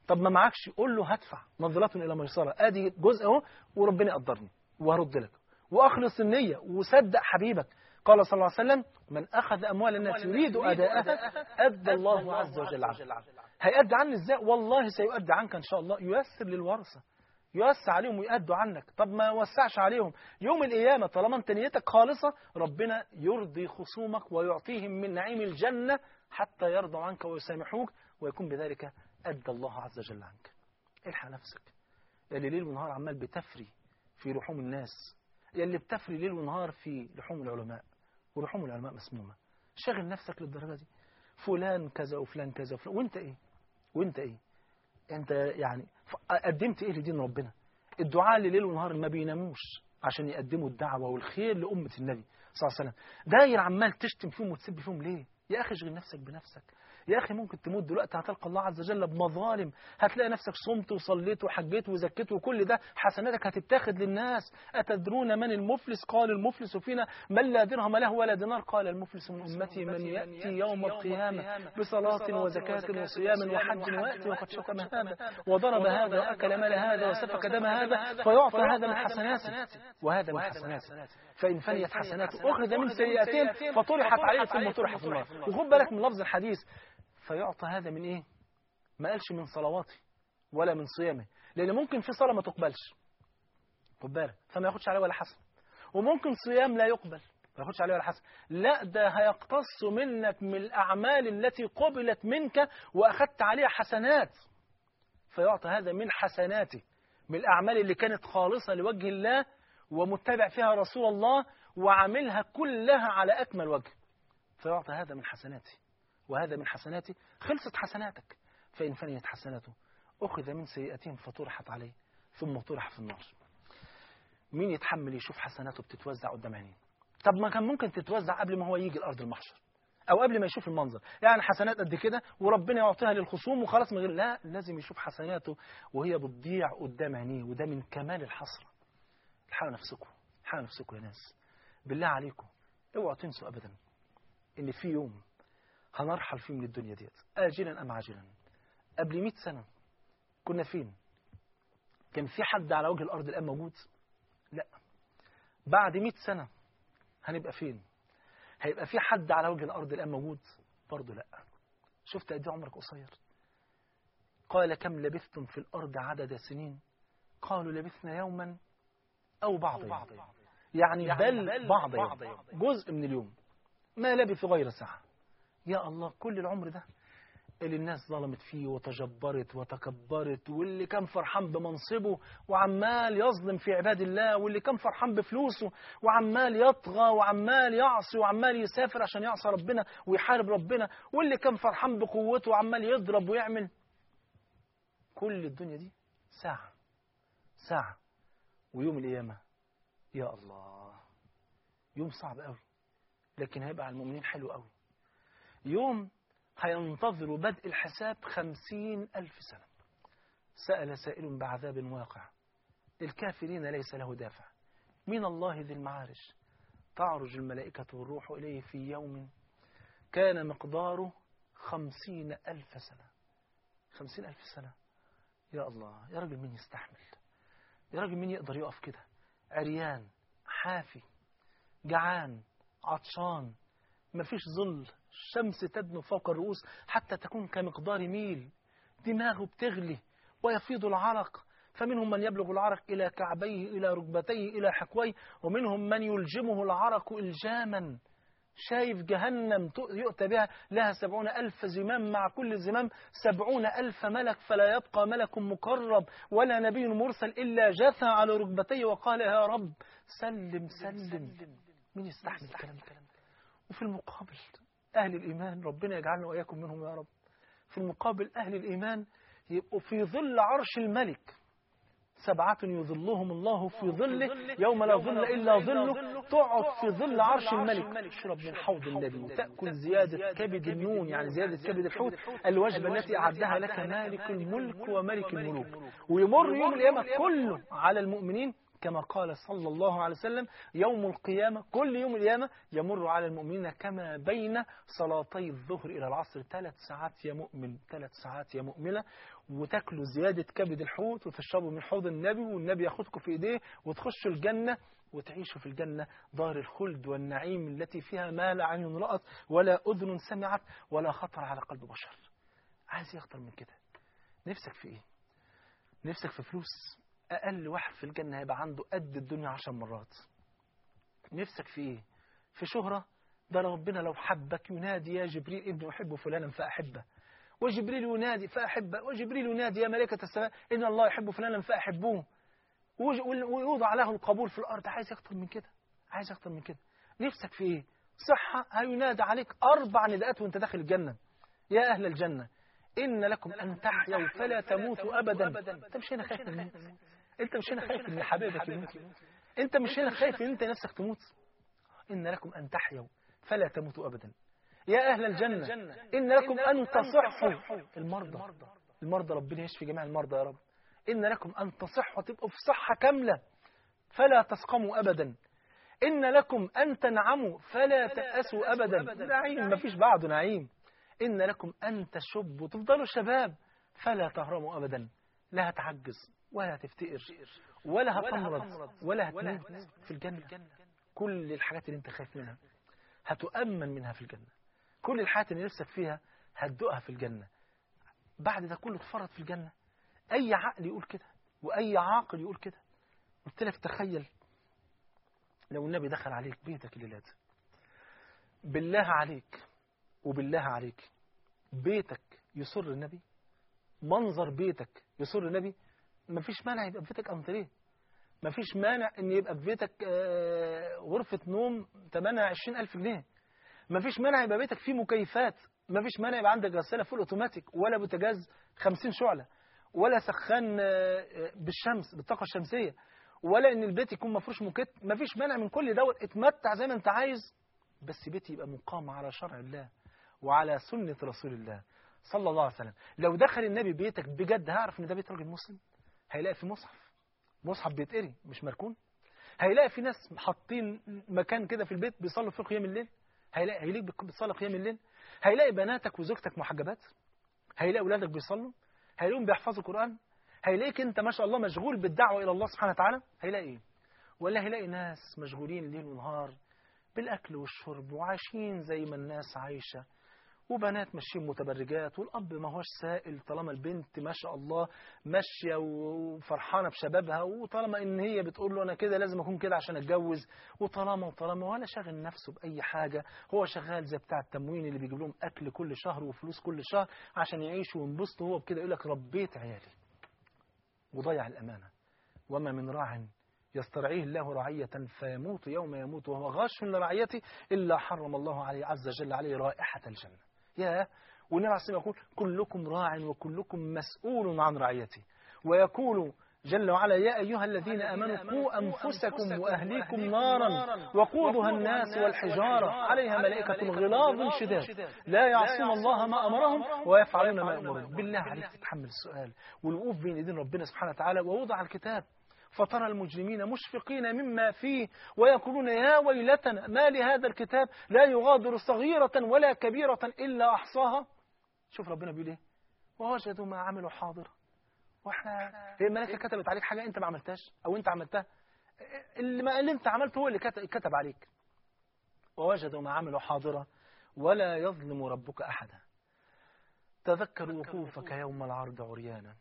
طب ما معكش، قول له هدفع نظرة إلى ميسرة، ادي جزء اهو وربنا يقدرني وهرد لك. واخلص النية وصدق حبيبك. قال صلى الله عليه وسلم: من أخذ أموال الناس يريد أداءها أدى الله عز وجل عنه. هيأدي عني إزاي؟ والله سيؤدي عنك إن شاء الله. ييسر للورثة، يوسع عليهم ويأدوا عنك. طب ما وسعش عليهم، يوم القيامة طالما انت نيتك خالصة ربنا يرضي خصومك ويعطيهم من نعيم الجنة حتى يرضوا عنك ويسامحوك، ويكون بذلك أدى الله عز وجل عنك. الحق نفسك يا اللي ليل ونهار عمال بتفري في لحوم الناس، يا اللي بتفري ليل ونهار في لحوم العلماء، ولحوم العلماء مسمومة. شغل نفسك للدرجة دي، فلان كذا وفلان كذا وفلان، وانت ايه وانت ايه انت يعني قدمت ايه لدين ربنا؟ الدعاء اللي ليل ونهار ما بيناموش عشان يقدموا الدعوة والخير لأمة النبي صلى الله عليه وسلم، داير عمال تشتم فيهم وتسب فيهم ليه؟ يا أخي اشغل نفسك بنفسك. يا أخي ممكن تموت دلوقتي هتلقى الله عز وجل بمظالم، هتلاقي نفسك صمت وصليت وحجيت وزكيت وكل ده حسناتك هتتاخد للناس. أتدرون من المفلس؟ قال المفلس فينا من لا درهم له ولا دينار. قال المفلس من أمتي من يأتي يوم القيامة بصلاة وزكاة وصيام وحج ويأتي وقد شتم هذا وضرب هذا وأكل مال هذا وسفك دم هذا فيعطى هذا من حسناته وهذا من حسناته، فإن فنيت حسناته أخذ من سيئتين فطرحت عليه ثم طرح في النار. وخد بالك من لفظ الحديث، فيعطى هذا من إيه؟ ما قالش من صلواتي ولا من صيامه، لأن ممكن في صلاة ما تقبلش، خد بالك، فما ياخدش عليه ولا حسن، وممكن صيام لا يقبل ما ياخدش عليه ولا حسن. لا، ده هيقتص منك من الأعمال التي قبلت منك وأخذت عليها حسنات، فيعطى هذا من حسناته، من الأعمال اللي كانت خالصة لوجه الله ومتبع فيها رسول الله وعاملها كلها على أكمل وجه، فيعطى هذا من حسناته وهذا من حسناته. خلصت حسناتك، فإن فنيت حسناته أخذ من سيئتهم فطرحت عليه ثم طرح في النار. مين يتحمل يشوف حسناته بتتوزع قدام عينيه؟ طب ما كان ممكن تتوزع قبل ما هو يجي الأرض المحشر، أو قبل ما يشوف المنظر، يعني حسنات قد كده وربنا يعطيها للخصوم وخلاص من غير، لا، لازم يشوف حسناته وهي بتضيع قدام عينيه، وده من كمال الحسرة. الحقوا نفسكم، الحقوا نفسكم يا ناس، بالله عليكم اوعوا تنسوا أبدا إن في يوم هنرحل فيه من الدنيا ديت، آجلا أم عاجلا. قبل مئة سنة كنا فين؟ كان في حد على وجه الأرض الآن موجود؟ لا. بعد مئة سنة هنبقى فين؟ هيبقى في حد على وجه الأرض الآن موجود؟ برضه لا. شفت قد ايه عمرك قصير؟ قال كم لبثتم في الأرض عدد سنين؟ قالوا لبثنا يوما أو بعض يوم، يعني بل بعض يوم، جزء من اليوم، ما لبث غير ساعة. يا الله، كل العمر ده اللي الناس ظلمت فيه وتجبرت وتكبرت، واللي كان فرحان بمنصبه وعمال يظلم في عباد الله، واللي كان فرحان بفلوسه وعمال يطغى وعمال يعصي وعمال يسافر عشان يعصى ربنا ويحارب ربنا، واللي كان فرحان بقوته وعمال يضرب ويعمل. كل الدنيا دي ساعة ساعة، ويوم القيامة يا الله يوم صعب قوي، لكن هيبقى على المؤمنين حلو قوي. يوم هينتظر بدء الحساب خمسين ألف سنة. سأل سائل بعذاب واقع للكافرين ليس له دافع من الله ذي المعارج تعرج الملائكة والروح إليه في يوم كان مقداره خمسين ألف سنة. خمسين ألف سنة، يا الله، يا راجل مين يستحمل؟ يا راجل مين يقدر يقف كده عريان حافي جعان عطشان، مفيش ظل، الشمس تدنو فوق الرؤوس حتى تكون كمقدار ميل، دماغه بتغلي ويفيض العرق، فمنهم من يبلغ العرق إلى كعبيه إلى ركبتيه إلى حكويه، ومنهم من يلجمه العرق إلجاما. شايف جهنم يؤتى بها لها سبعون ألف زمام، مع كل زمام سبعون ألف ملك، فلا يبقى ملك مقرب ولا نبي مرسل إلا جثى على ركبتيه وقال يا رب سلم سلم. مين يستحمل الكلام ده؟ وفي المقابل أهل الإيمان، ربنا يجعلنا وإياكم منهم يا رب، في المقابل أهل الإيمان يبقوا في ظل عرش الملك، سبعة يظلهم الله في ظله يوم لا ظل إلا ظله، تقعد في ظل عرش الملك، تشرب من حوض النبي وتأكل زيادة كبد النون، يعني زيادة كبد الحوت، الوجبة التي أعدها لك مالك الملك وملك الملوك. ويمر يوم القيامة كله على المؤمنين كما قال صلى الله عليه وسلم يوم القيامة كل يوم القيامة يمر على المؤمنين كما بين صلاتي الظهر إلى العصر ثلاث ساعات يا مؤمن ثلاث ساعات يا مؤمنة، وتاكلوا زيادة كبد الحوت وتشربوا من حوض النبي والنبي ياخدكم في إيديه وتخشوا الجنة وتعيشوا في الجنة دار الخلد والنعيم التي فيها ما لا عين رأت ولا أذن سمعت ولا خطر على قلب بشر. عايز ايه اكتر من كده؟ نفسك في ايه؟ نفسك في فلوس؟ اقل واحد في الجنة هيبقى عنده قد الدنيا عشر مرات. نفسك في ايه؟ في شهرة؟ ده ربنا لو حبك ينادي يا جبريل ابني احب فلانا فاحبه، وجبريل ينادي فاحبه، وجبريل ينادي يا ملائكة السماء ان الله يحب فلانا فاحبوه، ويوضع له القبول في الارض. عايز اكتر من كده؟ عايز اكتر من كده؟ نفسك في ايه؟ صحة؟ هينادى عليك اربع نداءات وانت داخل الجنة: يا اهل الجنة إن لكم أن تحيوا فلا تموتوا أبدا. أنت مش هنا خايف من الموت؟ أنت مش هنا خايف إن حبيبك يموت؟ أنت مش هنا خايف إن أنت نفسك تموت؟ إن لكم أن تحيوا فلا تموتوا أبدا. يا أهل الجنة إن لكم أن تصحوا. المرضى المرضى ربنا يشفي جميع المرضى يا رب. إن لكم أن تصحوا، تبقوا في صحة كاملة، فلا تسقموا أبدا. إن لكم أن تنعموا فلا تأسوا أبدا. نعيم مفيش بعده نعيم. إن لكم أن تشبوا، تفضلوا شباب، فلا تهرموا أبدا. لا هتعجز ولا هتفتقر ولا هتمرض ولا هتموت في الجنة. كل الحاجات اللي انت خايف منها هتؤمن منها في الجنة. كل الحاجات اللي نفسك فيها هتدوقها في الجنة. بعد ده كله تفرط في الجنة. أي عقل يقول كده وأي عاقل يقول كده. قلت لك تخيل لو النبي دخل عليك بيتك الليلة دي، بالله عليك وبالله عليك بيتك يسر النبي؟ منظر بيتك يسر النبي؟ مفيش مانع يبقى في بيتك أنتريه، مفيش مانع ان يبقى في بيتك غرفة نوم ثمنها عشرين ألف جنيه، مفيش مانع يبقى بيتك فيه مكيفات، مفيش مانع يبقى عندك غسالة فول اوتوماتيك ولا بوتاجاز خمسين شعلة ولا سخان بالشمس بالطاقة الشمسية، ولا ان البيت يكون مفروش موكيت. مفيش مانع من كل دوت، اتمتع زي ما انت عايز، بس بيتي يبقى مقام على شرع الله وعلى سنة رسول الله صلى الله عليه وسلم. لو دخل النبي بيتك بجد هعرف ان ده بيت راجل مسلم. هيلاقي في مصحف مصحف بيتقري مش مركون. هيلاقي في ناس حاطين مكان كده في البيت بيصلوا فيه قيام الليل. هيلاقي هيلاقيك بتصلي قيام الليل. هيلاقي بناتك وزوجتك محجبات. هيلاقي اولادك بيصلوا. هيلاقيهم بيحفظوا القرآن. هيلاقيك انت ما شاء الله مشغول بالدعوة الى الله سبحانه وتعالى. هيلاقي ايه؟ ولا هيلاقي ناس مشغولين ليل ونهار بالاكل والشرب وعايشين زي ما الناس عايشه، وبنات ماشيين متبرجات، والأب ما هوش سائل طالما البنت ما شاء الله ماشية وفرحانة بشبابها، وطالما إن هي بتقول له أنا كده لازم أكون كده عشان أتجوز، وطالما وطالما ولا شاغل نفسه بأي حاجة. هو شغال زي بتاع التموين اللي بيجيب لهم أكل كل شهر وفلوس كل شهر عشان يعيشوا وينبسطوا. هو بكده يقول لك ربيت عيالي وضيع الأمانة. وما من راع يسترعيه الله رعية فيموت يوم يموت وهو غاش لرعيته إلا حرم الله عليه عز وجل عليه رائحة الجنة. يا والنبي عليه الصلاة والسلام يقول كلكم راع وكلكم مسؤول عن رعيته، ويقول جل وعلا يا أيها الذين آمنوا قوا أنفسكم وأهليكم نارا وقودها الناس والحجارة عليها ملائكة غلاظ شداد لا يعصون الله ما أمرهم ويفعلون ما يأمرون. بالله عليك تتحمل السؤال والوقوف بين يدين ربنا سبحانه وتعالى ووضع الكتاب، فترى المجرمين مشفقين مما فيه ويقولون يا ويلتنا ما لهذا الكتاب لا يغادر صغيرة ولا كبيرة إلا أحصاها. شوف ربنا بيقول ايه؟ ووجدوا ما عملوا حاضر. واحنا هي الملائكة كتبت عليك حاجة انت ما عملتهاش او انت عملتها؟ اللي, ما اللي انت عملته هو اللي كتب عليك. ووجدوا ما عملوا حاضرة ولا يظلم ربك أحدا. تذكر وقوفك يوم العرض عريانا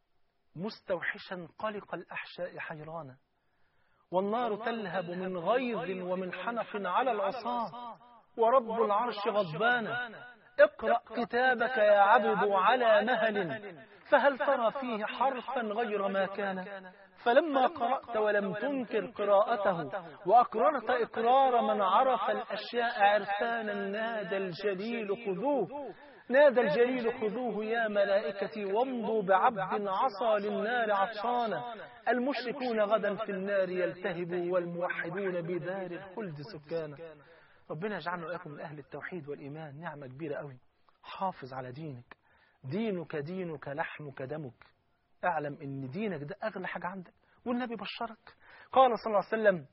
مستوحشا قلق الأحشاء حيرانا، والنار تلهب من غيظ ومن حنق على العصاة، ورب العرش غضبانا. اقرأ كتابك يا عبد على مهل، فهل ترى فيه حرفا غير ما كان؟ فلما قرأت ولم تنكر قراءته وأقررت إقرار من عرف الأشياء عرفانا نادى الجليل خذوه نادى الجليل خذوه يا ملائكتي وامضوا بعبد عصى للنار عطشانا. المشركون غدا في النار يلتهبوا والموحدون بدار الخلد سكانا. ربنا يجعلنا وإياكم من أهل التوحيد والإيمان. نعمة كبيرة قوي. حافظ على دينك. دينك دينك لحمك دمك. اعلم ان دينك ده أغلى حاجة عندك، والنبي بشرك قال صلى الله عليه وسلم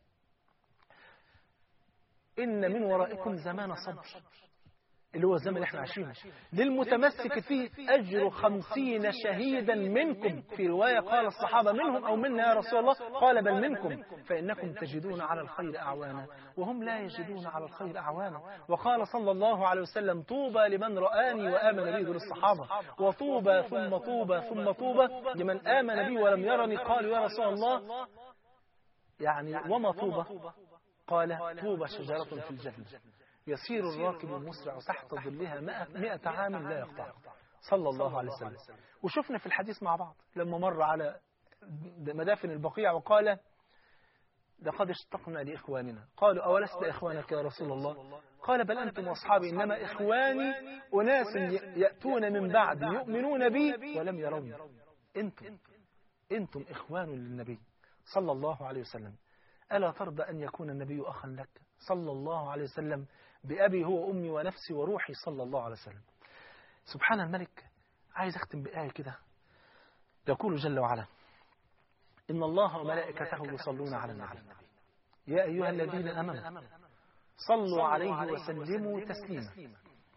إن من ورائكم زمان صبر، اللي هو الزمن اللي احنا عايشينه، للمتمسك فيه أجر خمسين شهيدا منكم. في رواية قال الصحابة منهم أو منا يا رسول الله؟ قال بل منكم، فإنكم تجدون على الخير أعوانا وهم لا يجدون على الخير أعوانا. وقال صلى الله عليه وسلم طوبى لمن رآني وآمن بي، دول الصحابة، وطوبى ثم طوبى ثم طوبى لمن آمن بي ولم يرني. قالوا يا رسول الله يعني وما طوبى؟ قال طوبى شجرة في الجنة يسير الراكب المسرع تحت ظلها مئة عام لا يقطع، صلى الله عليه وسلم. وشفنا في الحديث مع بعض لما مر على مدافن البقيع وقال لقد اشتقنا لإخواننا. قالوا أولست إخوانك يا رسول الله؟ قال بل أنتم أصحابي، إنما إخواني أناس يأتون من بعد يؤمنون بي ولم يروني. أنتم أنتم إخوان للنبي صلى الله عليه وسلم. ألا ترضى أن يكون النبي أخا لك صلى الله عليه وسلم بأبي هو أمي ونفسي وروحي صلى الله عليه وسلم. سبحان الملك. عايز أختم بآية كده، يقول جل وعلا إن الله وملائكته يصلون على النبي يا أيها الذين آمنوا صلوا عليه وسلموا تسليما.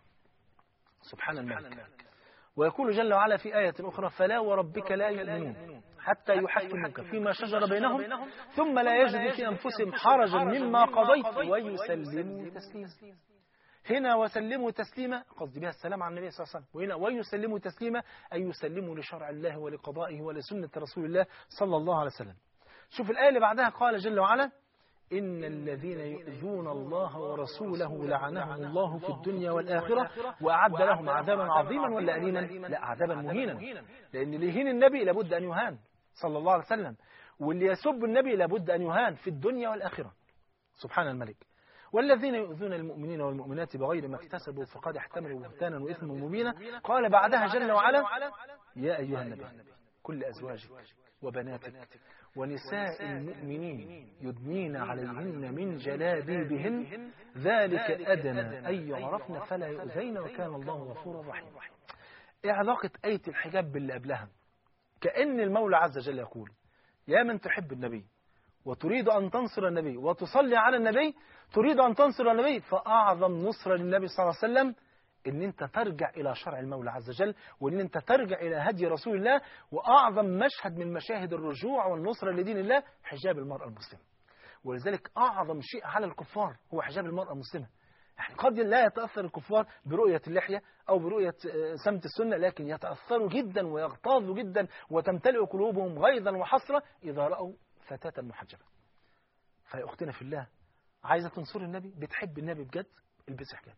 سبحان الملك. ويقول جل وعلا في آية أخرى فلا وربك لا يؤمنون حتى يحكموك فيما شجر بينهم ثم لا يجدوا في أنفسهم حرجا مما قضيت ويسلموا تسليما. هنا وسلموا تسليما قصدي بها السلام على النبي صلى الله عليه وسلم، وهنا ويسلموا تسليما أي يسلموا لشرع الله ولقضائه ولسنة رسول الله صلى الله عليه وسلم. شوف الآية اللي بعدها قال جل وعلا إن الذين يؤذون الله ورسوله لعنهم الله في الدنيا والآخرة وأعد لهم عذابا عظيما ولا أليما؟ لا، عذابا مهينا، لأن اللي يهين النبي لابد أن يهان صلى الله عليه وسلم، واللي يسب النبي لابد أن يهان في الدنيا والآخرة. سبحان الملك. والذين يؤذون المؤمنين والمؤمنات بغير ما اكتسبوا فقد احتملوا بهتانا وإثما مبينا. قال بعدها جل وعلا يا أيها النبي كل أزواجك وبناتك ونساء المؤمنين يدنين عليهن من جلابيبهن ذلك أدنى أن يعرفن فلا يؤذين وكان الله غفورا رحيما. إيه علاقة آية الحجاب باللي قبلها؟ كأن المولى عز وجل يقول يا من تحب النبي وتريد أن تنصر النبي وتصلي على النبي، تريد أن تنصر النبي، فأعظم نصرة للنبي صلى الله عليه وسلم إن أنت ترجع إلى شرع المولى عز وجل، وإن أنت ترجع إلى هدي رسول الله. وأعظم مشهد من مشاهد الرجوع والنصرة لدين الله حجاب المرأة المسلمة. ولذلك أعظم شيء على الكفار هو حجاب المرأة المسلمة. يعني قد لا يتأثر الكفار برؤية اللحية أو برؤية سمت السنة، لكن يتأثروا جدا ويغتاظوا جدا وتمتلئ قلوبهم غيظا وحسرة إذا رأوا فتاة محجبة. فيا أختنا في الله، عايزة تنصر النبي، بتحب النبي بجد، البسي حجاب.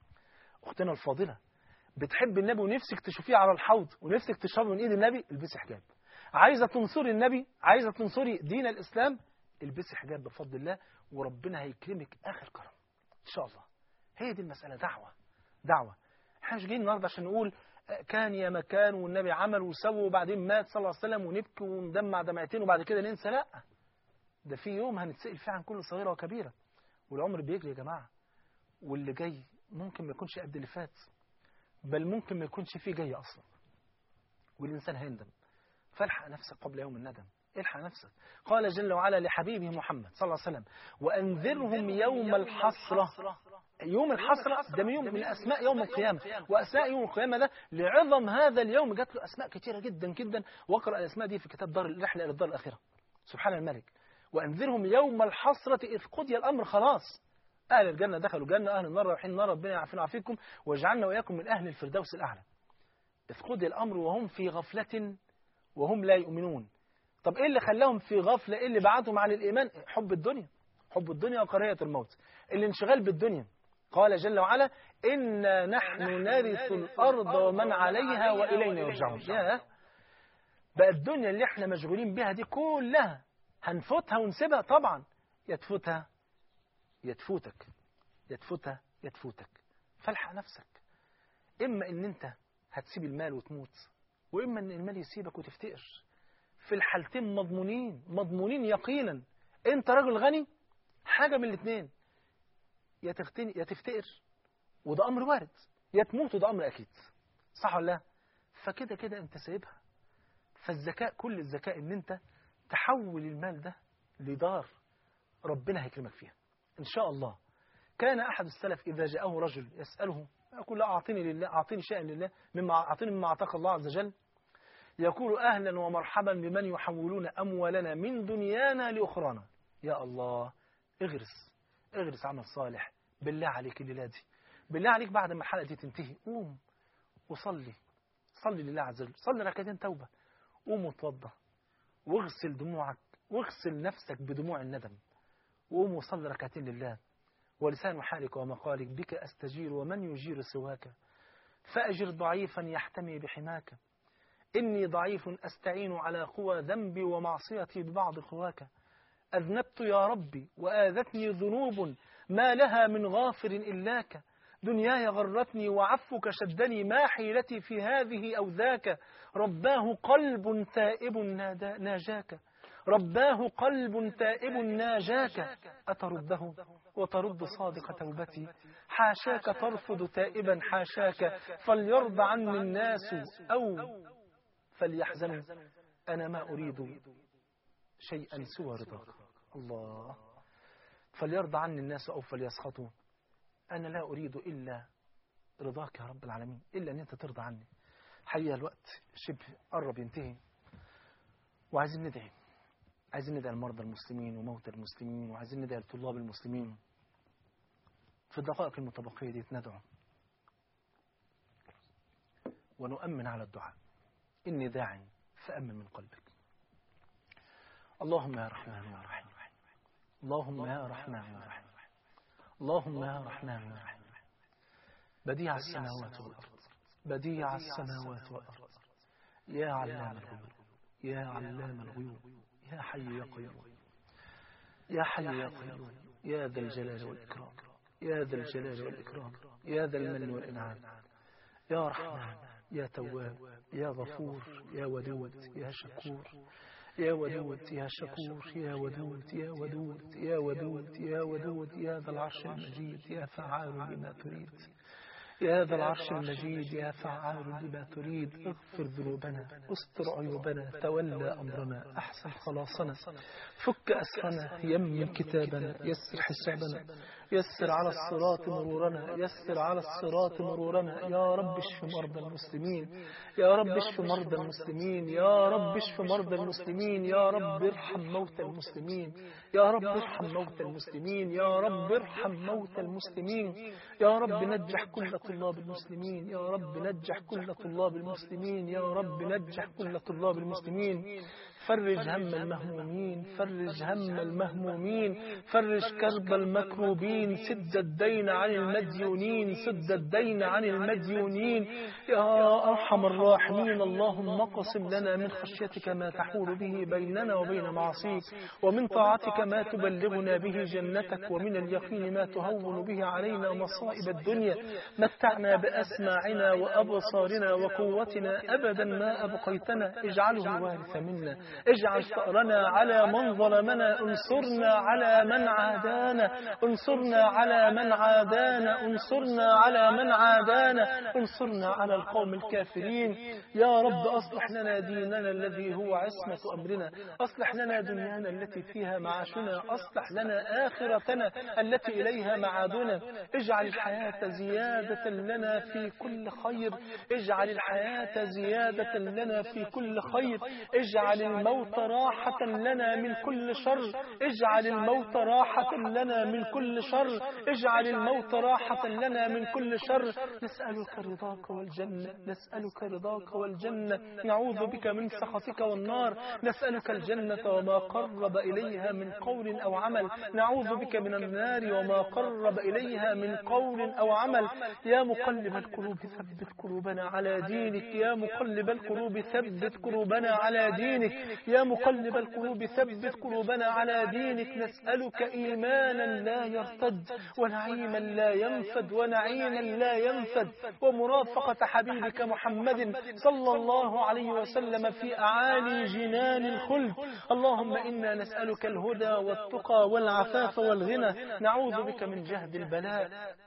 أختنا الفاضلة، بتحب النبي ونفسك تشوفيه على الحوض ونفسك تشرب من إيد النبي، البسي حجاب. عايزة تنصري النبي، عايزة تنصري دين الإسلام، البسي حجاب بفضل الله، وربنا هيكرمك آخر كرم إن شاء الله. هي دي المسألة، دعوة دعوة. احنا مش جايين النهارده عشان نقول كان يا مكان والنبي عمل وسوى وبعدين مات صلى الله عليه وسلم ونبكي وندمع دمعتين وبعد كده ننسى. لا، ده في يوم هنتسأل فيه عن كل صغيرة وكبيرة. والعمر بيجري يا جماعة، واللي جاي ممكن ما يكونش قد اللي فات، بل ممكن ما يكونش فيه جاي أصلا، والإنسان هيندم. فالحق نفسك قبل يوم الندم، الحق نفسك. قال جل وعلا لحبيبه محمد صلى الله عليه وسلم وأنذرهم يوم الحسرة. يوم الحسرة ده من يوم من أسماء يوم القيامة، وأسماء يوم القيامة ده لعظم هذا اليوم جات له أسماء كثيرة جدا جدا، واقرأ الأسماء دي في كتاب دار الرحلة إلى الدار الآخرة. سبحان الملك. وأنذرهم يوم الحسرة إذ قضي الأمر. خلاص أهل الجنة دخلوا الجنة، أهل النار رايحين النار، ربنا يعافينا ويعافيكم واجعلنا وإياكم من أهل الفردوس الأعلى. إذ قضي الأمر وهم في غفلة وهم لا يؤمنون. طب إيه اللي خلاهم في غفلة؟ إيه اللي بعتهم عن الإيمان؟ حب الدنيا، حب الدنيا وكراهية الموت، الانشغال بالدنيا. قال جل وعلا إنا نحن نرث الأرض ومن عليها وإلينا يرجعون. يا بقى الدنيا اللي احنا مشغولين بها دي كلها هنفوتها ونسيبها؟ طبعا يتفوتها يتفوتك يتفوتها يتفوتك. فالحق نفسك، إما إن أنت هتسيب المال وتموت، وإما إن المال يسيبك وتفتقر. في الحالتين مضمونين مضمونين يقينا. أنت راجل غني، حاجة من الاثنين، يا تغتني يا تفتقر، وده أمر وارد، يا تموت وده أمر أكيد، صح ولا لا؟ فكده كده أنت سايبها. فالذكاء، كل الذكاء إن أنت تحول المال ده لدار ربنا هيكرمك فيها إن شاء الله. كان أحد السلف إذا جاءه رجل يسأله يقول لا أعطيني لله أعطيني شيئا لله مما أعطيني مما أعطاك الله عز وجل، يقول أهلا ومرحبا بمن يحولون أموالنا من دنيانا لأخرانا. يا الله، اغرس اغرس عمل صالح بالله عليك الليلة دي، بالله عليك بعد ما الحلقة دي تنتهي قوم وصلي، صلي لله عز وجل، صلي ركعتين توبة، قوم وتوضى واغسل دموعك واغسل نفسك بدموع الندم، وقوم وصلي ركعتين لله. ولسان حالك ومقالك بك أستجير ومن يجير سواك، فأجر ضعيفا يحتمي بحماك، إني ضعيف أستعين على قوى ذنبي ومعصيتي ببعض خواك، أذنبت يا ربي وآذتني ذنوب ما لها من غافر إلاك، دنياي غرتني وعفك شدني ما حيلتي في هذه أو ذاك، رباه قلب تائب ناجاك، رباه قلب تائب ناجاك، أترده وترد صادق توبتي، حاشاك ترفض تائبا حاشاك، فليرضى عني الناس أو فليحزنوا أنا ما أريد شيئا سوى رضاك. الله، فليرضى عني الناس أو فليسخطوا، أنا لا أريد إلا رضاك يا رب العالمين، إلا أن أنت ترضى عني. حقيقة الوقت شبه قرب ينتهي، وعايزين ندعي، عايزين ندعي المرضى المسلمين وموتى المسلمين، وعايزين ندعي لطلاب المسلمين. في الدقائق المتبقية دي ندعو ونؤمن على الدعاء. إني داع فأمن من قلبك. اللهم يا رحمن يا رحيم، اللهم يا رحمن يا رحيم، اللهم يا رحمن يا رحيم، بديع السماوات والأرض، بديع السماوات والأرض، يا علام الغيوب، يا علام الغيوب، يا حي يا قيوم، يا حي يا قيوم، يا ذا الجلال والإكرام، يا ذا الجلال والإكرام، يا ذا المن والإنعام، يا رحمن يا تواب يا غفور يا ودود يا شكور، يا ودود يا شكور، يا ودود يا ودود يا ودود يا ودود، يا ذا العرش المجيد يا فعال لما تريد، يا ذا العرش المجيد يا فعال لما تريد. اغفر ذنوبنا، استر عيوبنا، تولى أمرنا، أحسن خلاصنا، فك أسرنا، يمن كتابنا، يسر حسابنا، يسر على الصراط مرورنا، يسر على الصراط مرورنا. يا رب اشف مرضى المسلمين، يا رب اشف مرضى المسلمين، يا رب اشف مرضى المسلمين، يا رب ارحم موتى المسلمين، يا رب ارحم موتى المسلمين، يا رب ارحم موتى المسلمين، يا رب نجح كل طلاب المسلمين، يا رب نجح كل طلاب المسلمين، يا رب نجح كل طلاب المسلمين. فرج هم المهمومين، فرج هم المهمومين، فرج كرب المكروبين، سد الدين عن المديونين، سد الدين عن المديونين يا أرحم الراحمين. اللهم اقسم لنا من خشيتك ما تحول به بيننا وبين معصيك، ومن طاعتك ما تبلغنا به جنتك، ومن اليقين ما تهون به علينا مصائب الدنيا. متعنا بأسماعنا وأبصارنا وقوتنا أبدا ما أبقيتنا، اجعله الوارث منا، اجعل ثأرنا على من ظلمنا، انصرنا على من عادانا، انصرنا على من عادانا، انصرنا على من عادانا، انصرنا على القوم الكافرين. يا رب أصلح لنا ديننا الذي هو عصمة أمرنا، أصلح لنا دنيانا التي فيها معاشنا، أصلح لنا آخرتنا التي إليها معادنا. اجعل الحياة زيادة لنا في كل خير، اجعل الحياة زيادة لنا في كل خير، اجعل الموت راحة لنا من كل شر، اجعل الموت راحة لنا من كل شر، اجعل الموت راحة لنا من كل شر. نسألك رضاك والجنة، نسألك رضاك والجنة، نعوذ بك من سخطك والنار، نسألك الجنة وما قرب إليها من قول أو عمل، نعوذ بك من النار وما قرب إليها من قول أو عمل. يا مقلب القلوب ثبت قلوبنا على دينك، يا مقلب القلوب ثبت قلوبنا على دينك، يا مقلب القلوب ثبت قلوبنا على دينك. نسألك إيمانا لا يرتد، ونعيما لا ينفد، ونعيما لا ينفد، ومرافقة حبيبك محمد صلى الله عليه وسلم في أعالي جنان الخلد. اللهم إنا نسألك الهدى والتقى والعفاف والغنى، نعوذ بك من جهد البلاء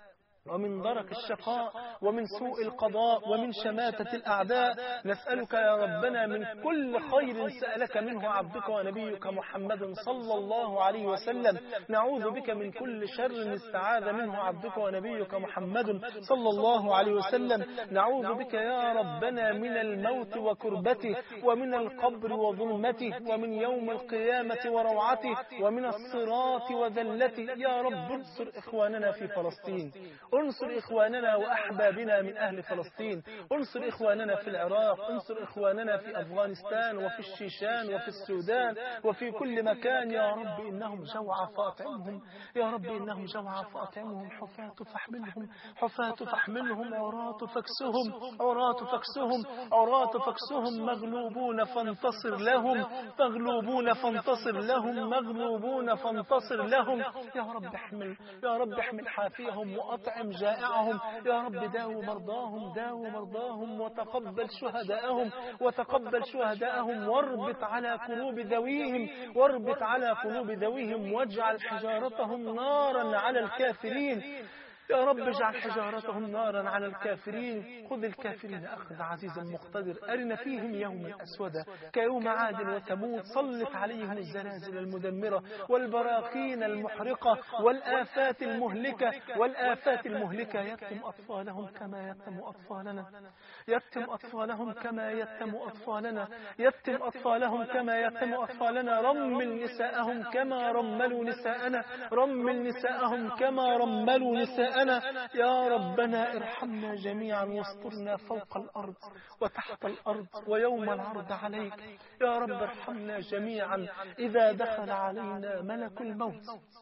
ومن درك الشقاء ومن سوء القضاء ومن شماتة الأعداء. نسألك يا ربنا من كل خير سألك منه عبدك ونبيك محمد صلى الله عليه وسلم. نعوذ بك من كل شر استعاذ منه عبدك ونبيك محمد صلى الله عليه وسلم. نعوذ بك يا ربنا من الموت وكربته ومن القبر وظلمته ومن يوم القيامة وروعته ومن الصراط وذلته. يا رب انصر إخواننا في فلسطين، انصر إخواننا وأحبابنا من أهل فلسطين، انصر إخواننا في العراق، انصر إخواننا في أفغانستان وفي الشيشان وفي السودان وفي كل مكان. يا رب إنهم جوعى فأطعمهم، يا رب إنهم جوعى فأطعمهم، حفاة فاحملهم، حفاة فاحملهم، عراة فاكسهم، عراة فاكسهم، عراة فاكسهم، مغلوبون فانتصر لهم، مغلوبون فانتصر لهم، مغلوبون فانتصر لهم. يا رب احمل، يا رب احمل حافيهم وأطعم جائعهم. يا رب داو مرضاهم، داو مرضاهم، وتقبل شهداءهم، وتقبل شهداءهم، واربط على قلوب ذويهم، واربط على قلوب ذويهم، واجعل حجارتهم نارا على الكافرين. يا رب اجعل حجارتهم نارا على الكافرين. خذ الكافرين أخذ عزيز مقتدر. أرنا فيهم يوما أسودا كيوم عاد وثمود. سلط عليهم الزلازل المدمرة والبراكين المحرقة والآفات المهلكة، والآفات المهلكة. يتم أطفالهم كما يتم أطفالنا، يتم أطفالهم كما يتم أطفالنا، يتم أطفالهم كما يتم أطفالنا. رمل نساءهم كما رملوا نساءنا، رمل نساءهم كما رملوا نساءنا. يا ربنا ارحمنا جميعا واسترنا فوق الأرض وتحت الأرض ويوم العرض عليك. يا رب ارحمنا جميعا إذا دخل علينا ملك الموت،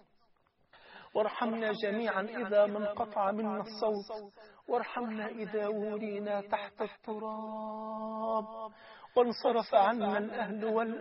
وارحمنا جميعا إذا ما انقطع منا الصوت، وارحمنا إذا ولينا تحت التراب، وانصرف عنا الأهل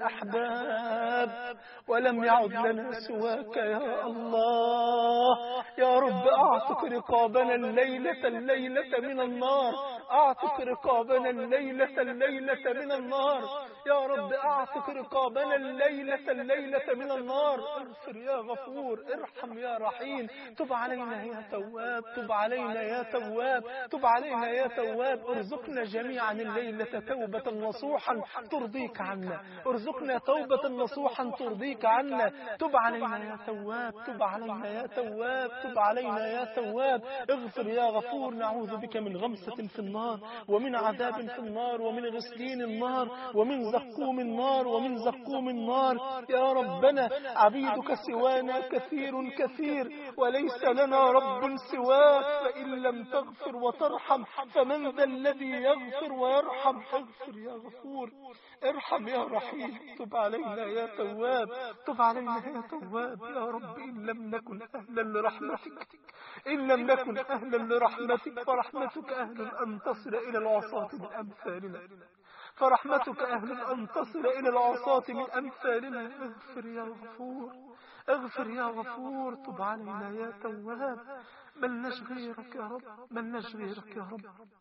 والأحباب ولم يعد لنا سواك يا الله. يا رب أعتق رقابنا الليلة الليلة من النار، أعتق رقابنا الليلة الليلة من النار. يا رب أعتق رقابنا الليلة الليلة من النار. اغفر يا غفور، ارحم يا رحيم. تب علينا يا تواب، تب علينا يا تواب، تب علينا يا تواب. ارزقنا جميعا الليلة توبة نصوحا ترضيك عنا، ارزقنا توبة نصوحا ترضيك عنا. تب علينا يا تواب، تب علينا يا تواب، تب علينا يا تواب. اغفر يا غفور. نعوذ بك من غمسة في النار، ومن عذاب في النار، ومن غسلين النار، ومن زقوم النار، ومن زقوم النار. يا ربنا عبيدك سوانا كثير كثير، وليس لنا رب سواك، فإن لم تغفر وترحم فمن ذا الذي يغفر ويرحم. اغفر يا غفور، ارحم يا رحيم. تب علينا يا تواب، تب علينا يا تواب. يا رب إن لم نكن أهلا لرحمتك، إن لم نكن أهلا لرحمتك، فرحمتك أهل أن تصل إلى العصاة من أمثالنا، فرحمتك أهل أن تصل إلى العصاة من أمثالنا. اغفر يا غفور، اغفر يا غفور. تب علينا يا تواب. من نشغيرك يا رب، من نشغيرك يا رب.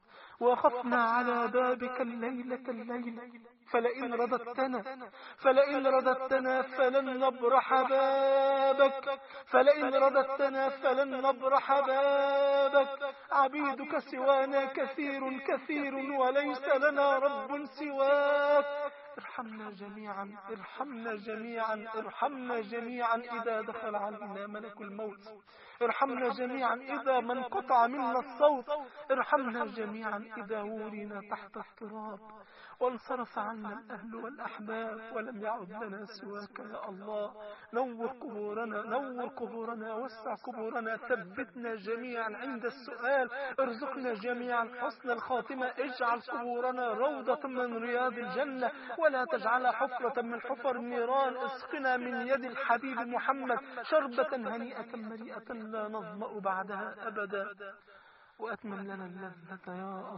وقفنا على بابك الليلة الليلة، فلئن رددتنا، فلئن رددتنا فلن نبرح بابك، فلئن رددتنا فلن نبرح بابك. عبيدك سوانا كثير كثير، وليس لنا رب سواك. ارحمنا جميعا، ارحمنا جميعا، ارحمنا جميعا إذا دخل علينا ملك الموت، ارحمنا جميعا إذا ما انقطع منا الصوت، ارحمنا جميعا إذا ولينا تحت التراب، وانصرف عنا الأهل والأحباب ولم يعد لنا سواك يا الله. نور قبورنا، نور قبورنا، وسع قبورنا، ثبتنا جميعا عند السؤال، ارزقنا جميعا حسن الخاتمة. اجعل قبورنا روضة من رياض الجنة، ولا تجعلها حفرة من حفر النيران. اسقنا من يد الحبيب محمد شربة هنيئة مريئة لا نظمأ بعدها أبدا، وأتمم لنا اللذة يا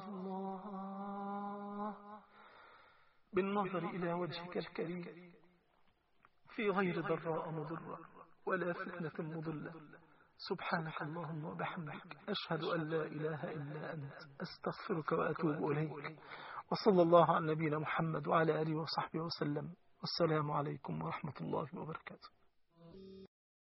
الله بالنظر إلى وجهك الكريم في غير ضراء مضرة ولا فتنة مضلة. سبحانك اللهم وبحمدك، أشهد أن لا إله إلا أنت، أستغفرك وأتوب إليك. وصلى الله على نبينا محمد وعلى آله وصحبه وسلم. والسلام عليكم ورحمة الله وبركاته.